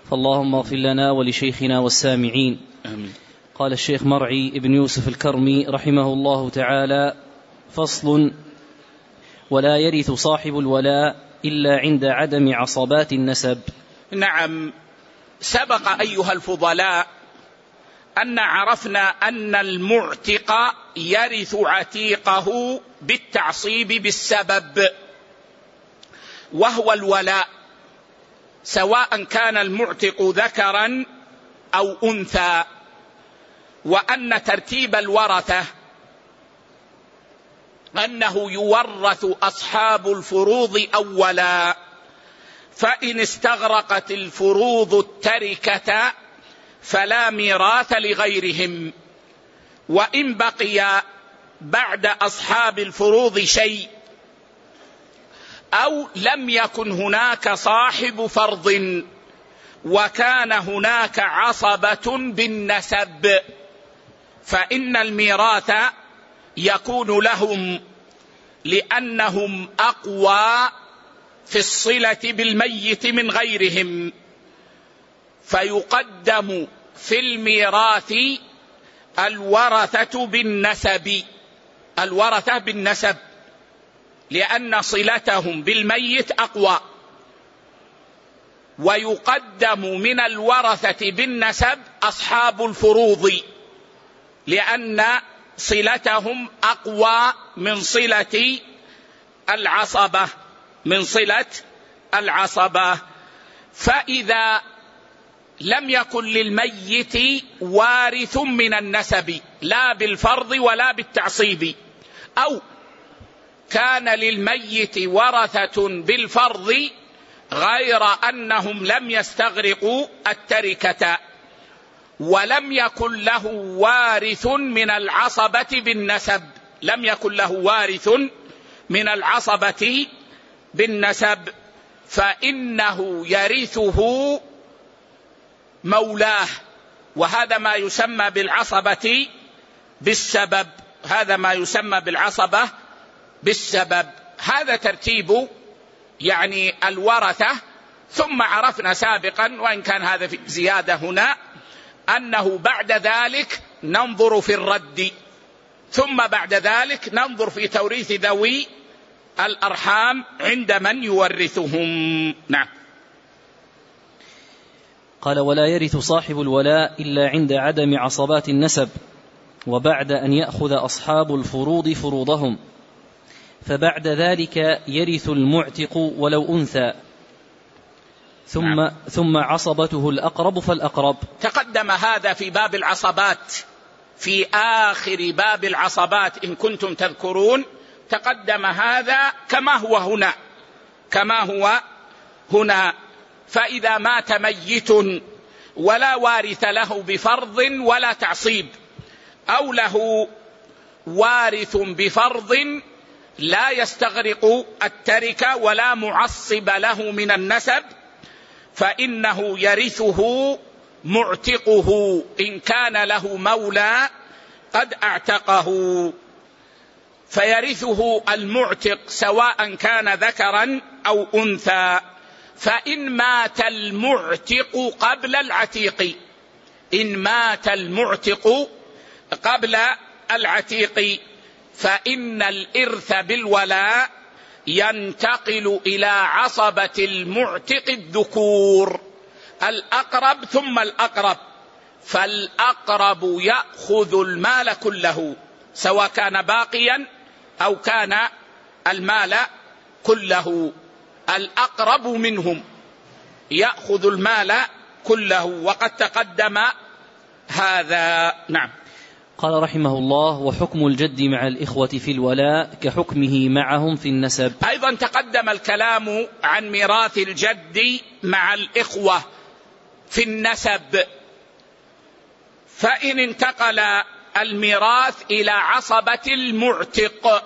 فاللهم اغفر لنا ولشيخنا والسامعين. آمين. قال الشيخ مرعي ابن يوسف الكرمي رحمه الله تعالى: فصل: ولا يرث صاحب الولاء إلا عند عدم عصبات النسب. نعم، سبق أيها الفضلاء أن عرفنا أن المعتق يرث عتيقه بالتعصيب بالسبب، وهو الولاء، سواء كان المعتق ذكرا أو أنثى، وأن ترتيب الورثة أنه يورث أصحاب الفروض أولا، فإن استغرقت الفروض التركة فلا ميراث لغيرهم، وإن بقي بعد أصحاب الفروض شيء أو لم يكن هناك صاحب فرض وكان هناك عصبة بالنسب، فإن الميراث يكون لهم، لأنهم أقوى في الصلة بالميت من غيرهم، فيقدم في الميراث الورثة بالنسب، الورثة بالنسب، لأن صلتهم بالميت أقوى، ويقدم من الورثة بالنسب أصحاب الفروض، لأن صلتهم أقوى من صلة العصبة، من صلة العصبة. فإذا لم يكن للميت وارث من النسب لا بالفرض ولا بالتعصيب، أو كان للميت ورثة بالفرض غير أنهم لم يستغرقوا التركة، ولم يكن له وارث من العصبة بالنسب، لم يكن له وارث من العصبة بالنسب، فإنه يرثه مولاه، وهذا ما يسمى بالعصبة بالسبب، هذا ما يسمى بالعصبة بالسبب. هذا ترتيب يعني الورثة. ثم عرفنا سابقا، وإن كان هذا في زيادة هنا، أنه بعد ذلك ننظر في الرد، ثم بعد ذلك ننظر في توريث ذوي الأرحام عند من يورثهم. نعم. قال: ولا يرث صاحب الولاء إلا عند عدم عصبات النسب، وبعد أن يأخذ أصحاب الفروض فروضهم، فبعد ذلك يرث المعتق ولو أنثى، ثم, نعم. ثم عصبته الأقرب فالأقرب. تقدم هذا في باب العصبات، في آخر باب العصبات إن كنتم تذكرون، تقدم هذا كما هو هنا، كما هو هنا. فإذا مات ميت ولا وارث له بفرض ولا تعصيب، أو له وارث بفرض لا يستغرق التركة ولا معصب له من النسب، فإنه يرثه معتقه إن كان له مولى قد اعتقه، فيرثه المعتق سواء كان ذكرا أو أنثى. فإن مات المعتق قبل العتيق، إن مات المعتق قبل العتيق فإن الإرث بالولاء ينتقل إلى عصبة المعتق الذكور، الأقرب ثم الأقرب، فالأقرب يأخذ المال كله سواء كان باقيا أو كان المال كله، الأقرب منهم يأخذ المال كله، وقد تقدم هذا. نعم. قال رحمه الله: وحكم الجد مع الإخوة في الولاء كحكمه معهم في النسب. أيضا تقدم الكلام عن ميراث الجد مع الإخوة في النسب، فإن انتقل الميراث إلى عصبة المعتق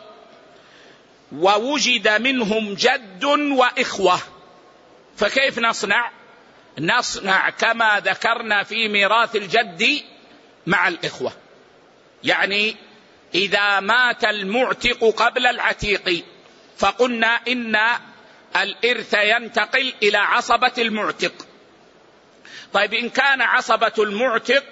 ووجد منهم جد وإخوة، فكيف نصنع؟ نصنع كما ذكرنا في ميراث الجد مع الإخوة، يعني إذا مات المعتق قبل العتيق فقلنا إن الإرث ينتقل إلى عصبة المعتق، طيب إن كان عصبة المعتق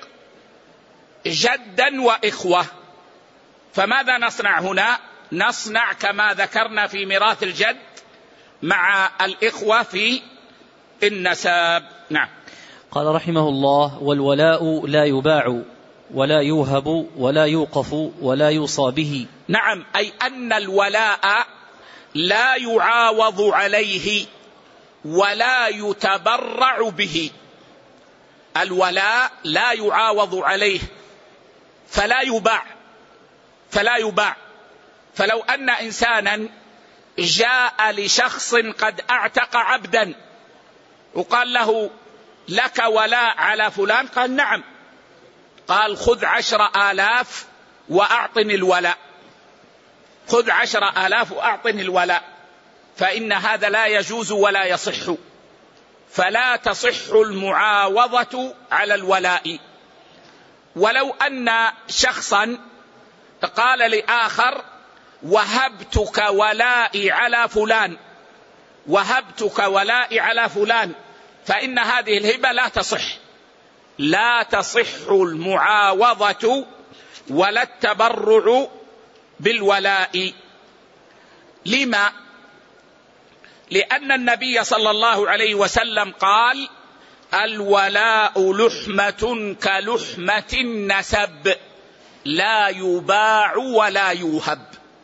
جدا وإخوة فماذا نصنع هنا؟ نصنع كما ذكرنا في ميراث الجد مع الإخوة في النسب. نعم. قال رحمه الله: والولاء لا يباع ولا يوهب ولا يوقف ولا يوصى به. نعم، أي أن الولاء لا يعاوض عليه ولا يتبرع به. الولاء لا يعاوض عليه فلا يباع فلا يباع فلو أن إنسانا جاء لشخص قد أعتق عبدا وقال له: لك ولاء على فلان، قال: نعم. قال: خذ عشر آلاف وأعطني الولاء، خذ عشر آلاف وأعطني الولاء، فإن هذا لا يجوز ولا يصح، فلا تصح المعاوضة على الولاء. ولو أن شخصا قال لآخر: وهبتك ولائي على فلان، وهبتك ولائي على فلان، فإن هذه الهبة لا تصح، لا تصح المعاوضة ولا التبرع بالولاء. لما؟ لأن النبي صلى الله عليه وسلم قال: الولاء لحمة كلحمة النسب لا يباع ولا يوهب.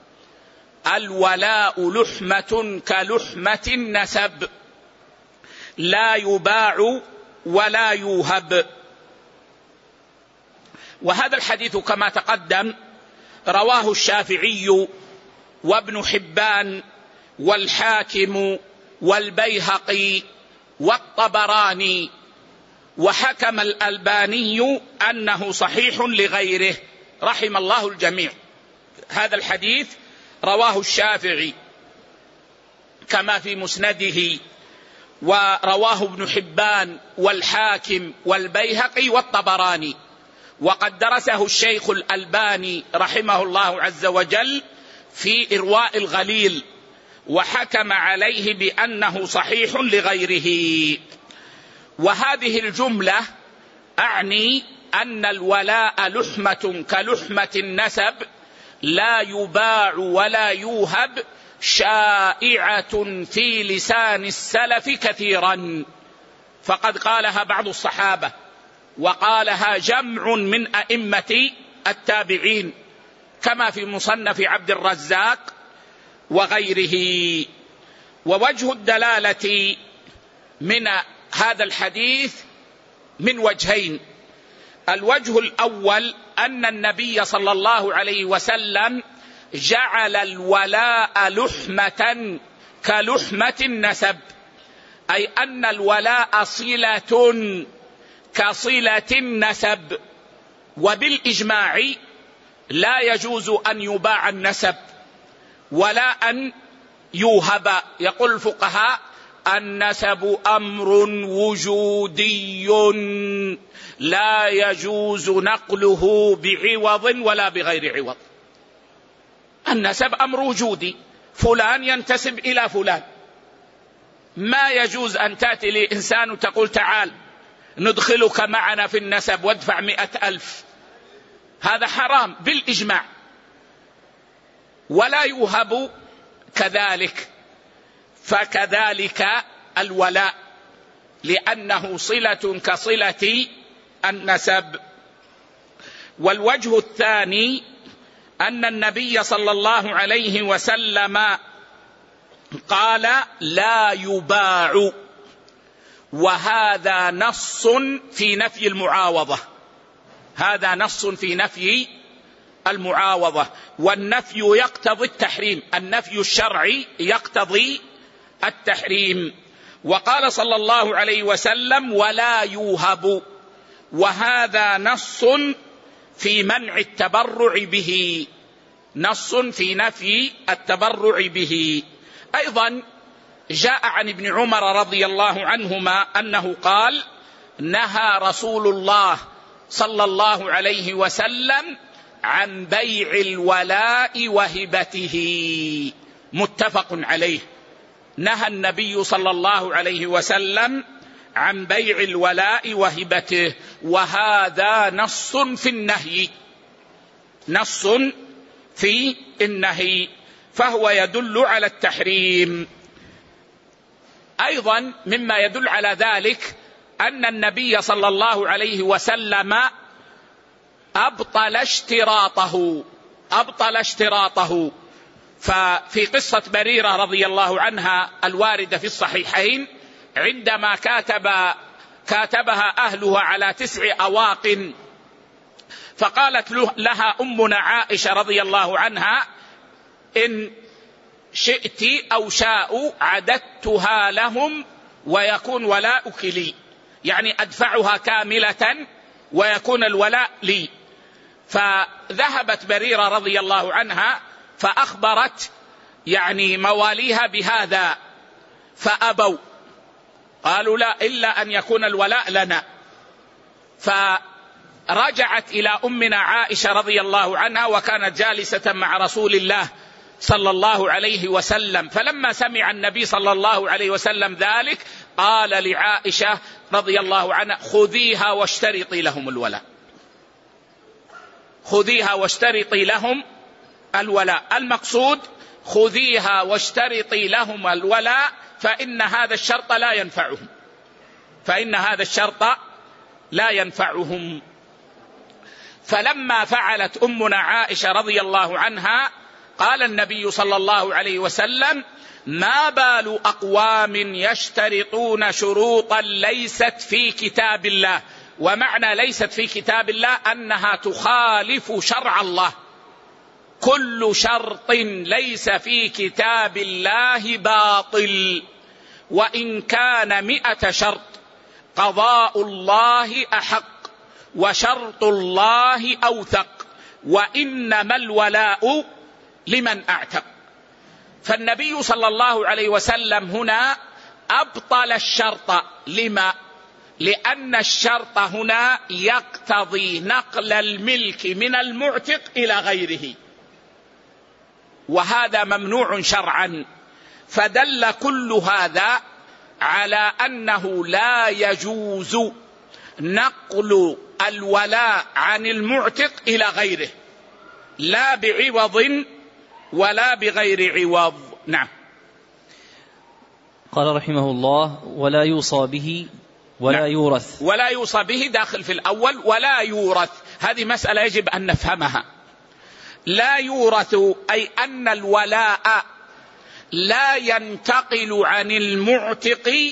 الولاء لحمة كلحمة النسب لا يباع ولا يوهب. وهذا الحديث كما تقدم رواه الشافعي وابن حبان والحاكم والبيهقي والطبراني، وحكم الألباني أنه صحيح لغيره، رحم الله الجميع. هذا الحديث رواه الشافعي كما في مسنده، ورواه ابن حبان والحاكم والبيهقي والطبراني، وقد درسه الشيخ الألباني رحمه الله عز وجل في إرواء الغليل، وحكم عليه بأنه صحيح لغيره. وهذه الجملة أعني أن الولاء لحمة كلحمة النسب لا يباع ولا يوهب شائعة في لسان السلف كثيرا، فقد قالها بعض الصحابة وقالها جمع من أئمة التابعين كما في مصنف عبد الرزاق وغيره. ووجه الدلالة من هذا الحديث من وجهين: الوجه الأول أن النبي صلى الله عليه وسلم جعل الولاء لحمة كلحمة النسب، أي أن الولاء صلة كصلة النسب، وبالإجماع لا يجوز أن يباع النسب ولا أن يوهب. يقول الفقهاء: النسب أمر وجودي لا يجوز نقله بعوض ولا بغير عوض. النسب أمر وجودي، فلان ينتسب إلى فلان، ما يجوز أن تأتي لإنسان وتقول: تعال ندخلك معنا في النسب وادفع مئة ألف، هذا حرام بالإجماع. ولا يوهب كذلك، فكذلك الولاء لأنه صلة كصلة النسب. والوجه الثاني أن النبي صلى الله عليه وسلم قال: لا يباع، وهذا نص في نفي المعاوضة، هذا نص في نفي المعاوضة، والنفي يقتضي التحريم، النفي الشرعي يقتضي التحريم. وقال صلى الله عليه وسلم: ولا يوهب، وهذا نص في منع التبرع به، نص في نفي التبرع به. أيضا جاء عن ابن عمر رضي الله عنهما أنه قال: نهى رسول الله صلى الله عليه وسلم عن بيع الولاء وهبته، متفق عليه. نهى النبي صلى الله عليه وسلم عن بيع الولاء وهبته، وهذا نص في النهي، نص في النهي، فهو يدل على التحريم. أيضا مما يدل على ذلك أن النبي صلى الله عليه وسلم أبطل اشتراطه أبطل اشتراطه ففي قصة بريرة رضي الله عنها الواردة في الصحيحين، عندما كاتب كاتبها أهلها على تسع أواق، فقالت لها أمنا عائشة رضي الله عنها: إن شئت أو شاءوا عددتها لهم ويكون ولاؤك لي، يعني أدفعها كاملة ويكون الولاء لي. فذهبت بريرة رضي الله عنها فأخبرت يعني مواليها بهذا، فأبوا، قالوا لا إلا أن يكون الولاء لنا. فرجعت إلى أمنا عائشة رضي الله عنها، وكانت جالسة مع رسول الله صلى الله عليه وسلم، فلما سمع النبي صلى الله عليه وسلم ذلك قال لعائشة رضي الله عنها: خذيها واشترطي لهم الولاء، خذيها واشترطي لهم الولاء. المقصود خذيها واشترطي لهم الولاء، فإن هذا الشرط لا ينفعهم، فإن هذا الشرط لا ينفعهم. فلما فعلت أمنا عائشة رضي الله عنها قال النبي صلى الله عليه وسلم: ما بال أقوام يشترطون شروطا ليست في كتاب الله. ومعنى ليست في كتاب الله أنها تخالف شرع الله. كل شرط ليس في كتاب الله باطل، وإن كان مئة شرط قضاء الله أحق وشرط الله أوثق، وإنما الولاء لمن أعتق. فالنبي صلى الله عليه وسلم هنا أبطل الشرط. لما؟ لأن الشرط هنا يقتضي نقل الملك من المعتق إلى غيره، وهذا ممنوع شرعا. فدل كل هذا على أنه لا يجوز نقل الولاء عن المعتق إلى غيره، لا بعوض ولا بغير عوض. نعم. قال رحمه الله: ولا يوصى به ولا نعم. يورث. ولا يوصى به داخل في الأول، ولا يورث هذه مسألة يجب أن نفهمها. لا يورث أي أن الولاء لا ينتقل عن المعتق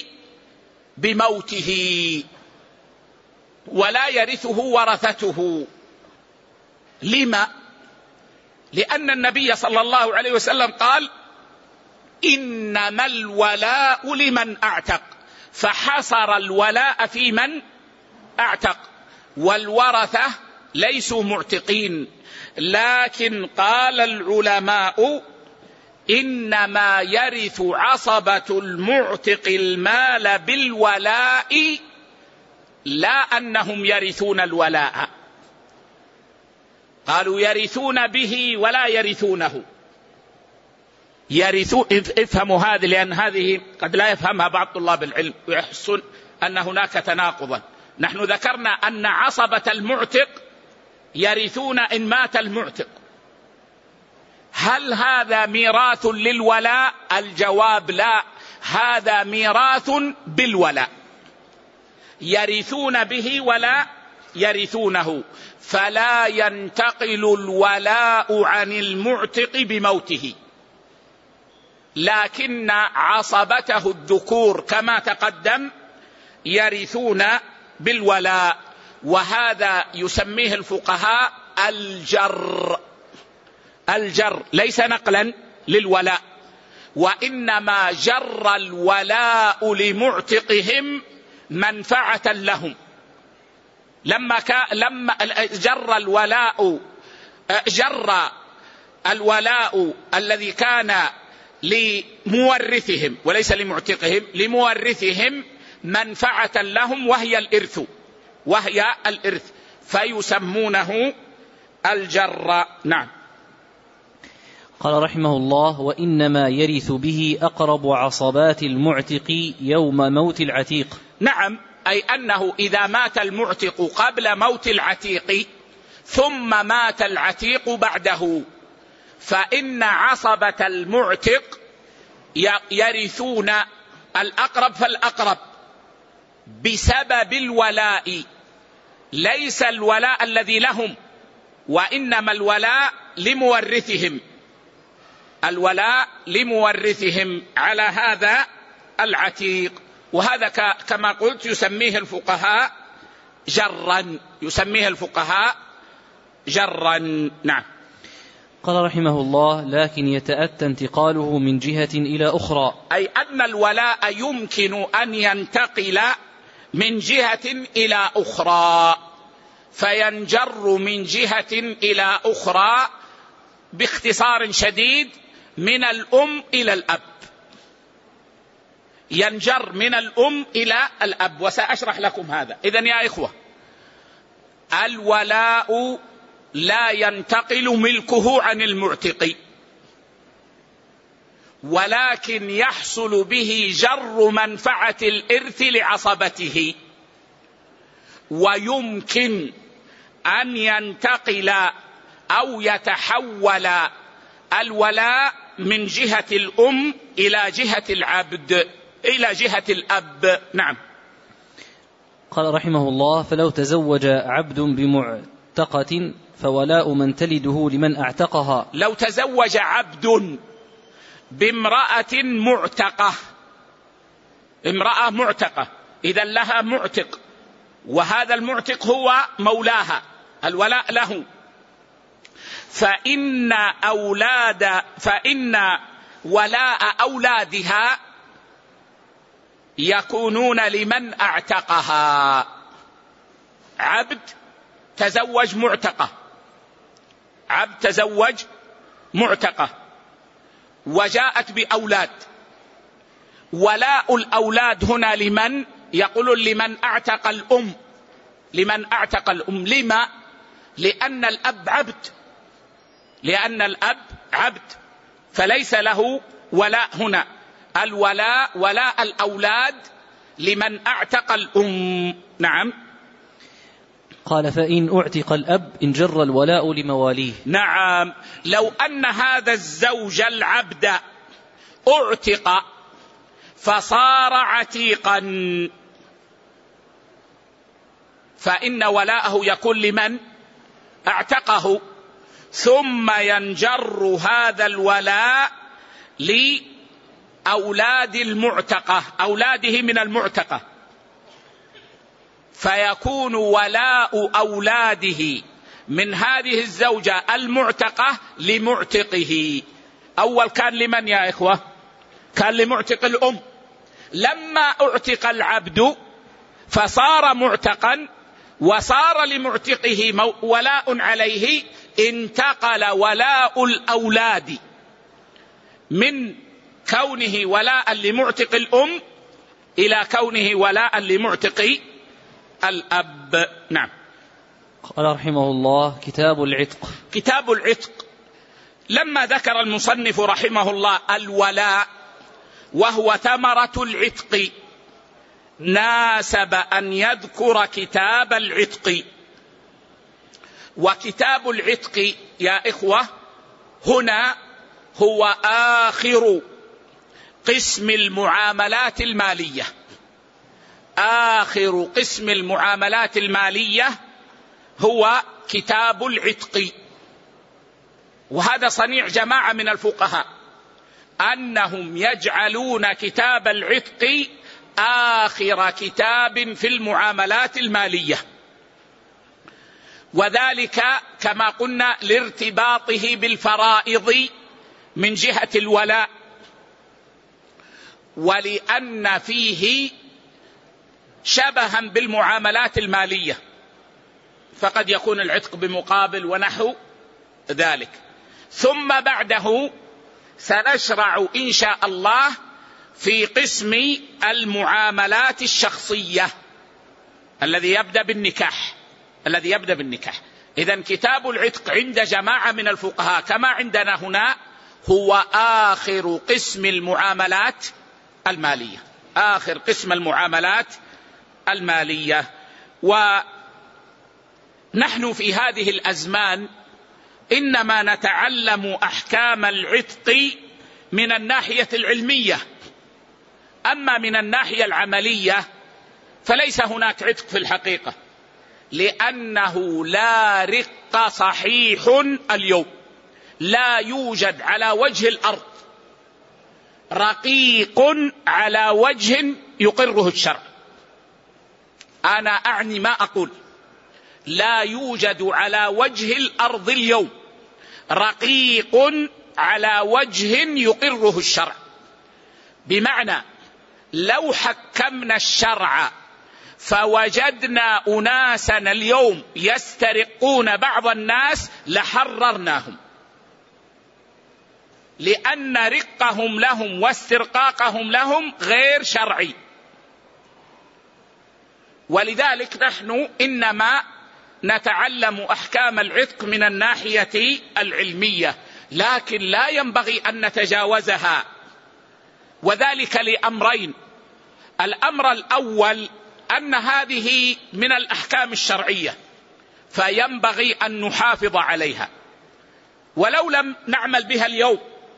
بموته، ولا يرثه ورثته. لما؟ لأن النبي صلى الله عليه وسلم قال: إنما الولاء لمن أعتق، فحصر الولاء في من أعتق، والورثة ليسوا معتقين. لكن قال العلماء: إنما يرث عصبة المعتق المال بالولاء، لا أنهم يرثون الولاء. قالوا يرثون به ولا يرثونه. يرثون، افهموا هذه، لأن هذه قد لا يفهمها بعض طلاب العلم ويحسن أن هناك تناقضا. نحن ذكرنا أن عصبة المعتق يرثون إن مات المعتق. هل هذا ميراث للولاء؟ الجواب لا، هذا ميراث بالولاء، يرثون به ولا يرثونه، فلا ينتقل الولاء عن المعتق بموته. لكن عصبته الذكور كما تقدم يرثون بالولاء، وهذا يسميه الفقهاء الجر. الجر ليس نقلا للولاء، وإنما جر الولاء لمعتقهم منفعة لهم. لما كا لما جر الولاء جر الولاء الذي كان لمورثهم وليس لمعتقهم، لمورثهم منفعة لهم وهي الإرث وهي الإرث فيسمونه الجر. نعم. قال رحمه الله: وإنما يرث به أقرب عصبات المعتق يوم موت العتيق. نعم، أي أنه إذا مات المعتق قبل موت العتيق ثم مات العتيق بعده، فإن عصبة المعتق يرثون الأقرب فالأقرب بسبب الولاء، ليس الولاء الذي لهم، وإنما الولاء لمورثهم، الولاء لمورثهم على هذا العتيق. وهذا كما قلت يسميه الفقهاء جرا، يسميه الفقهاء جرا. نعم. قال رحمه الله: لكن يتأتى انتقاله من جهة إلى أخرى، أي أن الولاء يمكن أن ينتقل من جهة إلى أخرى، فينجر من جهة إلى أخرى باختصار شديد من الأم إلى الأب، ينجر من الأم إلى الأب، وسأشرح لكم هذا. إذن يا إخوة، الولاء لا ينتقل ملكه عن المعتق، ولكن يحصل به جر منفعة الإرث لعصبته، ويمكن أن ينتقل أو يتحول الولاء من جهة الأم إلى جهة العبد إلى جهة الأب. نعم. قال رحمه الله: فلو تزوج عبد بمعتقة فولاء من تلده لمن أعتقها. لو تزوج عبد بامرأة معتقة، امرأة معتقة، إذا لها معتق، وهذا المعتق هو مولاها، الولاء له، فإن أولاد فإن ولاء أولادها يكونون لمن أعتقها. عبد تزوج معتقة، عبد تزوج معتقة وجاءت بأولاد، ولاء الأولاد هنا لمن؟ يقول لمن أعتق الأم، لمن أعتق الأم. لما؟ لأن الأب عبد، لأن الأب عبد، فليس له ولاء هنا. الولاء ولاء الأولاد لمن أعتق الأم. نعم. قال: فإن أعتق الأب انجر الولاء لمواليه. نعم، لو أن هذا الزوج العبد أعتق فصار عتيقا، فإن ولاءه يكون لمن اعتقه، ثم ينجر هذا الولاء لأولاد المعتقة، أولاده من المعتقة، فيكون ولاء أولاده من هذه الزوجة المعتقة لمعتقه. أول كان لمن يا إخوة؟ كان لمعتق الأم. لما اعتق العبد فصار معتقا وصار لمعتقه ولاء عليه، انتقل ولاء الأولاد من كونه ولاء لمعتق الأم إلى كونه ولاء لمعتق الأب. نعم. قال رحمه الله: كتاب العتق. كتاب العتق، لما ذكر المصنف رحمه الله الولاء وهو ثمرة العتق، ناسب أن يذكر كتاب العتق. وكتاب العتق يا إخوة هنا هو آخر قسم المعاملات المالية، آخر قسم المعاملات المالية هو كتاب العتق. وهذا صنيع جماعة من الفقهاء أنهم يجعلون كتاب العتق آخر كتاب في المعاملات المالية، وذلك كما قلنا لارتباطه بالفرائض من جهة الولاء، ولأن فيه شبها بالمعاملات المالية، فقد يكون العتق بمقابل ونحو ذلك. ثم بعده سنشرع إن شاء الله في قسم المعاملات الشخصية الذي يبدأ بالنكاح، الذي يبدأ بالنكاح. إذن كتاب العتق عند جماعة من الفقهاء كما عندنا هنا هو آخر قسم المعاملات المالية، آخر قسم المعاملات المالية. ونحن في هذه الأزمان إنما نتعلم أحكام العتق من الناحية العلمية، أما من الناحية العملية فليس هناك عتق في الحقيقة، لأنه لا رق صحيح اليوم، لا يوجد على وجه الأرض رقيق على وجه يقره الشرع. أنا أعني ما أقول، لا يوجد على وجه الأرض اليوم رقيق على وجه يقره الشرع. بمعنى لو حكمنا الشرع فوجدنا أناسا اليوم يسترقون بعض الناس لحررناهم، لأن رقهم لهم واسترقاقهم لهم غير شرعي. ولذلك نحن إنما نتعلم أحكام العتق من الناحية العلمية، لكن لا ينبغي أن نتجاوزها، وذلك لأمرين. الأمر الأول أن هذه من الأحكام الشرعية فينبغي أن نحافظ عليها، ولو لم نعمل بها اليوم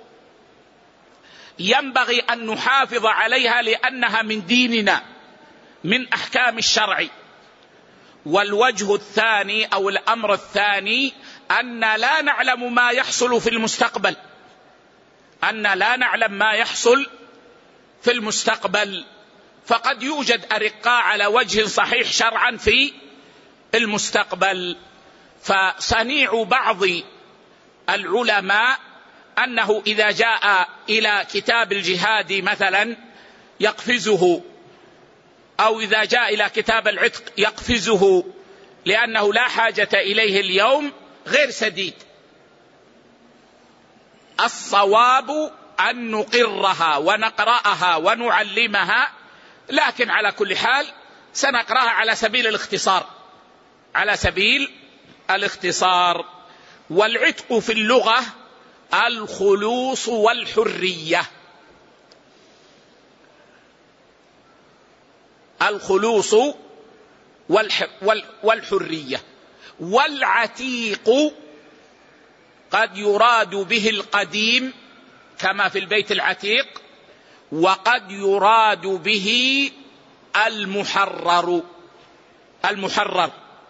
ينبغي أن نحافظ عليها لأنها من ديننا، من أحكام الشرع. والوجه الثاني أو الأمر الثاني أن لا نعلم ما يحصل في المستقبل، أن لا نعلم ما يحصل في المستقبل، فقد يوجد أرقاء على وجه صحيح شرعا في المستقبل. فصنيع بعض العلماء أنه إذا جاء إلى كتاب الجهاد مثلا يقفزه، أو إذا جاء إلى كتاب العتق يقفزه لأنه لا حاجة إليه اليوم، غير سديد. الصواب أن نقرها ونقرأها ونعلمها، لكن على كل حال سنقرأها على سبيل الاختصار، على سبيل الاختصار. والعتق في اللغة الخلوص والحرية، الخلوص والحرية. والعتيق قد يراد به القديم كما في البيت العتيق، وقد يراد به المحرر المحرر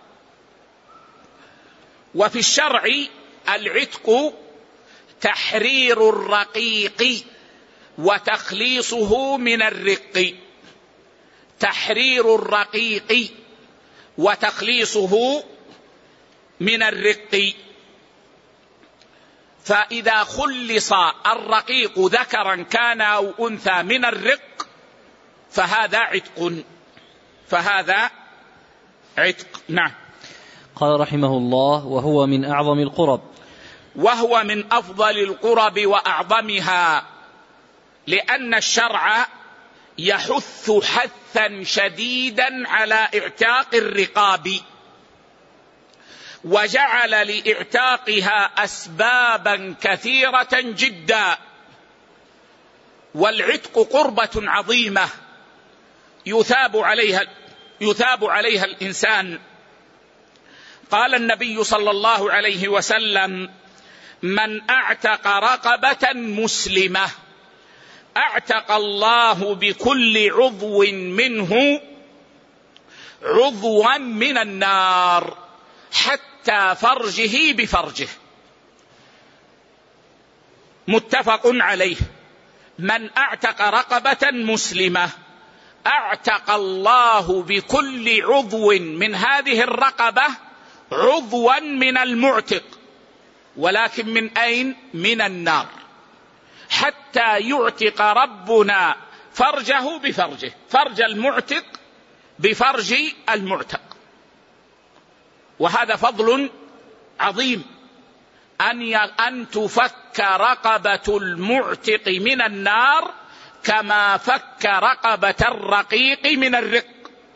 وفي الشرع العتق تحرير الرقيق وتخليصه من الرق، تحرير الرقيق وتخليصه من الرق. فإذا خلص الرقيق ذكرا كان أو أنثى من الرق فهذا عتق، فهذا عتق. نعم. قال رحمه الله: وهو من أعظم القرب. وهو من أفضل القرب وأعظمها، لأن الشرع يحث حثا شديدا على اعتاق الرقاب، وجعل لإعتاقها أسبابا كثيرة جدا. والعتق قربة عظيمة يثاب عليها يثاب عليها الإنسان. قال النبي صلى الله عليه وسلم: من أعتق رقبة مسلمة أعتق الله بكل عضو منه عضوا من النار حتى فرجه بفرجه. متفق عليه. من أعتق رقبة مسلمة أعتق الله بكل عضو من هذه الرقبة عضوا من المعتق، ولكن من أين؟ من النار، حتى يعتق ربنا فرجه بفرجه، فرج المعتق بفرج المعتق. وهذا فضل عظيم أن أن تفك رقبة المعتق من النار كما فك رقبة الرقيق من الرق.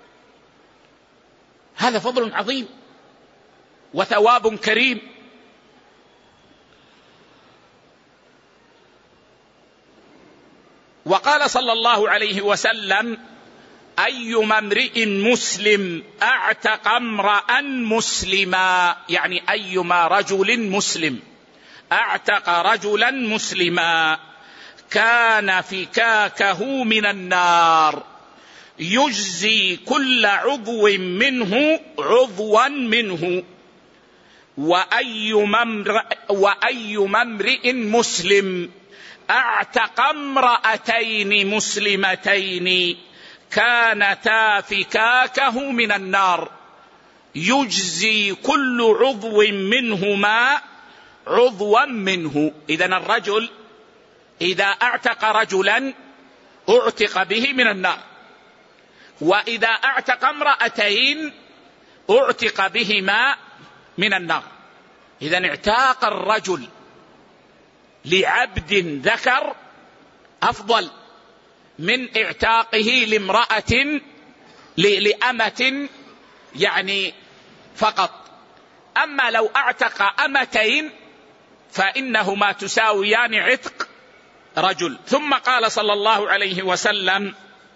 هذا فضل عظيم وثواب كريم. وقال صلى الله عليه وسلم: أيما امرئ مسلم أعتق امرأ مسلما، يعني أيما رجل مسلم أعتق رجلا مسلما كان فكاكه من النار، يجزي كل عضو منه عضوا منه. وأيما امرئ مسلم أعتق امرأتين مسلمتين كانتا فكاكه من النار، يجزي كل عضو منهما عضوا منه. إذن الرجل إذا أعتق رجلا أعتق به من النار، وإذا أعتق امرأتين أعتق بهما من النار. إذن اعتاق الرجل لعبد ذكر أفضل من اعتاقه لامرأة لأمة يعني فقط. أما لو أعتق أمتين فإنهما تساويان عتق رجل. ثم قال صلى الله عليه وسلم: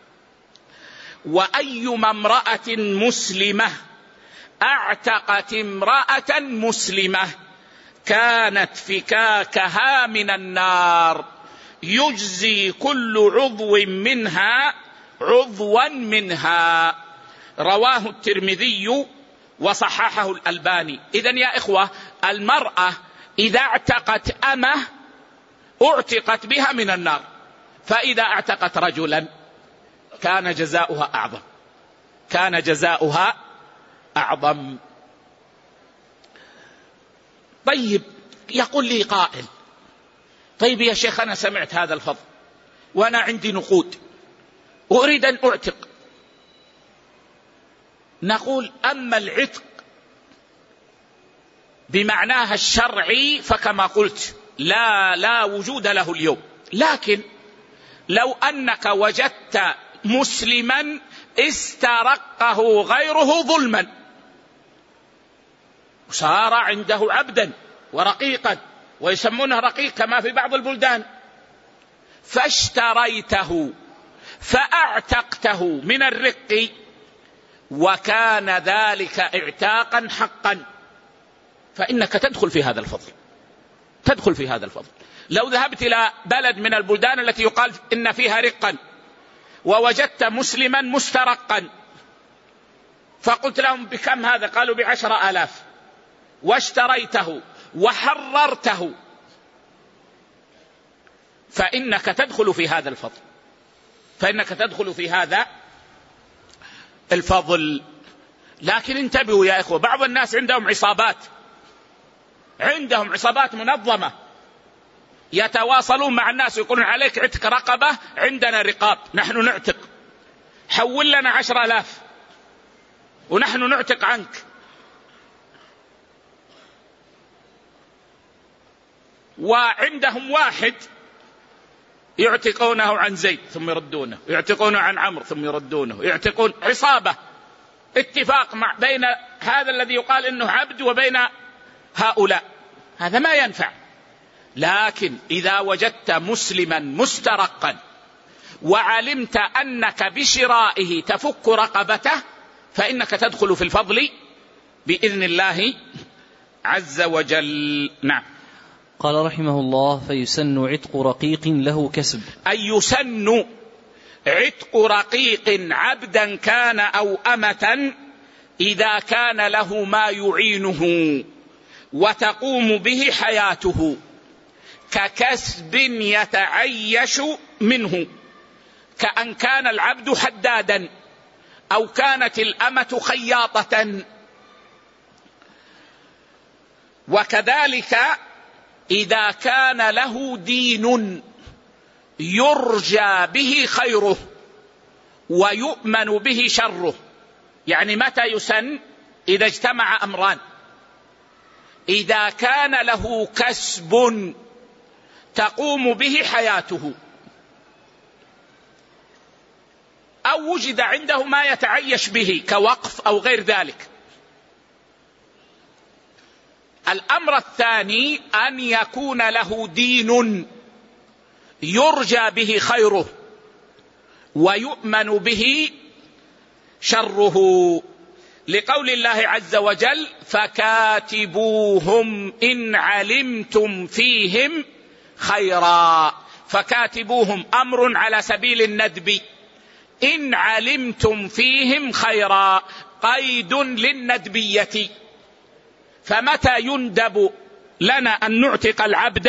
وأيما امرأة مسلمة أعتقت امرأة مسلمة كانت فكاكها من النار، يجزي كل عضو منها عضوا منها. رواه الترمذي وصححه الألباني. إذن يا إخوة، المرأة إذا اعتقت أمه اعتقت بها من النار، فإذا اعتقت رجلا كان جزاؤها أعظم، كان جزاؤها أعظم. طيب، يقول لي قائل: طيب يا شيخ، أنا سمعت هذا الفضل وأنا عندي نقود وأريد أن أعتق. نقول: أما العتق بمعناها الشرعي فكما قلت لا لا وجود له اليوم، لكن لو أنك وجدت مسلما استرقه غيره ظلما وصار عنده عبدا ورقيقا، ويسمونه رقيق كما في بعض البلدان، فاشتريته فأعتقته من الرق وكان ذلك اعتاقا حقا، فإنك تدخل في هذا الفضل، تدخل في هذا الفضل. لو ذهبت إلى بلد من البلدان التي يقال إن فيها رقا ووجدت مسلما مسترقا فقلت لهم: بكم هذا؟ قالوا: بعشر آلاف، واشتريته وحررته، فإنك تدخل في هذا الفضل، فإنك تدخل في هذا الفضل. لكن انتبهوا يا إخوة، بعض الناس عندهم عصابات، عندهم عصابات منظمة يتواصلون مع الناس ويقولون: عليك عتق رقبة، عندنا رقاب نحن نعتق، حول لنا عشر آلاف ونحن نعتق عنك. وعندهم واحد يعتقونه عن زيد ثم يردونه، يعتقونه عن عمرو ثم يردونه، يعتقون. عصابة، اتفاق مع بين هذا الذي يقال إنه عبد وبين هؤلاء، هذا ما ينفع. لكن إذا وجدت مسلما مسترقا وعلمت أنك بشرائه تفك رقبته فإنك تدخل في الفضل بإذن الله عز وجل. نعم. قال رحمه الله: فيسن عتق رقيق له كسب. أي يسن عتق رقيق عبدا كان أو أمة إذا كان له ما يعينه وتقوم به حياته، ككسب يتعيش منه، كأن كان العبد حدادا أو كانت الأمة خياطة. وكذلك إذا كان له دين يرجى به خيره ويؤمن به شره. يعني متى يسن؟ إذا اجتمع أمران: إذا كان له كسب تقوم به حياته، أو وجد عنده ما يتعيش به كوقف أو غير ذلك. الأمر الثاني أن يكون له دين يرجى به خيره ويؤمن به شره، لقول الله عز وجل: فكاتبوهم إن علمتم فيهم خيرا. فكاتبوهم أمر على سبيل الندب، إن علمتم فيهم خيرا قيد للندبية. فمتى يندب لنا أن نعتق العبد؟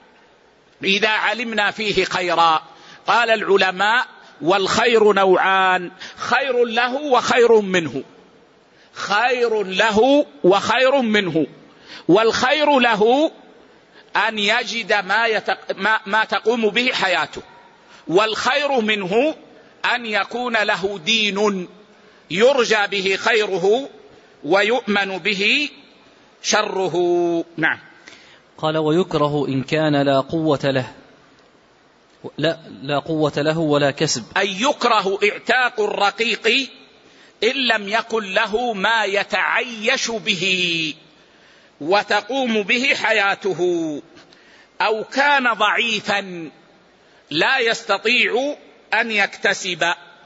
إذا علمنا فيه خيرا. قال العلماء: والخير نوعان، خير له وخير منه. خير له وخير منه. والخير له أن يجد ما, يتق... ما... ما تقوم به حياته، والخير منه أن يكون له دين يرجى به خيره ويؤمن به شره. نعم. قال: ويكره إن كان لا قوة له لا, لا قوة له ولا كسب. أي يكره اعتاق الرقيق إن لم يكن له ما يتعيش به وتقوم به حياته، أو كان ضعيفا لا يستطيع أن يكتسب،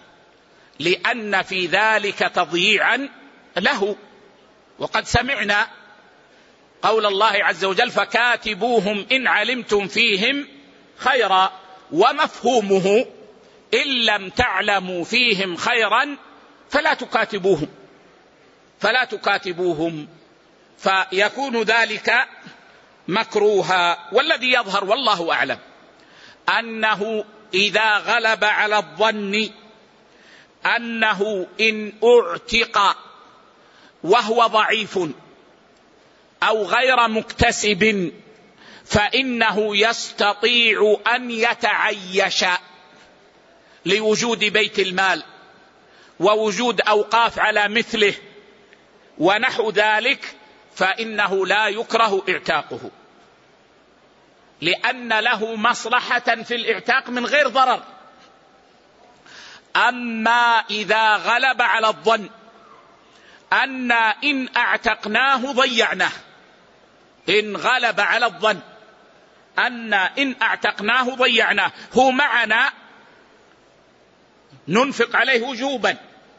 لأن في ذلك تضييعا له. وقد سمعنا قول الله عز وجل: فكاتبوهم إن علمتم فيهم خيرا، ومفهومه: إن لم تعلموا فيهم خيرا فلا تكاتبوهم فلا تكاتبوهم فيكون ذلك مكروها. والذي يظهر والله أعلم أنه إذا غلب على الظن أنه إن أعتق وهو ضعيف أو غير مكتسب فإنه يستطيع أن يتعيش لوجود بيت المال ووجود أوقاف على مثله ونحو ذلك، فإنه لا يكره اعتاقه، لأن له مصلحة في الاعتاق من غير ضرر. أما إذا غلب على الظن أن إن أعتقناه ضيعناه، إن غلب على الظن أن إن أعتقناه ضيعناه، هو معنا ننفق عليه وجوبا،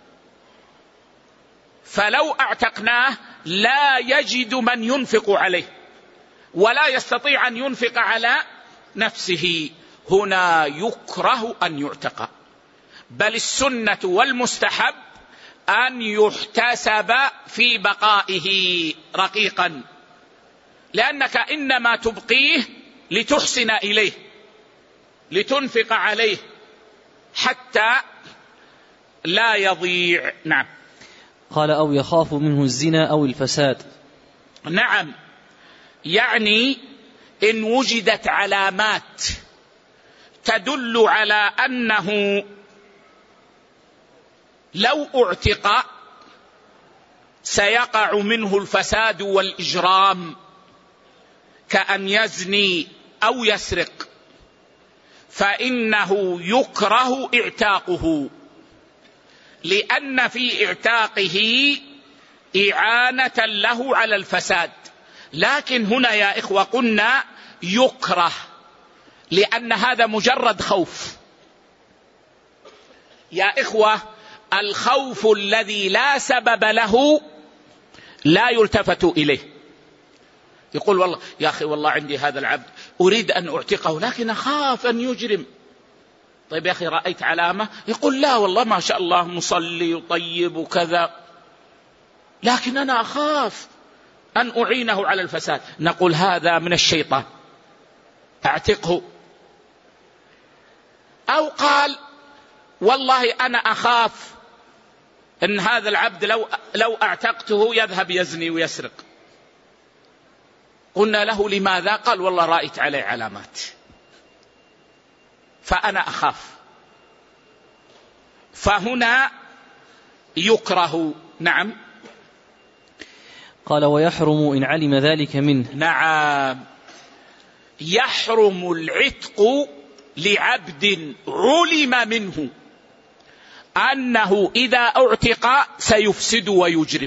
فلو أعتقناه لا يجد من ينفق عليه ولا يستطيع أن ينفق على نفسه، هنا يكره أن يعتق. بل السنة والمستحب أن يحتسب في بقائه رقيقا، لأنك إنما تبقيه لتحسن إليه، لتنفق عليه حتى لا يضيع. نعم. قال: أو يخاف منه الزنا أو الفساد. نعم، يعني إن وجدت علامات تدل على أنه لو اعتق سيقع منه الفساد والإجرام، كأن يزني أو يسرق، فإنه يكره اعتاقه، لأن في اعتاقه إعانة له على الفساد. لكن هنا يا إخوة قلنا يكره، لأن هذا مجرد خوف. يا إخوة، الخوف الذي لا سبب له لا يلتفت إليه. يقول: والله يا أخي والله عندي هذا العبد أريد أن أعتقه لكن أخاف أن يجرم. طيب يا أخي رأيت علامة؟ يقول: لا والله ما شاء الله مصلي وطيب وكذا، لكن أنا أخاف أن أعينه على الفساد. نقول: هذا من الشيطان، أعتقه. أو قال: والله أنا أخاف أن هذا العبد لو, لو أعتقته يذهب يزني ويسرق. قلنا له: لماذا؟ قال: والله رأيت عليه علامات فأنا أخاف. فهنا يكره. نعم. قال: ويحرم إن علم ذلك منه. نعم، يحرم العتق لعبد علم منه أنه إذا أعتق سيفسد ويجرم،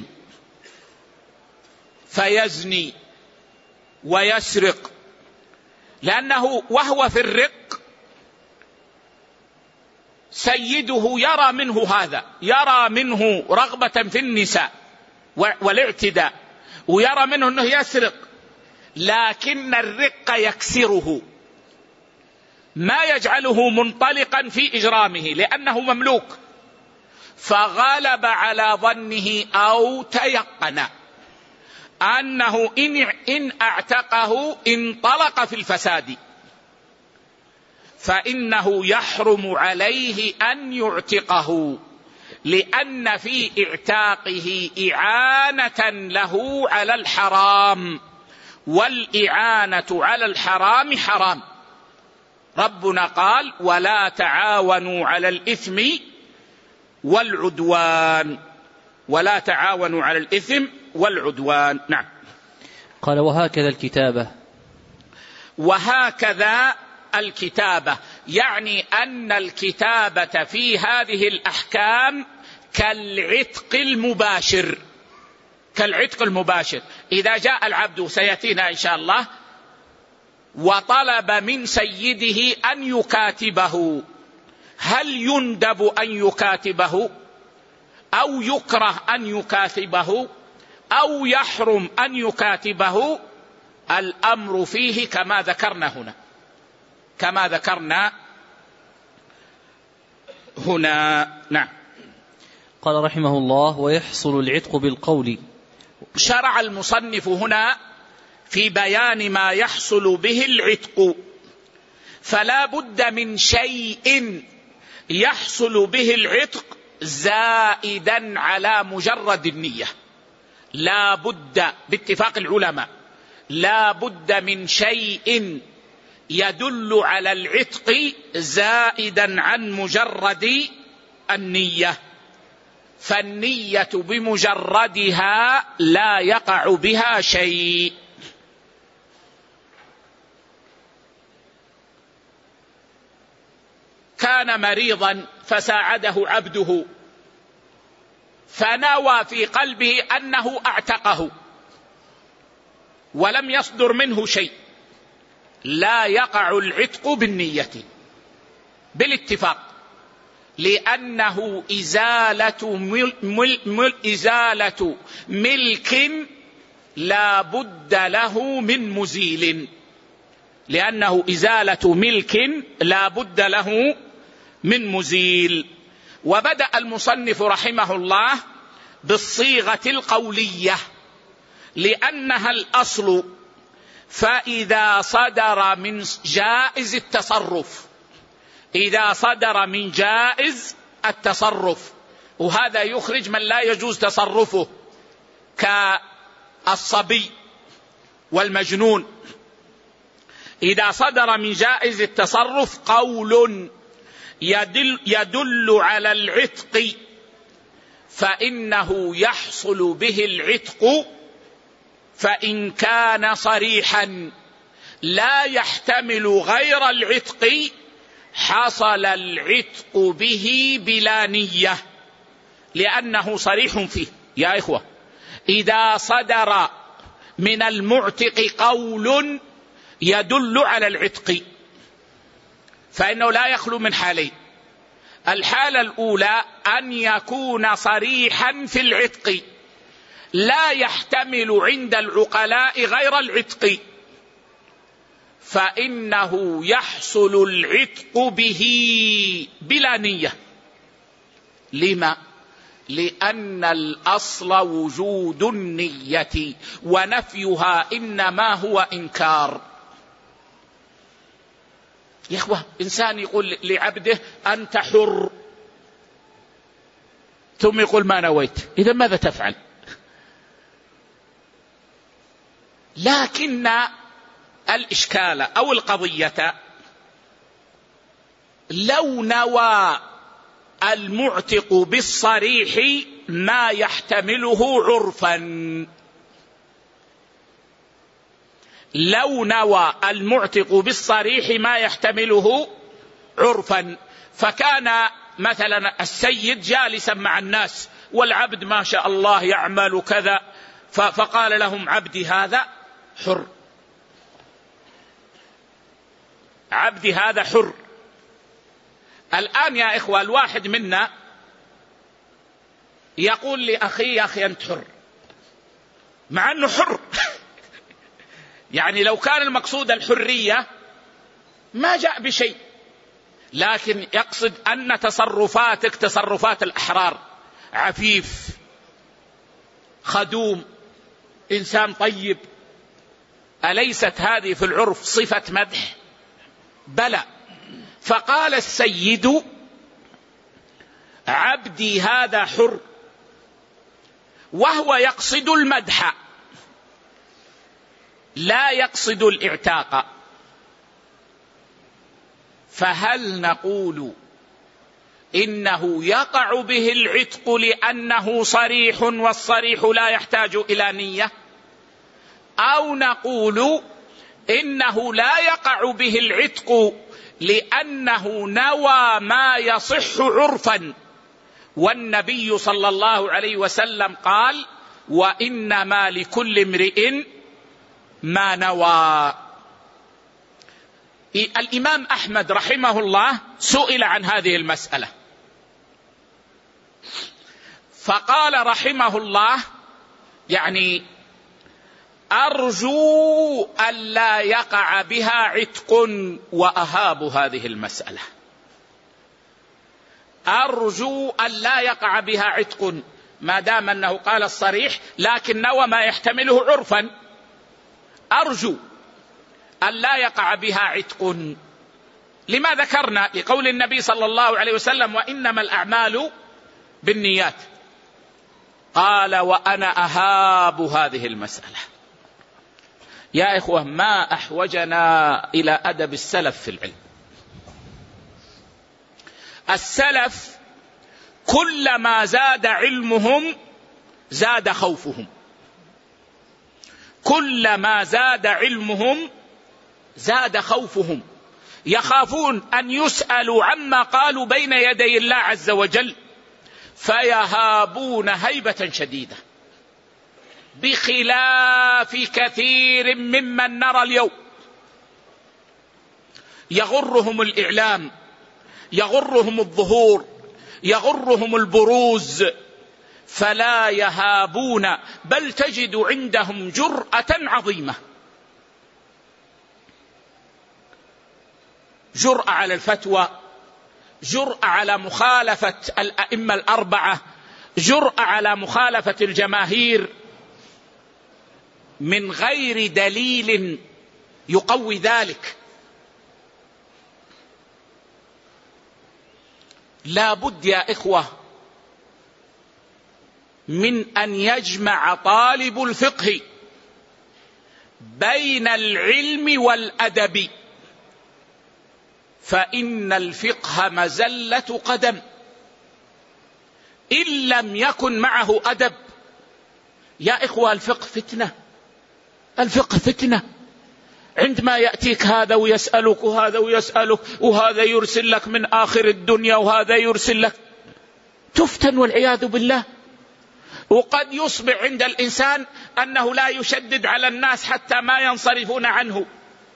فيزني ويسرق، لأنه وهو في الرق سيده يرى منه هذا، يرى منه رغبة في النساء والاعتداء، ويرى منه أنه يسرق، لكن الرق يكسره، ما يجعله منطلقا في إجرامه لأنه مملوك، فغلب على ظنه أو تيقن أنه إن اعتقه انطلق في الفساد، فإنه يحرم عليه أن يعتقه، لأن في اعتاقه إعانة له على الحرام، والإعانة على الحرام حرام. ربنا قال: ولا تعاونوا على الإثم والعدوان، ولا تعاونوا على الإثم والعدوان. نعم. قال: وهكذا الكتابة. وهكذا الكتابة، يعني أن الكتابة في هذه الأحكام كالعتق المباشر، كالعتق المباشر. إذا جاء العبد، سيأتينا إن شاء الله، وطلب من سيده أن يكاتبه، هل يندب أن يكاتبه أو يكره أن يكاتبه أو يحرم أن يكاتبه؟ الأمر فيه كما ذكرنا هنا، كما ذكرنا هنا. نعم. قال رحمه الله: ويحصل العتق بالقول. شرع المصنف هنا في بيان ما يحصل به العتق، فلا بد من شيء يحصل به العتق زائدا على مجرد النية، لا بد باتفاق العلماء، لا بد من شيء يدل على العتق زائدا عن مجرد النية، فالنية بمجردها لا يقع بها شيء. كان مريضا فساعده عبده، فنوى في قلبه أنه أعتقه ولم يصدر منه شيء، لا يقع العتق بالنية بالاتفاق، لأنه إزالة, مل مل مل إزالة ملك لا بد له من مزيل، لأنه إزالة ملك لا بد له من مزيل. وبدأ المصنف رحمه الله بالصيغة القولية لأنها الأصل، فإذا صدر من جائز التصرف، إذا صدر من جائز التصرف، وهذا يخرج من لا يجوز تصرفه كالصبي والمجنون. إذا صدر من جائز التصرف قول يدل, يدل على العتق، فإنه يحصل به العتق، فإن كان صريحا لا يحتمل غير العتق حصل العتق به بلا نية، لأنه صريح فيه. يا إخوة، إذا صدر من المعتق قول يدل على العتق فإنه لا يخلو من حالين: الحالة الأولى أن يكون صريحا في العتق لا يحتمل عند العقلاء غير العتق، فإنه يحصل العتق به بلا نية. لما؟ لأن الأصل وجود النية، ونفيها إنما هو إنكار. يا إخوة، إنسان يقول لعبده أنت حر، ثم يقول ما نويت، إذا ماذا تفعل؟ لكن الإشكال أو القضية لو نوى المعتق بالصريح ما يحتمله عرفا، لو نوى المعتق بالصريح ما يحتمله عرفا، فكان مثلا السيد جالسا مع الناس والعبد ما شاء الله يعمل كذا، فقال لهم عبدي هذا حر، عبدي هذا حر. الآن يا إخوة الواحد منا يقول لأخي يا أخي أنت حر، مع أنه حر. يعني لو كان المقصود الحرية ما جاء بشيء، لكن يقصد أن تصرفاتك تصرفات الأحرار، عفيف، خدوم، إنسان طيب. أليست هذه في العرف صفة مدح؟ بلى. فقال السيد عبدي هذا حر، وهو يقصد المدح لا يقصد الاعتاق. فهل نقول إنه يقع به العتق لأنه صريح والصريح لا يحتاج إلى نية، أو نقول إنه لا يقع به العتق لأنه نوى ما يصح عرفا، والنبي صلى الله عليه وسلم قال وإنما لكل امرئ ما نوى. الإمام أحمد رحمه الله سئل عن هذه المسألة فقال رحمه الله يعني أرجو ألا يقع بها عتق وأهاب هذه المسألة، أرجو ألا يقع بها عتق، ما دام أنه قال الصريح لكن نوى ما يحتمله عرفا، أرجو ألا يقع بها عتق. لما ذكرنا؟ لقول النبي صلى الله عليه وسلم وإنما الأعمال بالنيات. قال وأنا أهاب هذه المسألة. يا إخوة ما أحوجنا إلى أدب السلف في العلم. السلف كلما زاد علمهم زاد خوفهم، كلما زاد علمهم زاد خوفهم، يخافون أن يسألوا عما قالوا بين يدي الله عز وجل فيهابون هيبة شديدة، بخلاف كثير ممن نرى اليوم يغرهم الإعلام، يغرهم الظهور، يغرهم البروز، فلا يهابون، بل تجد عندهم جرأة عظيمة، جرأة على الفتوى، جرأة على مخالفة الأئمة الأربعة، جرأة على مخالفة الجماهير من غير دليل يقوي ذلك. لا بد يا إخوة من أن يجمع طالب الفقه بين العلم والأدب، فإن الفقه مزلة قدم إن لم يكن معه أدب. يا إخوة الفقه فتنة، الفقه فتنة. عندما يأتيك هذا ويسألك وهذا ويسألك وهذا يرسل لك من آخر الدنيا وهذا يرسل لك، تفتن والعياذ بالله. وقد يصبح عند الإنسان أنه لا يشدد على الناس حتى ما ينصرفون عنه،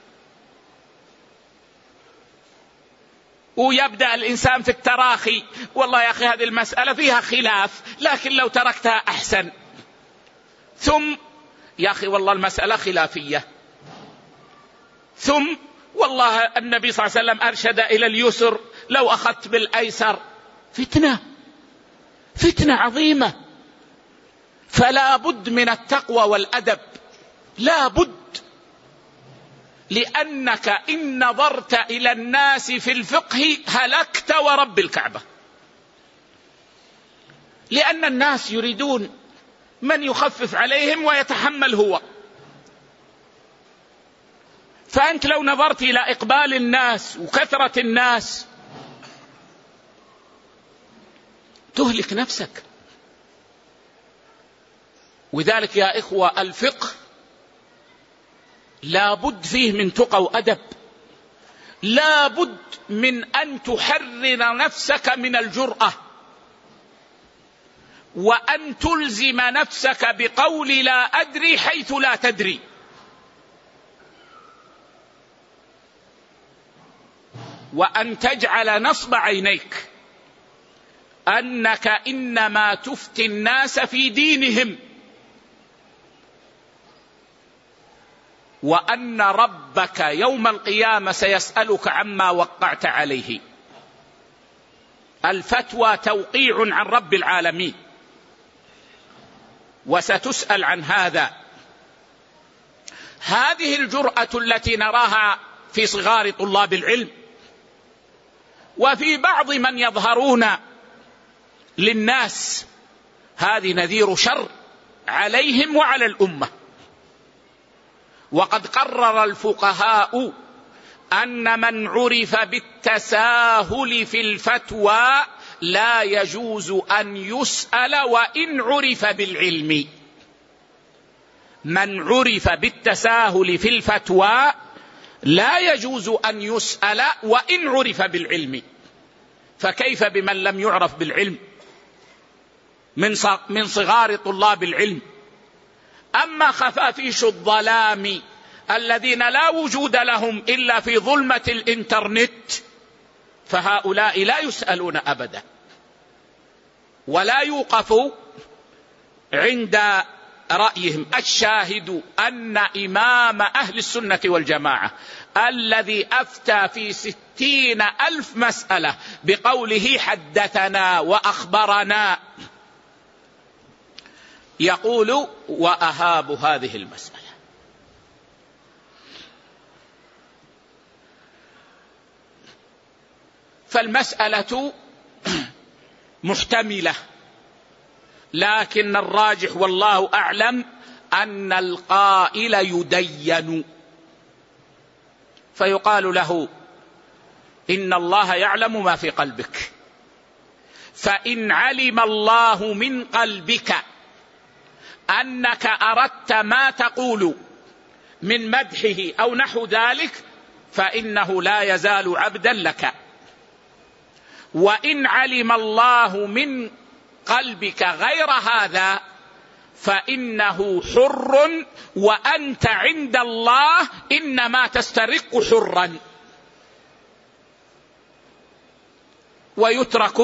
ويبدأ الإنسان في التراخي، والله يا أخي هذه المسألة فيها خلاف لكن لو تركتها أحسن، ثم يا أخي والله المسألة خلافية، ثم والله النبي صلى الله عليه وسلم أرشد إلى اليسر لو أخذت بالأيسر. فتنة، فتنة عظيمة. فلا بد من التقوى والأدب، لا بد، لأنك إن نظرت إلى الناس في الفقه هلكت ورب الكعبة، لأن الناس يريدون من يخفف عليهم ويتحمل هو. فأنت لو نظرت إلى إقبال الناس وكثرة الناس تهلك نفسك. وذلك يا إخوة الفقه لا بد فيه من تقى وأدب، لا بد من أن تحرر نفسك من الجرأة، وأن تلزم نفسك بقول لا أدري حيث لا تدري. وأن تجعل نصب عينيك أنك إنما تفتي الناس في دينهم، وأن ربك يوم القيامة سيسألك عما وقعت عليه. الفتوى توقيع عن رب العالمين، وستسأل عن هذا. هذه الجرأة التي نراها في صغار طلاب العلم وفي بعض من يظهرون للناس، هذه نذير شر عليهم وعلى الأمة. وقد قرر الفقهاء أن من عرف بالتساهل في الفتوى لا يجوز أن يسأل وإن عرف بالعلم. من عرف بالتساهل في الفتوى لا يجوز أن يسأل وإن عرف بالعلم، فكيف بمن لم يعرف بالعلم من صغار طلاب العلم؟ أما خفافيش الظلام الذين لا وجود لهم إلا في ظلمة الإنترنت فهؤلاء لا يسألون أبدا، ولا يوقف عند رأيهم. الشاهد أن إمام أهل السنة والجماعة الذي أفتى في ستين ألف مسألة بقوله حدثنا وأخبرنا يقول وأهاب هذه المسألة. فالمسألة محتملة، لكن الراجح والله أعلم أن القائل يدين، فيقال له إن الله يعلم ما في قلبك، فإن علم الله من قلبك أنك أردت ما تقول من مدحه أو نحو ذلك فإنه لا يزال عبدا لك. وإن علم الله من قلبك غير هذا فإنه حر، وأنت عند الله إنما تسترق حرا، ويترك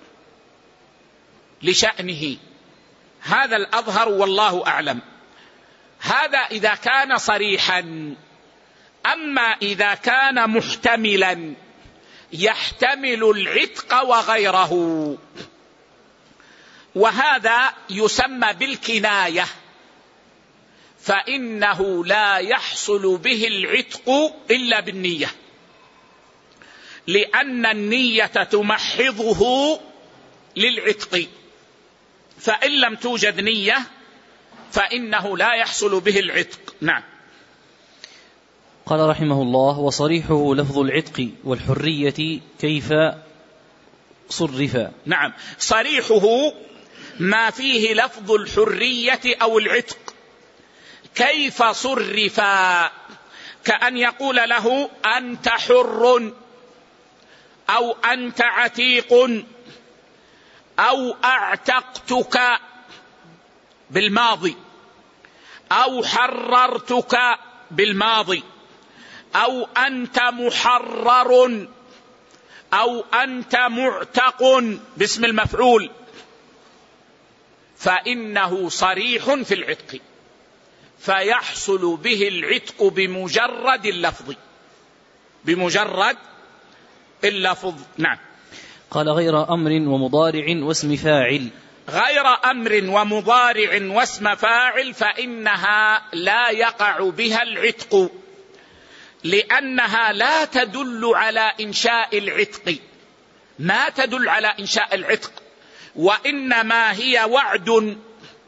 لشأنه. هذا الأظهر والله أعلم. هذا إذا كان صريحا. أما إذا كان محتملا يحتمل العتق وغيره، وهذا يسمى بالكناية، فإنه لا يحصل به العتق إلا بالنية، لأن النية تمحضه للعتق، فإن لم توجد نية فإنه لا يحصل به العتق. نعم. قال رحمه الله: وصريحه لفظ العتق والحرية كيف صرفا. نعم، صريحه ما فيه لفظ الحرية أو العتق. كيف صرفا؟ كأن يقول له أنت حر، أو أنت عتيق، أو أعتقتك بالماضي، أو حررتك بالماضي، أو أنت محرر، أو أنت معتق باسم المفعول، فإنه صريح في العتق، فيحصل به العتق بمجرد اللفظ، بمجرد اللفظ. نعم. قال: غير أمر ومضارع واسم فاعل. غير أمر ومضارع واسم فاعل فإنها لا يقع بها العتق، لأنها لا تدل على إنشاء العتق، ما تدل على إنشاء العتق، وإنما هي وعد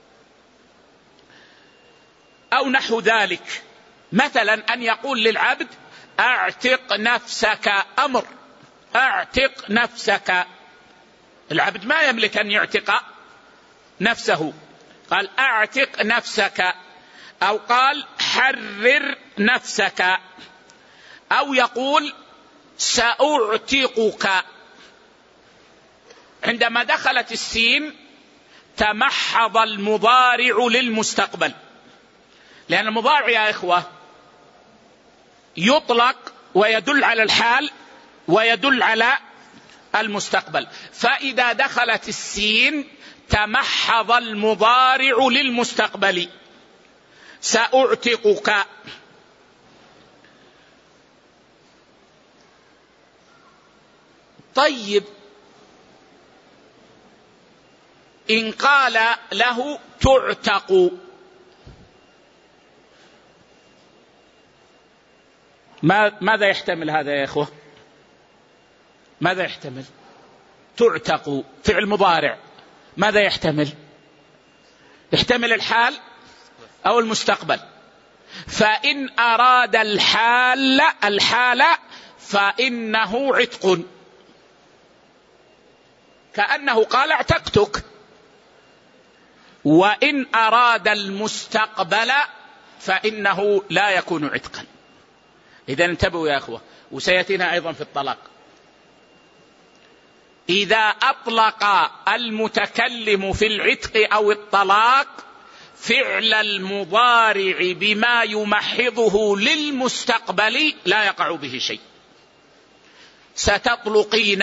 أو نحو ذلك. مثلا أن يقول للعبد أعتق نفسك، أمر أعتق نفسك، العبد ما يملك أن يعتق نفسه، قال أعتق نفسك، أو قال حرر نفسك، أو يقول سأعتقك. عندما دخلت السين تمحض المضارع للمستقبل، لأن المضارع يا إخوة يطلق ويدل على الحال ويدل على المستقبل. فإذا دخلت السين تمحض المضارع للمستقبل. سأعتقك. طيب، إن قال له تعتق، ماذا يحتمل هذا يا إخوة؟ ماذا يحتمل؟ تعتق فعل مضارع، ماذا يحتمل؟ يحتمل الحال أو المستقبل. فإن أراد الحال الحال فإنه عتق، كأنه قال اعتقتك. وإن أراد المستقبل فإنه لا يكون عتقا. إذا انتبهوا يا أخوة، وسيأتينا أيضا في الطلاق. إذا أطلق المتكلم في العتق أو الطلاق فعل المضارع بما يمحضه للمستقبل لا يقع به شيء. ستطلقين،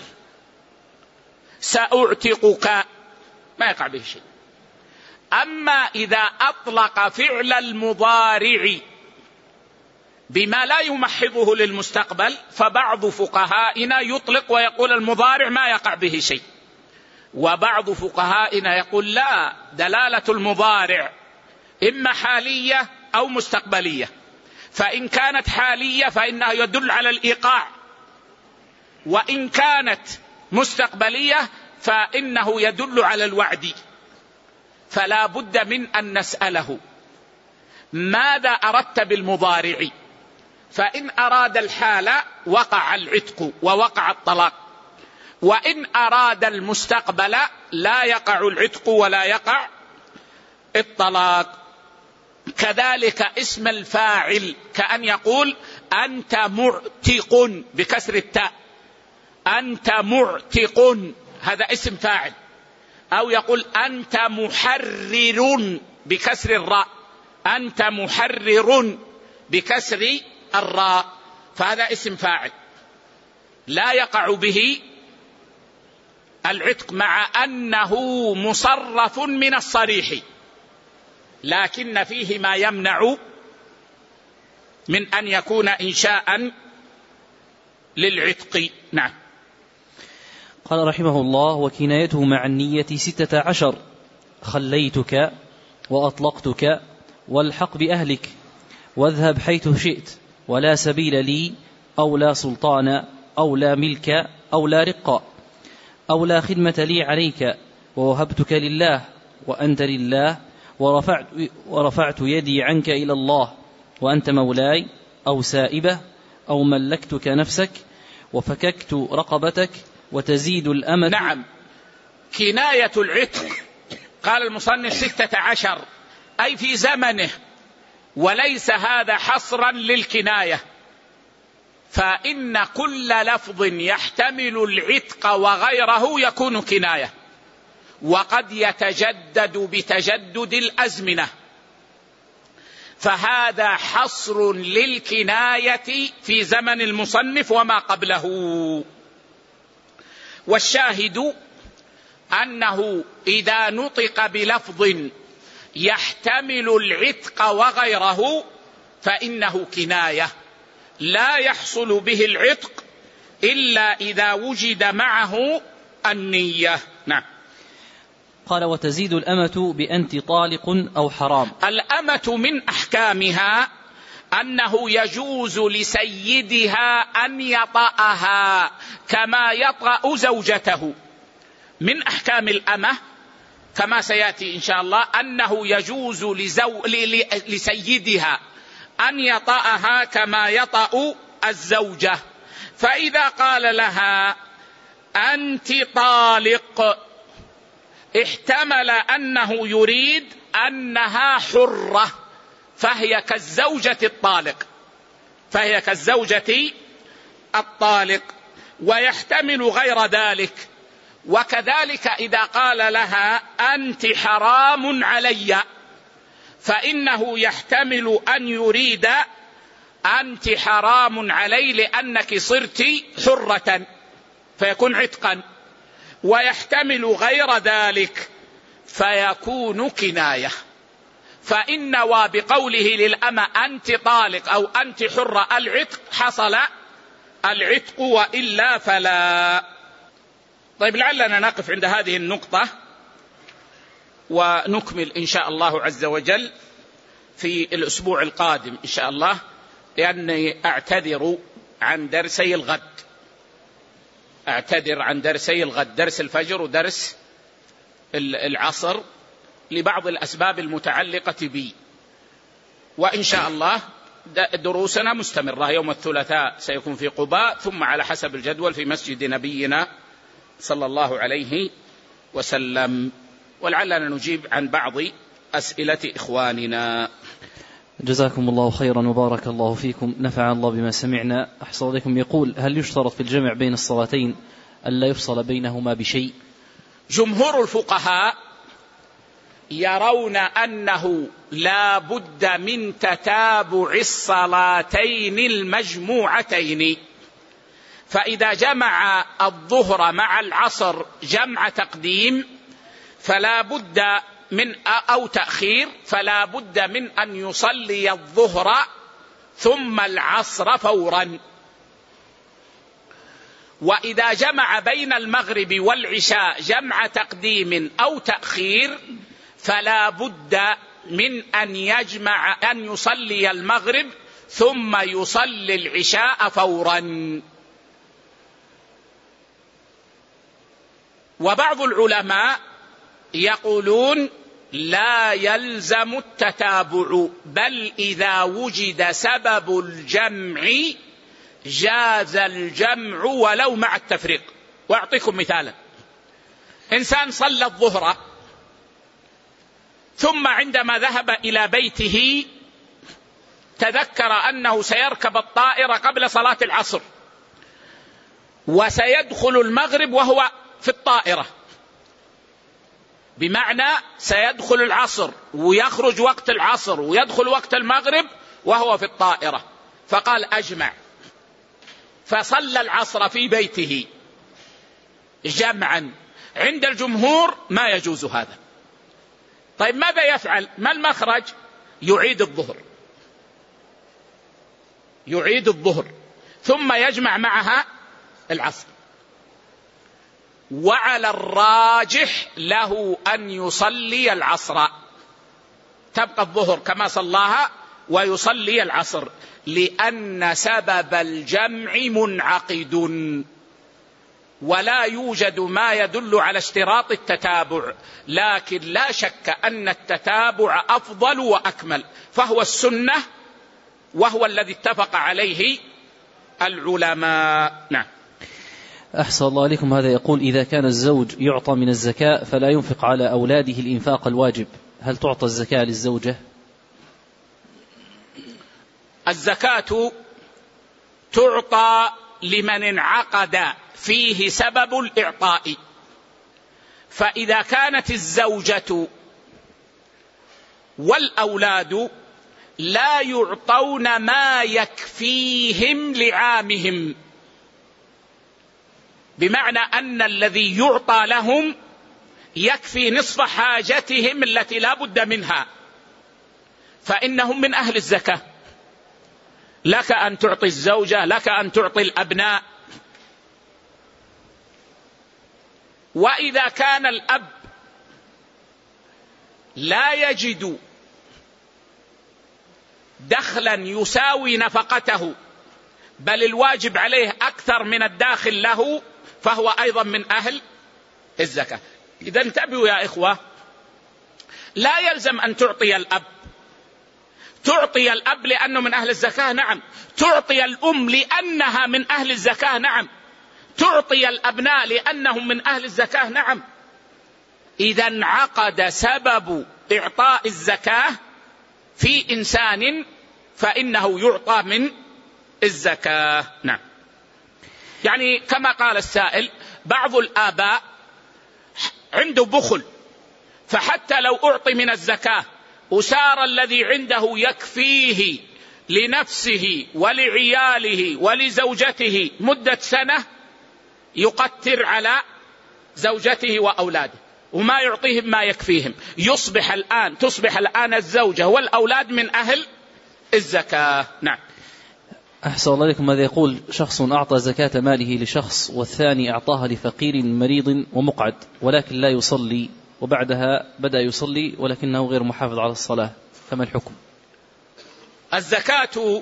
سأعتقك، ما يقع به شيء. أما إذا أطلق فعل المضارع بما لا يمحضه للمستقبل فبعض فقهائنا يطلق ويقول المضارع ما يقع به شيء، وبعض فقهائنا يقول لا، دلالة المضارع إما حالية أو مستقبلية، فإن كانت حالية فإنها يدل على الإيقاع، وإن كانت مستقبلية فإنه يدل على الوعد. فلا بد من أن نسأله ماذا أردت بالمضارع؟ فإن أراد الحال وقع العتق ووقع الطلاق، وإن أراد المستقبل لا يقع العتق ولا يقع الطلاق. كذلك اسم الفاعل، كأن يقول أنت معتق بكسر التاء، أنت معتق، هذا اسم فاعل. أو يقول أنت محرر بكسر الراء، أنت محرر بكسر الراء، فهذا اسم فاعل لا يقع به العتق مع أنه مصرف من الصريح، لكن فيه ما يمنع من أن يكون إنشاء للعتق. نعم. قال رحمه الله: وكنايته مع النية ستة عشر: خليتك وأطلقتك والحق بأهلك واذهب حيث شئت ولا سبيل لي أو لا سلطان أو لا ملك أو لا رق أو لا خدمة لي عليك ووهبتك لله وأنت لله ورفعت, ورفعت يدي عنك إلى الله وأنت مولاي أو سائبة أو ملكتك نفسك وفككت رقبتك وتزيد الأمل. نعم. كناية العتق قال المصنف ستة عشر، أي في زمنه، وليس هذا حصرا للكناية، فإن كل لفظ يحتمل العتق وغيره يكون كناية، وقد يتجدد بتجدد الأزمنة، فهذا حصر للكناية في زمن المصنف وما قبله. والشاهد أنه إذا نطق بلفظ يحتمل العتق وغيره فإنه كناية، لا يحصل به العتق إلا إذا وجد معه النية. نعم. قال: وتزيد الأمة بأنت طالق أو حرام. الأمة من أحكامها أنه يجوز لسيدها أن يطأها كما يطأ زوجته. من أحكام الأمة كما سيأتي إن شاء الله أنه يجوز لزو... لسيدها أن يطأها كما يطأ الزوجة. فإذا قال لها أنت طالق احتمل أنه يريد أنها حرة، فهي كالزوجة الطالق، فهي كالزوجة الطالق، ويحتمل غير ذلك. وكذلك إذا قال لها أنت حرام علي فإنه يحتمل أن يريد أنت حرام علي لأنك صرت حرة فيكون عتقا، ويحتمل غير ذلك فيكون كناية. فإن نوى بقوله للأمة أنت طالق أو أنت حرة العتق حصل العتق، وإلا فلا. طيب لعلنا نقف عند هذه النقطة ونكمل إن شاء الله عز وجل في الأسبوع القادم إن شاء الله، لأني أعتذر عن درسي الغد أعتذر عن درسي الغد درس الفجر ودرس العصر لبعض الأسباب المتعلقة بي. وإن شاء الله دروسنا مستمرة. يوم الثلاثاء سيكون في قباء، ثم على حسب الجدول في مسجد نبينا صلى الله عليه وسلم. ولعلنا نجيب عن بعض أسئلة إخواننا. جزاكم الله خيرا وبارك الله فيكم، نفع الله بما سمعنا. أحسن عليكم. يقول: هل يشترط في الجمع بين الصلاتين ألا يفصل بينهما بشيء؟ جمهور الفقهاء يرون أنه لا بد من تتابع الصلاتين المجموعتين، فإذا جمع الظهر مع العصر جمع تقديم فلا بد من أو تأخير فلا بد من أن يصلي الظهر ثم العصر فورا. وإذا جمع بين المغرب والعشاء جمع تقديم أو تأخير فلا بد من أن يجمع أن يصلي المغرب ثم يصلي العشاء فورا. وبعض العلماء يقولون لا يلزم التتابع، بل إذا وجد سبب الجمع جاز الجمع ولو مع التفريق. وأعطيكم مثالا: إنسان صلى الظهر ثم عندما ذهب إلى بيته تذكر أنه سيركب الطائرة قبل صلاة العصر وسيدخل المغرب وهو في الطائرة، بمعنى سيدخل العصر ويخرج وقت العصر ويدخل وقت المغرب وهو في الطائرة، فقال أجمع، فصلى العصر في بيته جمعا. عند الجمهور ما يجوز هذا. طيب ماذا يفعل؟ ما المخرج؟ يعيد الظهر يعيد الظهر ثم يجمع معها العصر. وعلى الراجح له أن يصلي العصر، تبقى الظهر كما صلاها ويصلي العصر، لأن سبب الجمع منعقد ولا يوجد ما يدل على اشتراط التتابع. لكن لا شك أن التتابع أفضل وأكمل، فهو السنة وهو الذي اتفق عليه العلماء. نعم. أحسن الله عليكم. هذا يقول: إذا كان الزوج يعطى من الزكاة فلا ينفق على أولاده الإنفاق الواجب، هل تعطى الزكاة للزوجة؟ الزكاة تعطى لمن انعقد فيه سبب الإعطاء، فإذا كانت الزوجة والأولاد لا يعطون ما يكفيهم لعامهم، بمعنى أن الذي يعطى لهم يكفي نصف حاجتهم التي لا بد منها، فإنهم من أهل الزكاة. لك أن تعطي الزوجة، لك أن تعطي الأبناء. وإذا كان الأب لا يجد دخلا يساوي نفقته، بل الواجب عليه أكثر من الداخل له، فهو أيضا من أهل الزكاة. إذا انتبهوا يا إخوة، لا يلزم أن تعطي الأب. تعطي الأب لأنه من أهل الزكاة، نعم. تعطي الأم لأنها من أهل الزكاة، نعم. تعطي الأبناء لأنهم من أهل الزكاة، نعم. إذا انعقد سبب إعطاء الزكاة في إنسان فإنه يعطى من الزكاة، نعم. يعني كما قال السائل، بعض الآباء عنده بخل، فحتى لو أعطي من الزكاة وسار الذي عنده يكفيه لنفسه ولعياله ولزوجته مدة سنة يقتر على زوجته وأولاده وما يعطيهم ما يكفيهم، يصبح الآن تصبح الآن الزوجة والأولاد من أهل الزكاة. نعم. أحسن الله عليكم. ماذا يقول شخص أعطى زكاة ماله لشخص والثاني أعطاها لفقير مريض ومقعد ولكن لا يصلي، وبعدها بدأ يصلي ولكنه غير محافظ على الصلاة، فما الحكم؟ الزكاة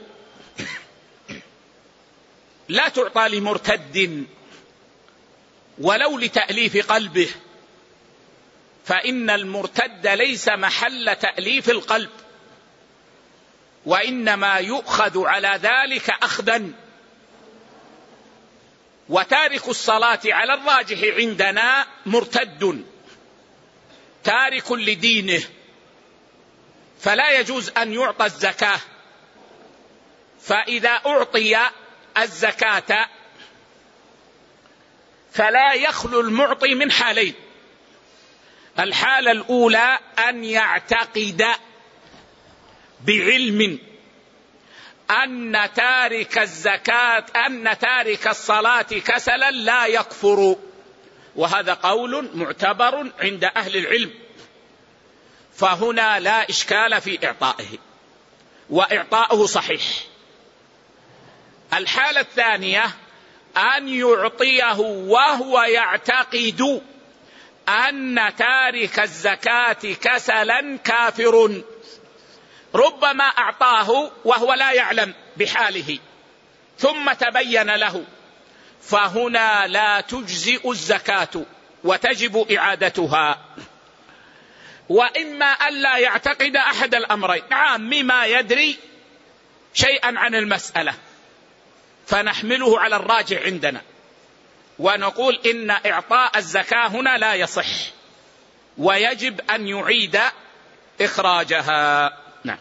لا تعطى لمرتد ولو لتأليف قلبه، فإن المرتد ليس محل تأليف القلب، وإنما يؤخذ على ذلك أخذا. وتارك الصلاة على الراجح عندنا مرتد تارك لدينه، فلا يجوز أن يعطى الزكاة. فإذا أعطي الزكاة فلا يخلو المعطي من حالين: الحالة الأولى أن يعتقد بعلم أن تارك الزكاة أن تارك الصلاة كسلا لا يكفر، وهذا قول معتبر عند أهل العلم، فهنا لا إشكال في إعطائه وإعطاؤه صحيح. الحالة الثانية أن يعطيه وهو يعتقد أن تارك الزكاة كسلا كافر، ربما أعطاه وهو لا يعلم بحاله ثم تبين له، فهنا لا تجزئ الزكاة وتجب إعادتها. وإما أن لا يعتقد أحد الأمرين، عام ما يدري شيئا عن المسألة، فنحمله على الراجع عندنا ونقول إن إعطاء الزكاة هنا لا يصح ويجب أن يعيد إخراجها. نعم.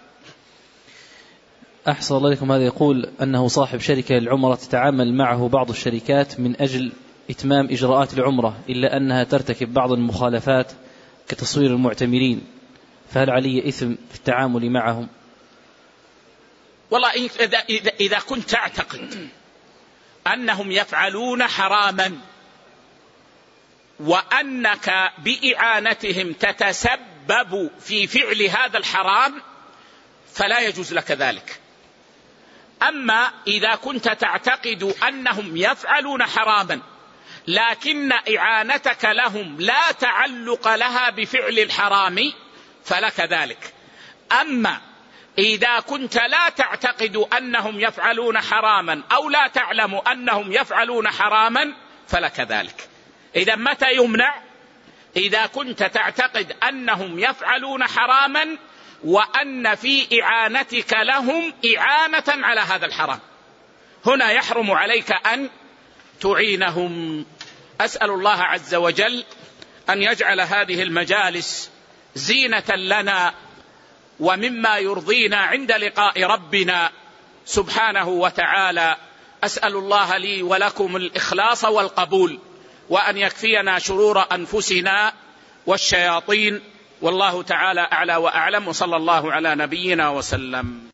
أحسن الله لكم. هذا يقول أنه صاحب شركة للعمرة تتعامل معه بعض الشركات من أجل إتمام إجراءات العمرة، إلا أنها ترتكب بعض المخالفات كتصوير المعتمرين، فهل علي إثم في التعامل معهم؟ والله إذا, إذا, إذا كنت تعتقد أنهم يفعلون حراما وأنك بإعانتهم تتسبب في فعل هذا الحرام فلا يجوز لك ذلك. أما إذا كنت تعتقد أنهم يفعلون حراما لكن إعانتك لهم لا تعلق لها بفعل الحرام فلك ذلك. أما إذا كنت لا تعتقد أنهم يفعلون حراما أو لا تعلم أنهم يفعلون حراما فلك ذلك. إذا متى يمنع؟ إذا كنت تعتقد أنهم يفعلون حراما وأن في إعانتك لهم إعانة على هذا الحرام، هنا يحرم عليك أن تعينهم. أسأل الله عز وجل أن يجعل هذه المجالس زينة لنا ومما يرضينا عند لقاء ربنا سبحانه وتعالى. أسأل الله لي ولكم الإخلاص والقبول، وأن يكفينا شرور أنفسنا والشياطين، والله تعالى أعلى وأعلم، وصلى الله على نبينا وسلم.